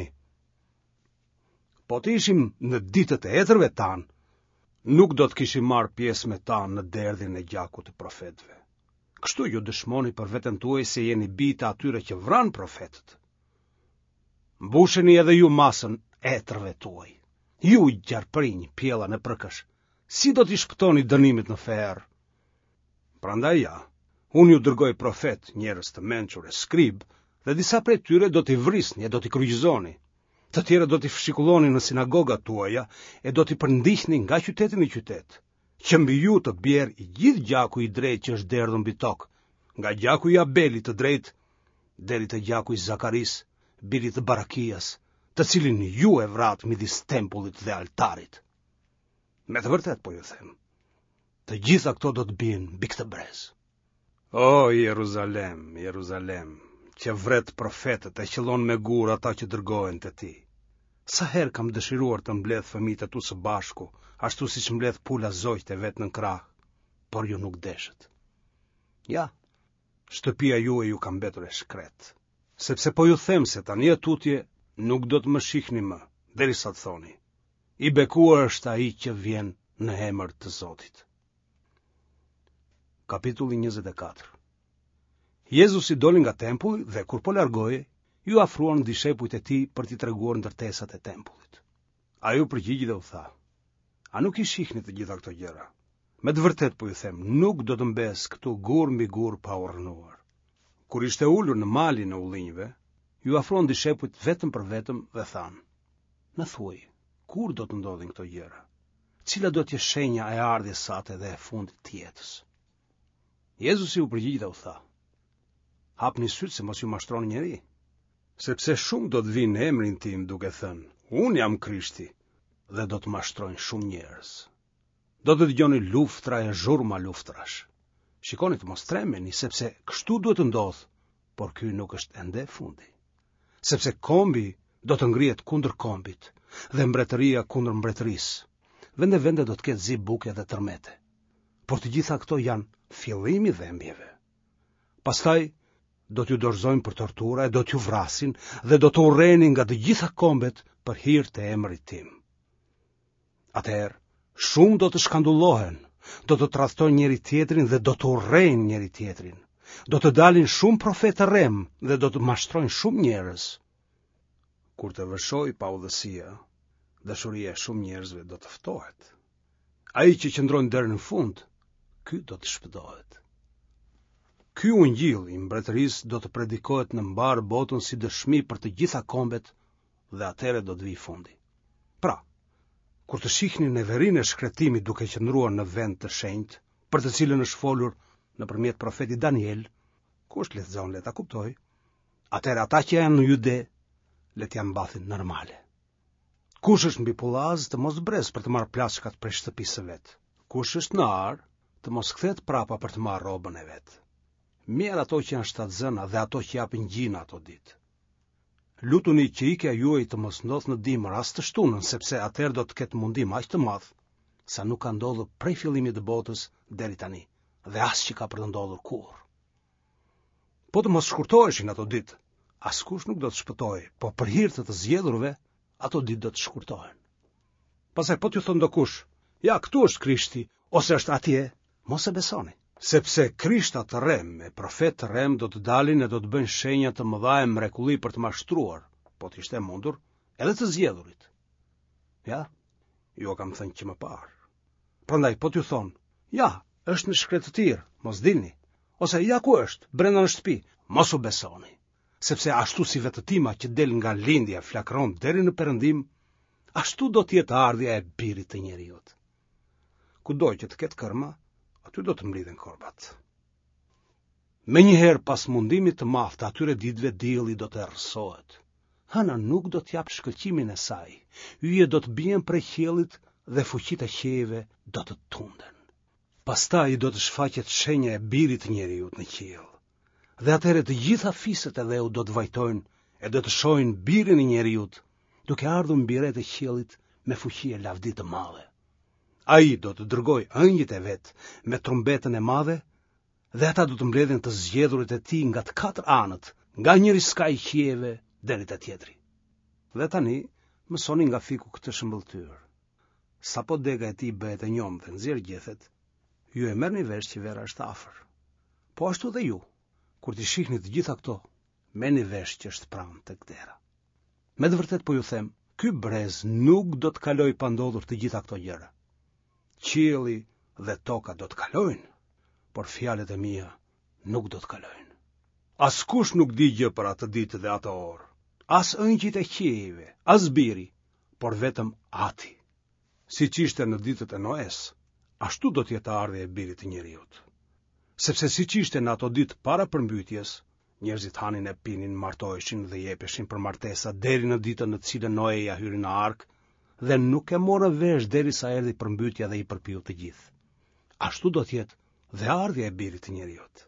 po të ishim në ditët e etërve tanë, nuk do të kishim marrë pjesë me tanë në derdhin e gjakut të profetëve. Kështu ju dëshmoni për veten tuaj se jeni bijtë atyre që vranë profetët. Mbusheni edhe ju masën e etërve tuaj. Ju gjarprinj, pjella në përkësh, si do t'i shpëtoni dënimit në ferë? Prandaj ja, unë ju dërgoj profet, njerëz të mençur e skrib, dhe disa prej tyre do t'i vrisni e do t'i kryqëzoni. Të tjera do t'i fshikulloni në sinagogat tuaja e do t'i përndihni nga qyteti në qytet, që mbi ju të bjerë i gjithë gjaku i drejtë që është derdhur mbi tokë, nga gjaku i Abelit të drejtë deri te gjaku i Zakaris, birit të Barakias, të cilin ju e vrat midis tempullit dhe altarit. Me të vërtet po ju them, të gjitha këto do të bien mbi këtë brez. O Jeruzalem, Jeruzalem, që vret profetët e qëllon me gur ata që dërgohen te ti. Sa herë kam dëshiruar të mbledh fëmijët e tu së bashku, ashtu siç mbledh pula zogjt e vet në krah, por ju nuk deshët. Ja, shtëpia juaj ju ka mbetur e shkret, sepse po ju them se tani e tutje nuk do të më shihni më, derisa të thoni: i bekuar është ai që vjen në emër të Zotit. Kapitulli njëzet e katër. Jezusi doli nga tempulli dhe kur po largohej, ju afruan dishepujt e tij për t'i treguar ndërtesat e tempullit. Ai u përgjigji dhe u tha: a nuk i shihni të gjitha këto gjëra? Me të vërtet po ju them, nuk do të mbes këtu gur mbi gur pa u rrënuar. Kur ishte ulur në malin e ullinjve, ju afruan dishepujt vetëm për vetëm dhe thanë: na thuaj, kur do të ndodhin këto gjëra? Cila do të jetë shenja e ardhjes sate dhe e fundit të jetës? Jezusi u përgjigji dhe u tha: hapni sytë se mos ju mashtroni njeri, sepse shumë do të vinë në emrin tim duke thënë: unë jam Krishti, dhe do të mashtrojnë shumë njerëz. Do të dëgjoni luftra e zhurma luftrash. Shikoni të mos tremeni, sepse kështu duhet të ndodhë, por ky nuk është ende fundi. Sepse kombi do të ngrihet kundër kombit, dhe mbretëria kundër mbretërisë. Vende vende do të ketë zi buke dhe tërmete. Por të gjitha këto janë fillimi i dhembjeve. Pastaj do t'ju dorëzojnë për tortura e do t'ju vrasin dhe do të urreni nga të gjitha kombet për hir të emrit tim. Atëherë, shumë do të shkandullohen, do të tradhtojnë njëri tjetrin dhe do të urrejnë njëri tjetrin. Do të dalin shumë profetë rrem dhe do të mashtrojnë shumë njerëz. Kur të vëshojë paudhësia, dashuria e shumë njerëzve do të ftohet. Ai që qëndron deri në fund, ky do të shpëtohet. Ky ungjill i mbretërisë do të predikohet në mbar botën si dëshmi për të gjitha kombet dhe atëherë do të vijë fundi. Pra, kur të shihni neverinë e shkretimit duke qëndruar në vend të shenjtë, për të cilën është folur nëpërmjet profetit Daniel, kush lexon le ta kuptoj, atëherë ata që janë në Jude le të janë mbathin normale. Kush është mbi pullaz të mos brez për të marrë plaçkat prej shtëpisë së vet. Kush është në ar të mos kthehet prapa për të marrë rrobën e vet. Mirë ato që janë shtatzëna dhe ato që japin gjina ato ditë. Lutuni që ikja juaj të mos ndodh në dimër as të shtunën, sepse atëherë do të ketë mundim aq të madh sa nuk ka ndodhur prej fillimit të botës deri tani, dhe as që ka për të ndodhur kurrë. Po të mos shkurtoheshin ato ditë, askush nuk do të shpëtojë, po për hir të të zgjedhurve, ato ditë do të shkurtohen. Pastaj po t'ju thon dokush, ja këtu është Krishti, ose është atje, mos e besoni. Sepse krishta të rem e profet të rem do të dalin e do të bëjnë shenja të mëdha e mrekulli për të mashtruar, po të ishte mundur, edhe të zgjedhurit. Ja, jo kam thënë që më parë. Prandaj po t'ju thon, ja, është në shkretë të tirë, mos dilni, ose ja ku është, brenda në shtëpi, mos u besoni. Sepse ashtu si vetëtima që del nga lindja flakron deri në perëndim, ashtu do të jetë ardhja e Birit të Njeriut. Kudo që të ketë kërma, aty do të mblidhen korbat. Menjëherë pas mundimit të madh të atyre ditëve dielli do të errësohet. Hëna nuk do të jap shkëlqimin e saj. Yjet do të bien prej qiellit dhe fuqitë e qiejve do të tunden. Pastaj do të shfaqet shenja e Birit të Njeriut në qiell. Dhe atëherë të gjitha fiset e dheu do të vajtojnë e do të shohin Birin e Njeriut, duke ardhur mbi rreth e qiellit me fuqi e lavdi të madhe. Ai do të dërgoj ëngjëjt e vet me trumbetën e madhe, dhe ata do të mbledhin të zgjedhurit e tij nga të katër anët, nga njëri skaj i qiejve deri te tjetri. Dhe tani mësoni nga fiku këtë shëmbëlltyr. Sapo dega e tij bëhet e njom dhe nxjerr gjethet, ju e merrni vesh që vera është afër. Po ashtu dhe ju, kur t'i shihni të gjitha këto, merrni vesh që është pranë tek dera. Me të vërtet po ju them, ky brez nuk do të kaloj pa ndodhur të gjitha këto gjëra. Qielli dhe toka do të kalojnë, por fjalët e mia nuk do të kalojnë. Askush nuk di gjë për atë ditë dhe atë orë, as ëngjëjt e qiejve, as Biri, por vetëm Ati. Siç ishte në ditët e Noes, ashtu do të jetë ardhja e Birit të Njeriut. Sepse siç ishte në ato ditë para përmbytjes, njerëzit hanin e pinin, martoheshin dhe jepeshin për martesa deri në ditën në të cilën Noeja hyri në ark, dhe nuk e morën vesh derisa erdhi përmbytja dhe i përpiu të gjithë. Ashtu do të jetë dhe ardhja e Birit të Njeriut.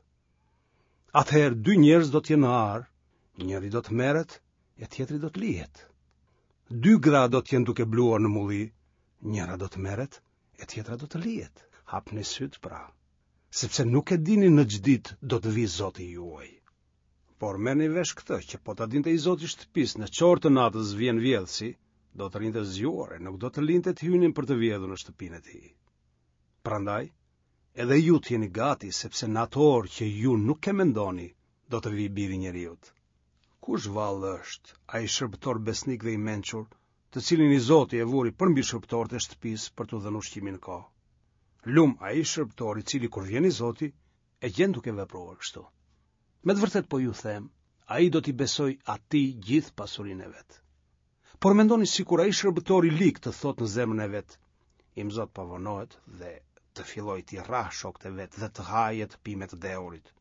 Atëherë dy njerëz do të jenë në ar, njëri do të merret e tjetri do të lihet. Dy gra do të jenë duke bluar në mulli, njëra do të merret e tjetra do të lihet. Hapni syt pra, sepse nuk e dini në ç'ditë do të vi Zoti juaj. Por merrni vesh këtë, që po ta dinte i Zoti shtëpisë në qorë të natës vjen vjedhsi, do të rinte zgjuar e nuk do të linte të hynin për të vjedhur në shtëpinë e tij. Prandaj, edhe ju të jeni gati, sepse në atë orë që ju nuk e mendoni, do të vi Biri i Njeriut. Kush vallë është ai shërbëtor besnik dhe i mençur, të cilin i Zoti e vuri përmbi shërbëtorët e shtëpisë për t'u dhënë ushqimin në kohë? Lum ai shërbëtor i cili kur vjen i Zoti e gjen duke vepruar kështu. Me të vërtet po ju them, ai do t'i besoj atij gjithë pasurinë e vet. Por mendoni sikur ai shërbëtor i lik të thot në zemrën e vet, im Zot pavonohet dhe të filloj t'i rrah shokët e vet dhe të hajë të pimet të deurit.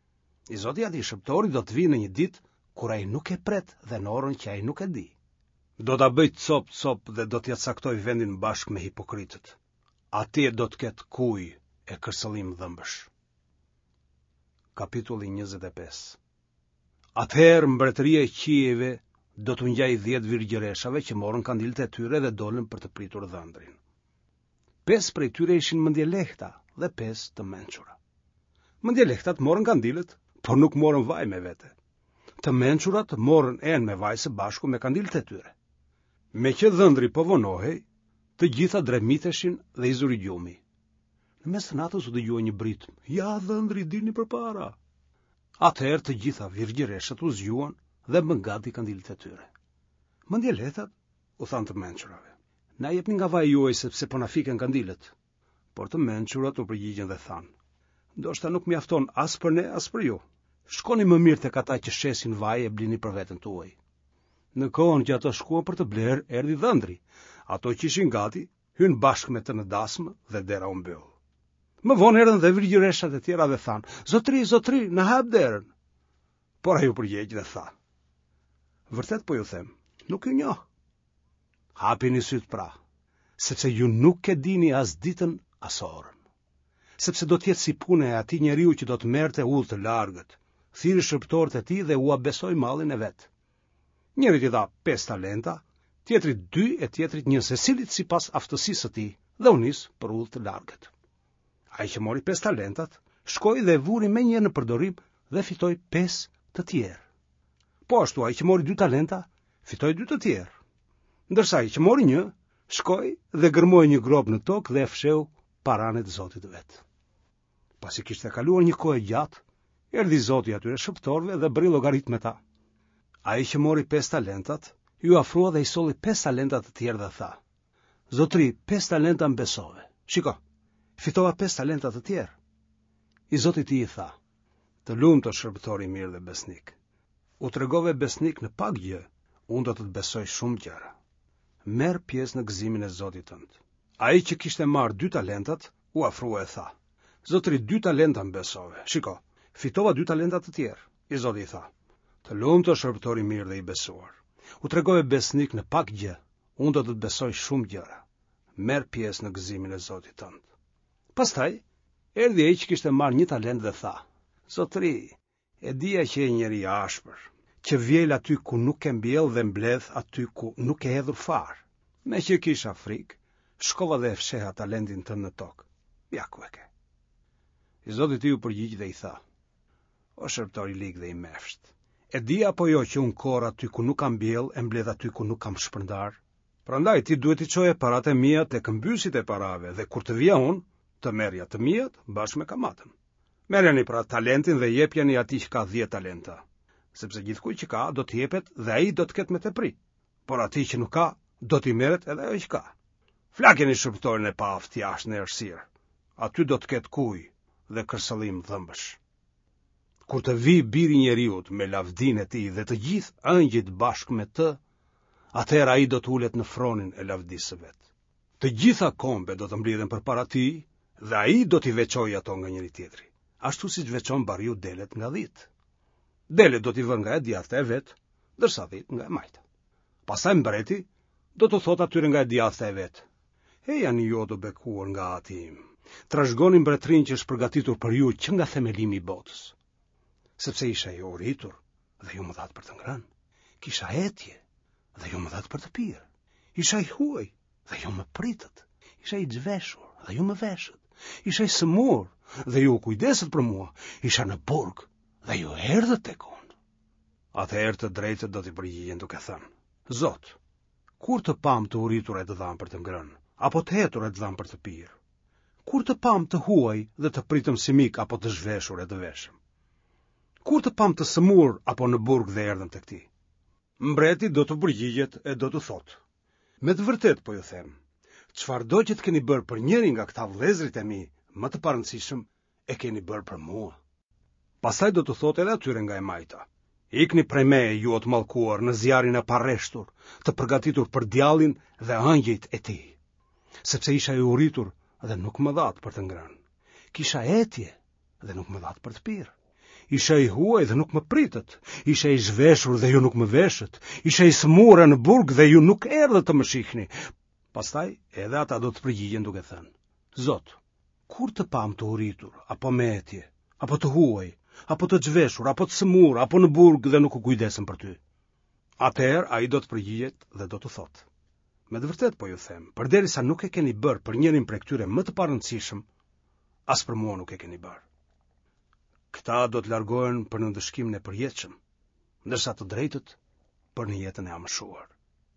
I Zoti atij shërbëtori do të vijë në një ditë kur ai nuk e pret dhe në orën që ai nuk e di. Do ta bëj cop cop dhe do t'ia caktoj vendin bashkë me hipokritët. Atje do të ketë kuj e kërsëllim dhëmbësh. Kapitulli njëzet e pesë. Atëherë mbretëria e qiejve do t'u ngjaj dhjetë virgjëreshave që morën kandilët e tyre dhe dolën për të pritur dhëndrin. Pesë prej tyre ishin mendjelehta dhe pesë të mençura. Mendjelehtat morën kandilët, por nuk morën vaj me vete. Të mençurat morën enë me vaj së bashku me kandilët e tyre. Me që dhëndri po vonohej, të gjitha dremitheshin dhe i zuri gjumi. Në mes të natës u dëgjua një britm: "Ja, dhëndri, dilni përpara." Atëherë të gjitha virgjëreshat u zgjuan dhe bën gati kandilët e tyre. Mendjelehtat u thanë të mençurave: "Na jepni nga vaji juaj sepse po na fiken kandilët." Por të mençurat u përgjigjen dhe thanë: "Ndoshta nuk mjafton as për ne as për ju. Shkoni më mirë tek ata që shesin vaj e blini për veten tuaj." Në kohën që ato shkuan për të bler, erdhi dhëndri. Ato që ishin gati hyn bashkë me të në dasmë dhe dera u mbyll. Më vonë erdhën dhe virgjëreshat e tjera dhe thanë: "Zotri, zotri, na hap derën." Por ai u përgjegj dhe tha: "Vërtet po ju them, nuk ju njoh. Hapini syt pra, sepse ju nuk e dini as ditën as orën. Sepse do të jetë si puna e atij njeriu që do të merrte udhë të largët, thiri shërbëtorët e tij dhe u abesoi mallin e vet. Njëri i dha pesë talenta, tjetrit dy e tjetrit një, secilit sipas aftësisë së tij, dhe u nis për udhë të largët. Ai që mori pesë talentat, shkoi dhe vuri menjëherë në përdorim dhe fitoi pesë të tjerë. Po ashtu ai që mori dy talenta, fitoi dy të tjerë. Ndërsa ai që mori një, shkoi dhe gërmoi një grop në tokë dhe e fsheu paranë të Zotit vet. Pasi kishte kaluar një kohë gjatë, erdhi Zoti atyre shëptorëve dhe bëri llogarit me ta. Ai që mori pesë talentat, ju afrua dhe i solli pesë talenta të tjerë dhe tha: Zotri, pesë talenta mbesove. Shiko, fitova pesë talenta të tjerë. I Zoti i tij i tha: Të lumtur shërbëtor i mirë dhe besnik. U tregove besnik në pak gjë, unë do të të besoj shumë gjëra. Merr pjesë në gëzimin e Zotit tënd. Ai që kishte marrë dy talentat, u afrua e tha: Zotri, dy talenta mbesove. Shiko, fitova dy talenta të tjerë. I Zoti i tha: Të lumtur shërbëtor i mirë dhe i besuar. U tregove besnik në pak gjë, unë do të të besoj shumë gjëra. Merr pjesë në gëzimin e Zotit tënd. Pastaj erdhi ai që kishte marrë një talent dhe tha: Zotri, e dija që e njeri i ashpër, që vjel aty ku nuk e mbjell dhe mbledh aty ku nuk e hedhur fare. Me që kisha frikë, shkova dhe e fsheha talentin tënd në tokë. Ja ku e ke. I Zoti i tij u përgjigj dhe i tha: O shërbëtor i lig dhe i mefsht, e di apo jo që unë korr aty ku nuk kam mbjell e mbledh aty ku nuk kam shpërndar? Prandaj ti duhet i çoje paratë e mia tek mbysit e parave dhe kur të vija unë, të merrja të mijat bashkë me kamatën. Merreni pra talentin dhe jepjeni atij që ka dhjetë talenta, sepse gjithkujt që ka do të jepet dhe ai do të ketë me tepri, por atij që nuk ka do t'i merret edhe ajo që ka. Flakeni shërbëtorin e paaft jashtë në errësirë. Aty do të ketë kujë dhe kërcëllim dhëmbësh. Kur të vi biri i njeriut me lavdinë e tij dhe të gjithë ëngjëjt bashkë me të, atëherë ai do të ulet në fronin e lavdisë së vet. Të gjitha kombe do të mblidhen përpara tij dhe ai do t'i veçojë ato nga njëri tjetri, ashtu siç veçon bariu delet nga dhit. Delet do t'i vënë nga e djathta e vet, ndërsa dhit nga e majta. Pastaj mbreti do të thotë atyre nga e djathta e vet: E janë ju të bekuar nga ati im. Trashëgoni mbretërinë që është përgatitur për ju që nga themelimi i botës. Sepse isha i uritur dhe ju më thatë për të ngrënë. Kisha etje dhe ju më thatë për të pirë. Isha i huaj dhe ju më pritët. Isha i zhveshur dhe ju më veshët. Isha i sëmur dhe ju kujdeset për mua. Isha në burg dhe ju erdhët tek unë. Atëherë të drejtët do t'i përgjigjen duke thënë: Zot, kur të pam të uritur e të dham për të ngrënë, apo të hetur e të dham për të pirë? Kur të pam të huaj dhe të pritëm si mik apo të zhveshur e të veshëm? Kur të pam të sëmur apo në burg dhe erdhëm tek ti? Mbreti do të përgjigjet e do të thotë: Me të vërtet po ju them, çfarëdo që të keni bërë për njërin nga këta vëllezërit e mi, më të parëndësishëm, e keni bërë për mua. Pastaj do të thotë edhe atyre nga e majta: Ikni prej meje ju o të mallkuar në zjarrin e parreshtur, të përgatitur për djallin dhe ëngjëjt e tij. Sepse isha i uritur dhe nuk më thatë për të ngrënë. Kisha etje dhe nuk më thatë për të pirë. Isha i huaj dhe nuk më pritët. Isha i zhveshur dhe ju nuk më veshët. Isha i sëmur në burg dhe ju nuk erdhët të më shihni. Pastaj edhe ata do të përgjigjen duke thënë: Zot, kur të pam të uritur, apo me etje, apo të huaj, apo të zhveshur, apo të sëmur, apo në burg dhe nuk u kujdesëm për ty? Atëherë ai do të përgjigjet dhe do të thotë: Me të vërtet po ju them, përderisa nuk e keni bërë për njërin prej këtyre më të parëndësishëm, as për mua nuk e keni bërë. Këta do të largohen për në ndëshkimin e përjetshëm, ndërsa të drejtët për në jetën e amëshuar.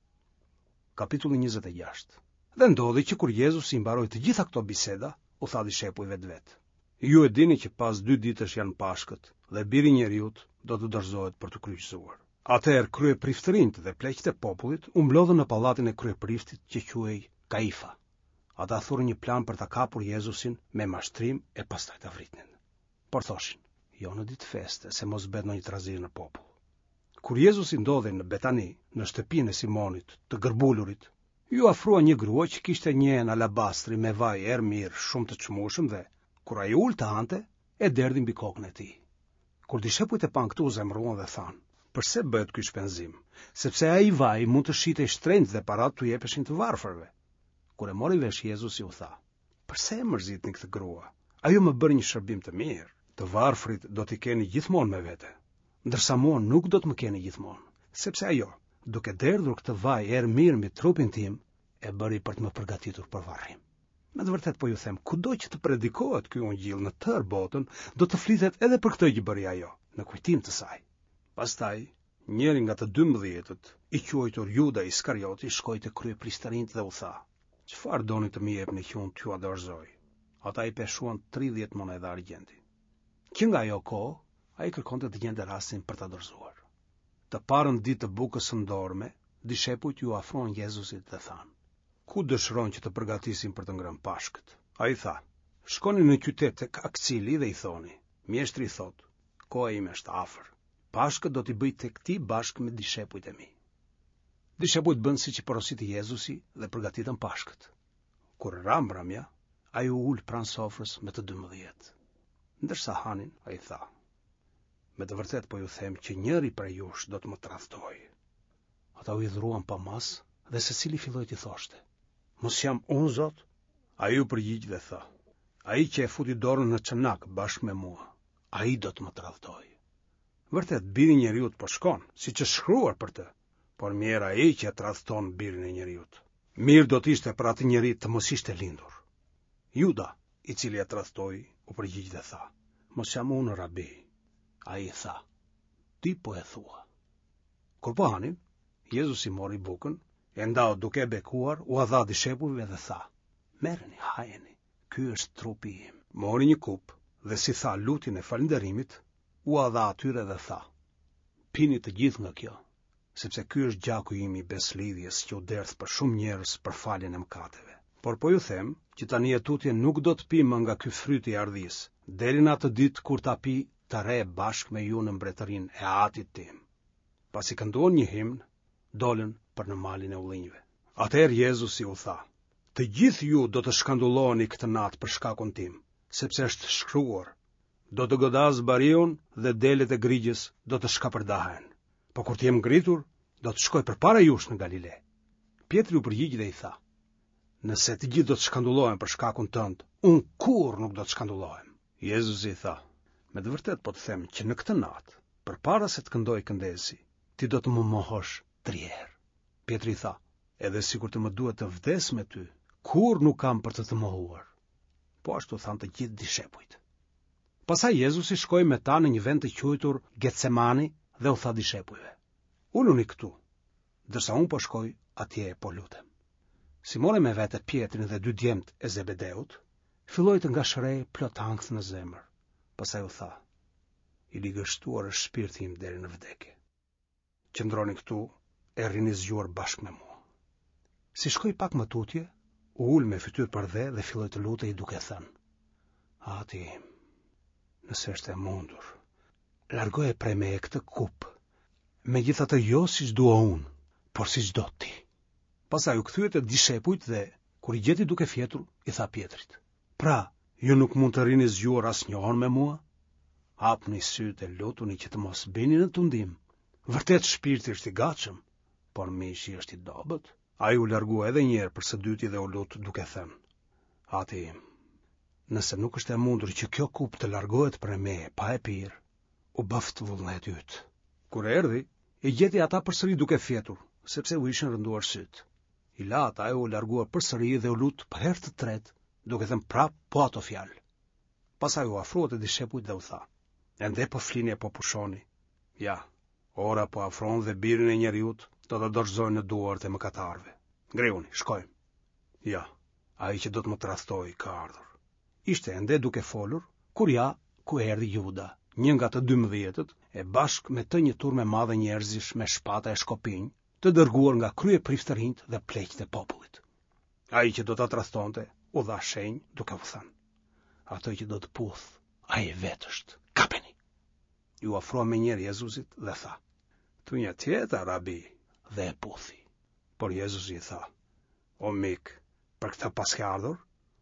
Kapitulli njëzet e gjashtë. Dhe ndodhi që kur Jezusi i mbaroi të gjitha këto biseda, u tha dishepujve të vet: Ju e dini që pas dy ditësh janë Pashkët dhe biri i njeriut do të dorëzohet për të kryqëzuar. Atëherë kryepriftërinjtë dhe pleqët e popullit u mblodhën në pallatin e kryepriftit që quhej Kaifa. Ata thurën një plan për ta kapur Jezusin me mashtrim e pastaj ta vritnin. Por thoshin: Jo në ditë feste, se mos bëhet ndonjë trazirë në popull. Kur Jezusi ndodhej në Betani, në shtëpinë e Simonit, të gërbulurit, ju afrua një grua që kishte një enë alabastri me vaj erë mirë shumë të çmueshëm dhe kur ai ul të hante, e derdhi mbi kokën e tij. Kur dishepujt e pan këtu, u zemëruan dhe thanë: Përse bëhet ky shpenzim? Sepse ai vaj mund të shitej shtrenjtë dhe parat t'u jepeshin të varfërve. Kur e mori vesh Jezusi u tha: Përse e mërzitni këtë grua? Ajo më bëri një shërbim të mirë. Të varfrit do t'i keni gjithmonë me vete, ndërsa mua nuk do të më keni gjithmonë, sepse ajo, duke derdhur këtë vaj erë mirë mbi trupin tim, e bëri për të më përgatitur për varrim. Me të vërtet po ju them, kudo që të predikohet ky ungjill në tërë botën, do të flitet edhe për këtë që bëri ajo, në kujtim të saj. Pastaj Njëri nga të dymbëdhjetët, i quajtur Juda Iskarioti, shkoi te kryepristërinjtë dhe u tha: "Çfarë doni të më jepni që unë t'ju dorëzoj?" Ata i peshuan tridhjetë monedha argjendi. Që nga ajo kohë, ai kërkonte të gjente rastin për ta dorëzuar. Të parën ditë të bukës së ndorme, dishepujt ju afrohen Jezusit dhe thanë: "Ku dëshiron që të përgatisim për të ngrënë Pashkët?" Ai tha: "Shkoni në qytet tek Akcili dhe i thoni: Mjeshtri thot, koha ime është afër. Pashkët do t'i bëj tek ti bashkë me dishepujt e mi." Dishepujt bën siç i porositi Jezusi dhe përgatitën Pashkët. Kur ra mbrëmja, ai u ul pranë sofrës me të dymbëdhjetë. Ndërsa hanin, ai tha: "Me të vërtet po ju them që njëri prej jush do të më tradhtojë." Ata u idhruan pa mas dhe secili filloi t'i thoshte: "Mos jam unë, Zot?" Ai u përgjigj dhe tha: "Ai që e futi dorën në çanak bashkë me mua, ai do të më tradhtojë. Vërtet, biri i njeriut po shkon, siç është shkruar për të, por mirë ai që e tradhton birin e njeriut. Mirë do të ishte për atë njeri të mos ishte lindur." Juda, i cili e tradhtoi, u përgjigj dhe tha: "Mos jam unë, Rabi." Ai tha: "Ti po e thua." Kur po hanin, Jezusi mori bukën, e ndau duke e bekuar, u dha dishepujve dhe tha: "Merreni, hajeni, ky është trupi im." Mori një kup dhe si tha lutjen e falënderimit, u dha atyre dhe tha: "Pini të gjithë nga kjo, sepse ky është gjaku im i beslidhjes që u derdh për shumë njerëz për faljen e mëkateve. Por po ju them që tani e tutje nuk do të pi më nga ky fryti i ardhis, deri në atë ditë kur ta pi të re bashkë me ju në mbretërinë e Atit tim." Pasi kënduan një himn, dolën për në malin e ullinjve. Atëherë Jezusi u tha: "Të gjithë ju do të shkandulloheni këtë natë për shkakun tim, sepse është shkruar: do të godas bariun dhe delet e grigjes do të shkapërdahen. Po kur të jem ngritur, do të shkoj përpara jush në Galile." Pietri u përgjigj dhe i tha: "Nëse të gjithë do të shkandullohen për shkakun tënd, unë kurrë nuk do të shkandullohem." Jezusi tha: "Me të vërtet po të them që në këtë natë, përpara se të këndoj këndesi, ti do të më mohosh tri herë." Pietri tha: "Edhe sikur të më duhet të vdes me ty, kurrë nuk kam për të të mohuar." Po ashtu thanë të gjithë dishepujt. Pastaj Jezusi shkoi me ta në një vend të quajtur Getsemani dhe u tha dishepujve: "Uluni këtu, ndërsa unë po shkoj atje e po lutem." Si mori me vete Pietrin dhe dy djemt e Zebedeut, filloi të ngashërej plot ankth në zemër. Pastaj u tha: "I ligështuar është shpirti im deri në vdekje. Qëndroni këtu e rrini zgjuar bashkë me mua." Si shkoi pak më tutje, u ul me fytyrë për dhe dhe filloi të lutej duke thënë: "Ati im, nëse është e mundur, largoje prej meje këtë kup, megjithatë jo siç dua unë, por siç do ti." Pastaj u kthye te dishepujt dhe kur i gjeti duke fjetur, i tha Pietrit: "Pra, ju nuk mund të rini zgjuar asnjëherë me mua? Hapni sytë e lutuni që të mos bini në tundim. Vërtet shpirti është i gatshëm, por mishi është i dobët." Ai u largua edhe një herë për së dyti dhe u lut duke thënë: "Ati im, nëse nuk është e mundur që kjo kup të largohet prej meje pa e pirë, u bëft vullneti yt." Kur erdhi, i gjeti ata përsëri duke fjetur, sepse u ishin rënduar syt. I la ata e u largua përsëri dhe u lut për herë të tretë, duke thënë prap po ato fjalë. Pastaj u afrua te dishepujt dhe u tha: "Ende po flini e po pushoni? Ja, ora po afron dhe birin e njeriut do të dorëzojnë në duart e mëkatarëve. Ngrihuni, shkojmë." Ja, ai që do të më tradhtojë ka ardhur. Ishte ende duke folur, kur ja, ku erdhi Juda, një nga të dymbëdhjetët, e bashkë me të një turmë e madhe njerëzish me shpata e shkopinj, të dërguar nga kryeprifterinjt dhe pleqtë e popullit. Ai që do ta tradhtonte, u dha shenjë duke u thënë: "Ato që do të puth, ai vetë është. Kapeni." Ju afrua me njerë Jezusit dhe tha: "Tu një tjetër, Rabi," dhe e puthi. Por Jezusi i tha: "O mik, për këtë pas ke ardhur?"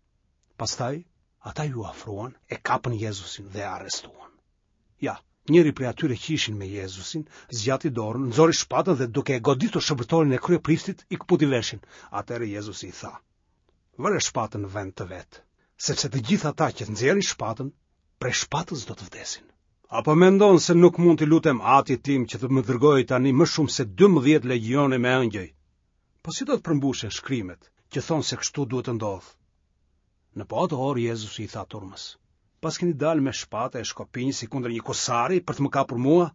Pastaj ata ju afruan, e kapën Jezusin dhe arrestuan. Ja, njëri prej atyre që ishin me Jezusin zgjati dorën, nxori shpatën dhe duke e goditur shërbëtorin e kryepriftit i kputi veshin. Atëherë Jezusi i tha: "Vëre shpatën në vend të vet, sepse të gjithë ata që nxjerrin shpatën, prej shpatës do të vdesin. Apo mendon se nuk mund t'i lutem Atit tim që të më dërgojë tani më shumë se dymbëdhjetë legjione me ëngjëj? Po si do të përmbushen shkrimet që thonë se kështu duhet të ndodhë?" Në po ato orë Jezusi i tha turmës: "Pas keni dalë me shpatë e shkopinj si kundër një kosari për të më kapur mua,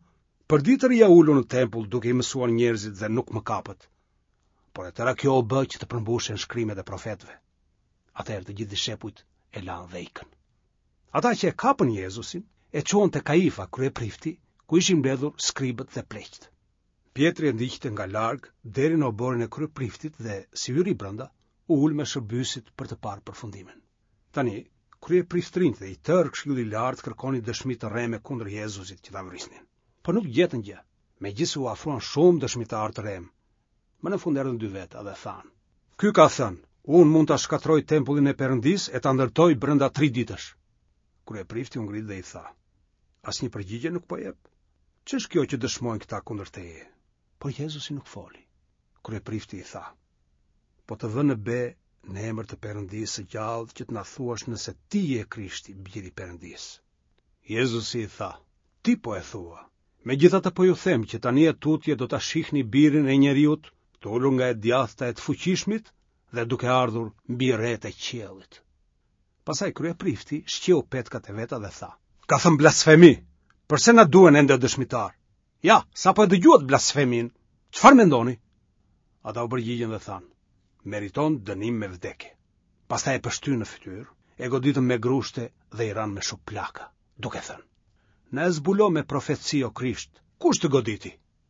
Përditër ia ulën në tempull duke i mësuar njerëzit dhe nuk më kapët. Por e tëra kjo u bë që të përmbushen shkrimet e profetëve. Atëherë të gjithë dishepujt e lanë dhe ikën. Ata që e kapën Jezusin e çuan te Kaifa, kryeprifti, ku ishin mbledhur skribët dhe pleqt. Pietri e ndiqte nga larg deri në oborin e kryepriftit dhe si hyri brenda, u ul me shërbysit për të parë përfundimin. Tani, kryepriftrinjt dhe i tërë këshilli i lartë kërkonin dëshmi të rreme kundër Jezusit që ta vrisnin. Po nuk gjetën gjë, megjithëse u afruan shumë dëshmitarë të rem. Më në fund erdhën dy veta dhe thanë: "Ky ka thënë, unë mund ta shkatroj tempullin e Perëndis e ta ndërtoj brenda tri ditësh." Kryeprifti u ngrit dhe i tha: "Asnjë përgjigje nuk po jep. Ç'është kjo që dëshmojnë këta kundër teje?" Por Jezusi nuk foli. Kryeprifti i tha: "Po të vënë be në emër të Perëndisë së gjallë që të na thuash nëse ti je Krishti, biri i Perëndisë." Jezusi i tha: "Ti po e thua. Megjithatë po ju them që tani e tutje do ta shihni birin e njeriut të ulur nga e djathta e të fuqishmit dhe duke ardhur mbi rreth e qiellit." Pastaj kryeprifti shqeu petkat e veta dhe tha: "Ka thënë blasfemi. Përse na duhen ende dëshmitar? Ja, sapo e dëgjuat blasfemin. Çfarë mendoni?" Ata u përgjigjen dhe thanë: "Meriton dënim me vdekje." Pastaj e pështyn në fytyrë, e goditën me grushte dhe i ran me shok plaka, duke thënë: "Na e zbulo me profeci o Krisht, kush të goditi?"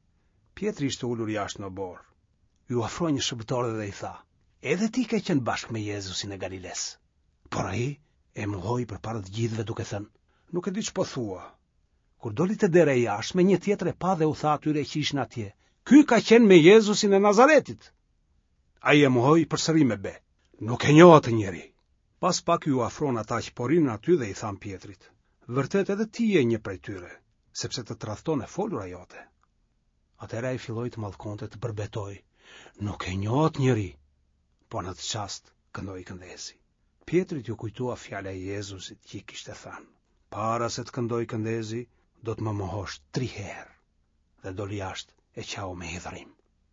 Pietri ishte ulur jashtë në obor. Ju afroi një shërbëtor dhe i tha: "Edhe ti ke qenë bashkë me Jezusin e Galiles." Por ai e mohoi përpara të gjithëve duke thënë: "Nuk e di ç'po thua." Kur doli te dera e jashtme, një tjetër e pa dhe u tha atyre që ishin atje: "Ky ka qenë me Jezusin e Nazaretit." Ai e mohoi përsëri me be: "Nuk e njoh atë njeri." Pas pak ju afron ata që porin aty dhe i than Pietrit: "Vërtet edhe ti je një prej tyre, sepse të tradhton e folura jote." Atëherë ai filloi të mallkonte të përbetoj: "Nuk e njoh atë njeri." Po në atë çast këndoi këndezi. Pietrit ju kujtua fjala e Jezusit që i kishte thënë: "Para se të këndoj këndezi, do të më mohosh tri herë." Dhe doli jashtë e qau me hidhrim.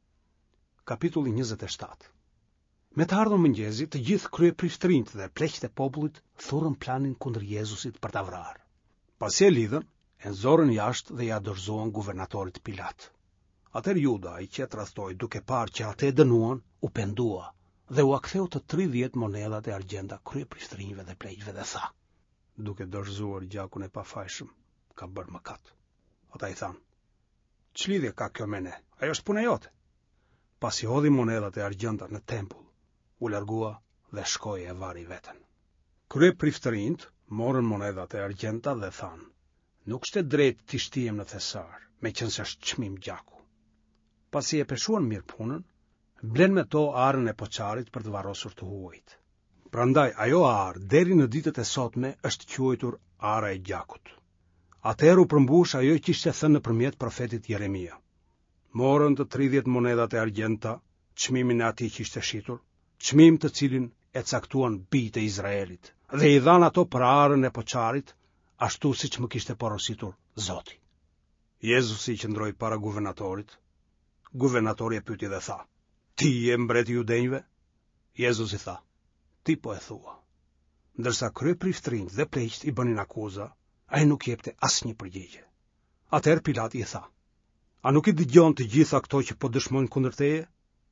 Kapitulli njëzet e shtatë. Me të ardhur mëngjesi, të gjithë kryepriftrinjt dhe pleqtë e popullit thurën planin kundër Jezusit për ta vrarë. Pasi e lidhën, e nxorën jashtë dhe ja dorëzuan guvernatorit Pilat. Atëherë Juda, ai që tradhtoi duke parë që atë e dënuan, u pendua dhe u aktheu të tridhjetë monedat e argjenda kryepriftrinjve dhe pleqëve dhe tha: "Duke dorëzuar gjakun e pafajshëm, ka bërë mëkat." Ata i thanë: "Ç'lidhje ka kjo me ne? Ajo është puna jote." Pasi hodhi monedat e argjenda në tempull, u largua dhe shkoi e vari veten. Kryepriftrinjt morën monedat e argjenda dhe thanë: "Nuk është e drejtë t'i shtijem në thesar, meqense është çmim gjaku." Pasi e peshuan mirë punën, blen me to arën e poçarit për të varrosur të huajt. Prandaj ajo arë deri në ditët e sotme është quajtur ara e gjakut. Atëherë u përmbush ajo që ishte thënë nëpërmjet profetit Jeremia: "Morën të tridhjetë monedat e argjenta, çmimin e atij që ishte shitur, çmim të cilin e caktuan bijtë e Izraelit, dhe i dhan ato për arën e poçarit, ashtu siç më kishte porositur Zoti." Jezusi qëndroi para guvernatorit. Guvernatori e pyeti dhe tha: "Ti je mbreti i judenjve?" Jezusi tha: "Ti po e thua." Ndërsa kryepriftrinjt dhe pleqt i bënin akuza, ai nuk jepte asnjë përgjigje. Atëherë Pilati i tha: "A nuk i dëgjon të gjitha këto që po dëshmojnë kundër teje?"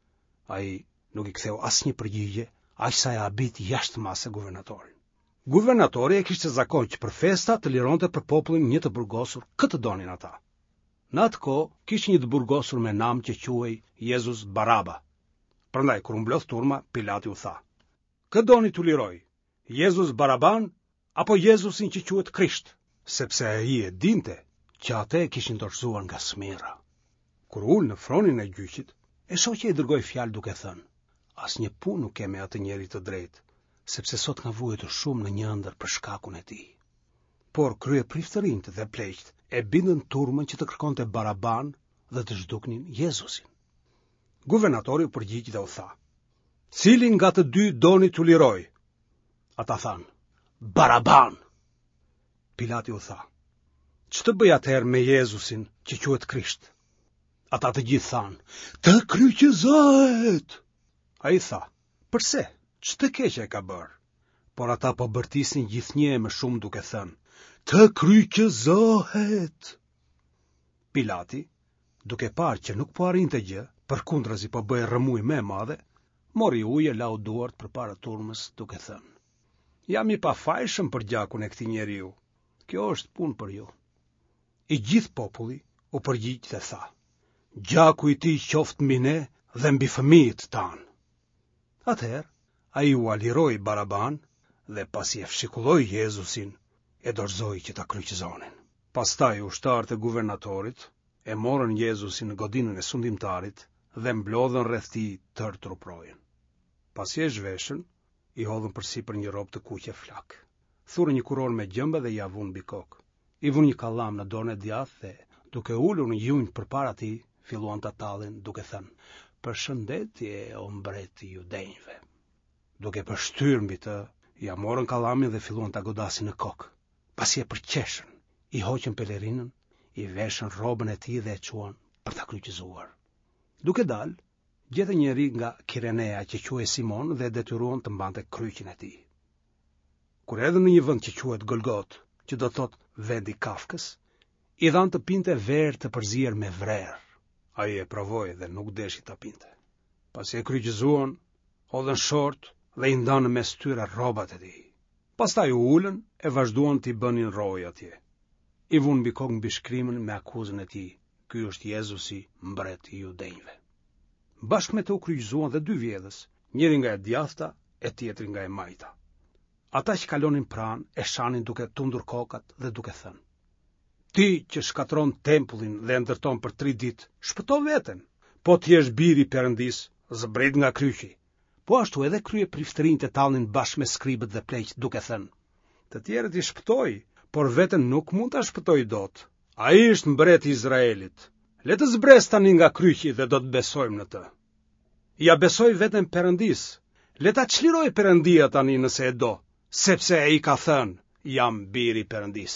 Ai nuk i ktheu asnjë përgjigje, aq sa e habiti jashtë mase guvernatorin. Guvernatori e kishte zakon që për festa të lironte për popullin një të burgosur, këtë donin ata. Në atë kohë kishte një të burgosur me nam që quhej Jezus Baraba. Prandaj kur u mblodh turma, Pilati u tha: "Kë doni t'u liroj? Jezus Baraban apo Jezusin që quhet Krisht?" Sepse ai e dinte që atë e kishin dorëzuar nga smira. Kur ul në fronin e gjyqit, e shoqja i dërgoi fjalë duke thënë: "Asnjë punë nuk ke me atë njeri të drejtë, sepse sot ka vuajtur shumë në një ëndër për shkakun e tij." Por kryepriftërinjt dhe pleqt e bindën turmën që të kërkonte Baraban dhe të zhduknin Jezusin. Guvernatori u përgjigj dhe u tha: "Cilin nga të dy doni t'u liroj?" Ata thanë: "Baraban." Pilati u tha: "Ç'të bëj atëherë me Jezusin që quhet Krisht?" Ata të gjithë thanë: "Të kryqëzohet." Ai tha: "Përse? Ç'të keqe ka bërë?" Por ata po bërtisin gjithnjë më shumë duke thënë: "Të kryqëzohet." Pilati, duke parë që nuk po arrinte gjë, përkundrazi po bëhej rrëmuj më e madhe, mori ujë e lau duart përpara turmës duke thënë: "Jam i pafajshëm për gjakun e këtij njeriu. Kjo është punë për ju." I gjithë populli u përgjigj dhe tha: "Gjaku i tij qoftë mbi ne dhe mbi fëmijët tanë." Atëherë ai u aliroi Baraban dhe pasi e fshikulloi Jezusin, e dorëzoi që ta kryqëzonin. Pastaj ushtarët e guvernatorit e morën Jezusin në godinën e sundimtarit dhe mblodhën rreth tij tër truprojën. Pasi e zhveshën, i hodhën përsipër një rrobë të kuqe flak. Thurën një kuron me gjëmba dhe ja vun mbi kokë. I vun një kallam në dorën e djathtë dhe, duke ulur në gjunjë përpara tij, filluan ta tallin duke thënë: "Përshëndetje, o mbreti i judenjve." Duke përshtyr mbi të, ja morën kallamin dhe filluan ta godasin në kokë. Pasi e përqeshën, i hoqën pelerinën, i veshën rrobën e tij dhe e çuan për ta kryqëzuar. Duke dalë, gjetën njëri nga Kirenea që quhej Simon dhe detyruan të mbante kryqin e tij. Kur erdhën në një vend që quhet Golgot, që do thot vendi kafkës, i dhanë të pinte verë të përzier me vrerë. Ai e provoi dhe nuk deshi ta pinte. Pasi e kryqëzuan, hodhën short dhe i ndanë mes tyre rrobat e tij. Pastaj u ulën e vazhduan t'i bënin rrojë atje. I vun mbi kokë mbishkrimën me akuzën e tij: "Ky është Jezusi, mbreti i judenjve." Bashkë me të u kryqëzuan dhe dy vjedhës, njëri nga e djathta e tjetri nga e majta. Ata që kalonin pranë e shanin duke tundur kokat dhe duke thënë: "Ti që shkatron tempullin dhe e ndërton për tri ditë, shpëto veten. Po ti je biri i Perëndis, zbrit nga kryqi." Po ashtu edhe krye priftërinjtë e tallnin bashkë me skribët dhe pleqt duke thënë: "Të tjerët i shpëtoi, por veten nuk mund ta shpëtoj dot. Ai është mbreti i Izraelit. Le të zbres tani nga kryqi dhe do të besojmë në të. Ja besoj veten Perëndis. Le ta çliroj Perëndia tani nëse e do, sepse ai ka thënë: Jam biri i Perëndis."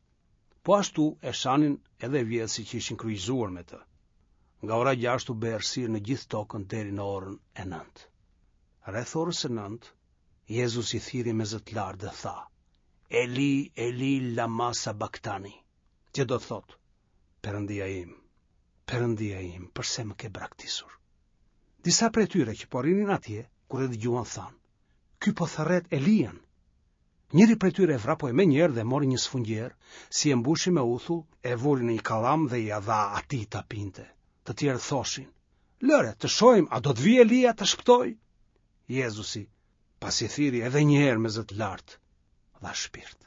Po ashtu e shanin edhe vjedhësit që ishin kryqëzuar me të. Nga ora gjashtë u bë errësirë në gjithë tokën deri në orën e nëntë. Rreth orës së nëntë, Jezus i thiri me zë të lartë dhe tha: "Eli, Eli, lama sabaktani", që do të thotë: "Perëndia im, Perëndia im, përse më ke braktisur?" Disa prej tyre që po rinin atje, kur e dëgjuan thanë: "Ky po therret Elian." Njëri prej tyre e vrapoi me njerë dhe mori një sfungjer, si e mbushi me uthull, e vuri në një kallam dhe ja dha atij ta pinte. Të tjerë thoshin: "Lëre, të shohim a do të vijë Elia të shpëtoj." Jezusi, pasi thiri edhe një herë me zë të lartë, dha shpirt.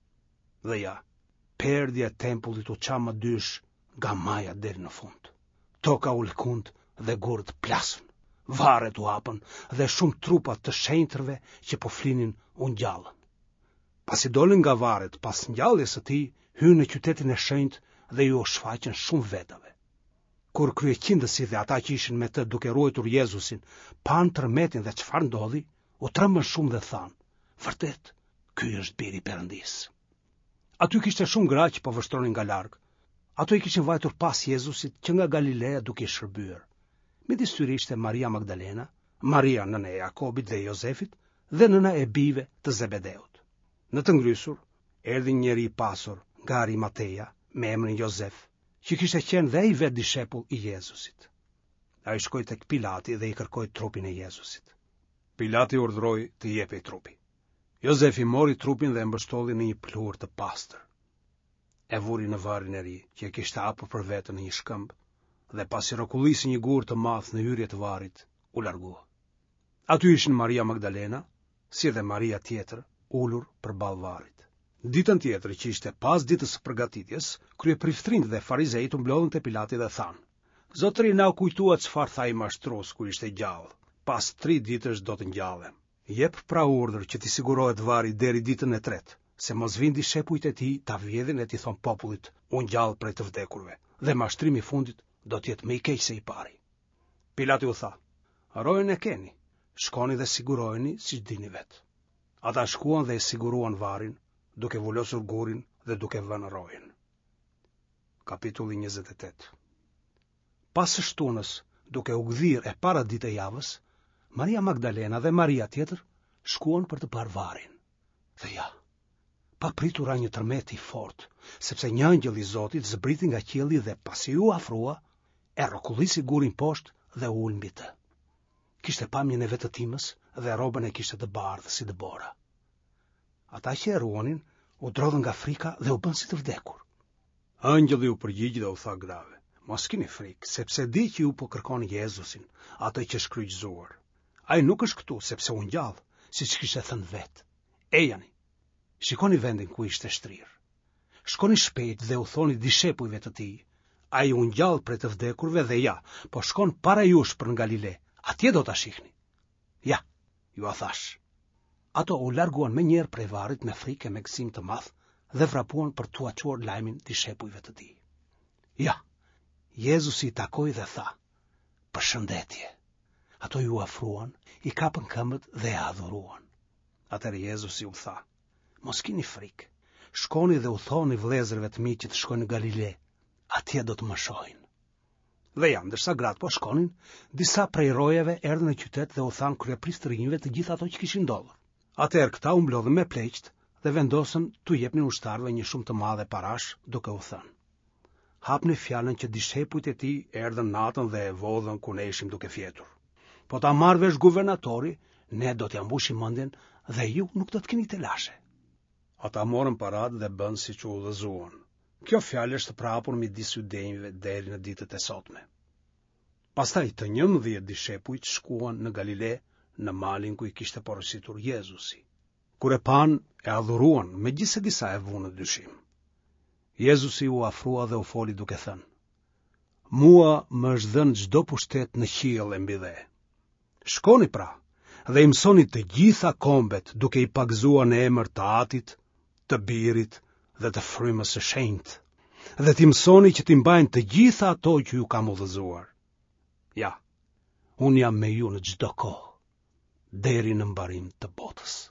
Dhe ja, perdja e tempullit u qa më dysh nga maja deri në fund. Toka u lkund dhe gurët plasën, varret u hapën dhe shumë trupa të shenjtërve që po flinin u ngjallën. Pasi dolën nga varret pas ngjalljes së tij, hyrën në qytetin e shenjtë dhe ju u shfaqën shumë vetave. Kur kryeqindësit dhe ata që ishin me të duke ruajtur Jezusin, pan tërmetin dhe çfarë ndodhi, u trembën shumë dhe thanë: "Vërtet, ky është biri i Perëndis." Aty kishte shumë gra që po vështronin nga larg. Ato i kishin vajtur pas Jezusit që nga Galilea duke i shërbyer. Midis tyre ishte Maria Magdalena, Maria nëna e Jakobit dhe Jozefit dhe nëna e bijve të Zebedeut. Në të ngrysur, erdhi një njeri i pasur nga Arimateja me emrin Jozef, që kishte qenë dhe ai vetë dishepull i Jezusit. Ai shkoi tek Pilati dhe i kërkoi trupin e Jezusit. Pilati urdhroi të jepej trupi. Jozefi mori trupin dhe e mbështolli në një pluhur të pastër. E vuri në varrin e ri, që e kishte hapur për veten në një shkëmb, dhe pasi rrokullisi një gur të madh në hyrje të varrit, u largua. Aty ishin Maria Magdalena, si dhe Maria tjetër, ulur përballë varrit. Ditën tjetër, që ishte pas ditës së përgatitjes, kryepriftërinjtë dhe farizejtë u mblodhën te Pilati dhe thanë: "Zotëri, na u kujtua çfarë tha i mashtrues kur ishte gjallë. Pas tri ditësh do të ngjallem. Jep pra urdhër që t'i sigurohet varri deri ditën e tretë, se mos vinë dishepujt e tij ta vjedhin e t'i thon popullit: u ngjall prej të vdekurve, dhe mashtrimi i fundit do të jetë më i keq se i pari." Pilati u tha: "Rojën e keni, shkoni dhe siguroheni siç dini vetë." Ata shkuan dhe e siguruan varrin, duke vulosur gurin dhe duke vënë rojën. Kapitulli njëzet e tetë. Pas së shtunës, duke u gdhir e para ditë e javës, Maria Magdalena dhe Maria tjetër shkuan për të parë varrin. Dhe ja, pa pritur ra një tërmet i fort, sepse një angjëll i Zotit zbriti nga qielli dhe pasi u afrua, e rrokullisi gurin poshtë dhe u ul mbi të. Kishte pamjen e vetëtimës dhe rrobën e kishte të bardhë si Debora. Ata që e ruanin u drodhën nga frika dhe u bën si të vdekur. Angjëlli u përgjigj dhe u tha grave: "Mos keni frikë, sepse di që ju po kërkoni Jezusin, atë që është kryqëzuar. Ai nuk është këtu sepse u ngjall, siç kishte thënë vetë. Ejani, shikoni vendin ku ishte shtrirë. Shkoni shpejt dhe u thoni dishepujve të tij: ai u ngjall prej të vdekurve dhe ja, po shkon para jush për në Galile, atje do ta shihni." Ja, ju a thash. Ato u larguan me njerë prej varrit me frikë e me gëzim të madh dhe vrapuan për t'u çuar lajmin dishepujve të tij. Ja, Jezusi i takoi dhe tha: "Përshëndetje." Ato ju afruan, i kapën këmbët dhe e adhuruan. Atëherë Jezusi u tha: "Mos keni frikë. Shkoni dhe u thoni vëllezërve të mi që të shkojnë në Galile, atje do të më shohin." Dhe ja, ndërsa gratë po shkonin, disa prej rojeve erdhën në qytet dhe u thanë kryepristërinjve të gjithë ato që kishin ndodhur. Atëherë këta u mblodhën me pleqt dhe vendosën t'u jepnin ushtarëve një shumë të madhe parash, duke u thënë: "Hapni fjalën që dishepujt e tij erdhën natën dhe e vodhën ku ne ishim duke fjetur. Po ta marrë vesh guvernatori, ne do t'ja mbushim mendjen dhe ju nuk do të keni të lashe." Ata morën paratë dhe bën siç u udhëzuan. Kjo fjalë është prapur midis judenjve deri në ditët e sotme. Pastaj të njëmbëdhjetë dishepujt shkuan në Galile, në malin ku i kishte porositur Jezusi. Kur e pan, e adhuruan, megjithse disa e vunë në dyshim. Jezusi u afrua dhe u foli duke thënë: "Mua më është dhënë çdo pushtet në qiell e mbi dhe. Shkoni pra dhe i mësoni të gjitha kombet, duke i pagëzuar në emër të Atit, të Birit dhe të Frymës së Shenjtë, dhe t'i mësoni që t'i mbajnë të gjitha ato që ju kam udhëzuar. Ja, unë jam me ju në çdo kohë, deri në mbarim të botës."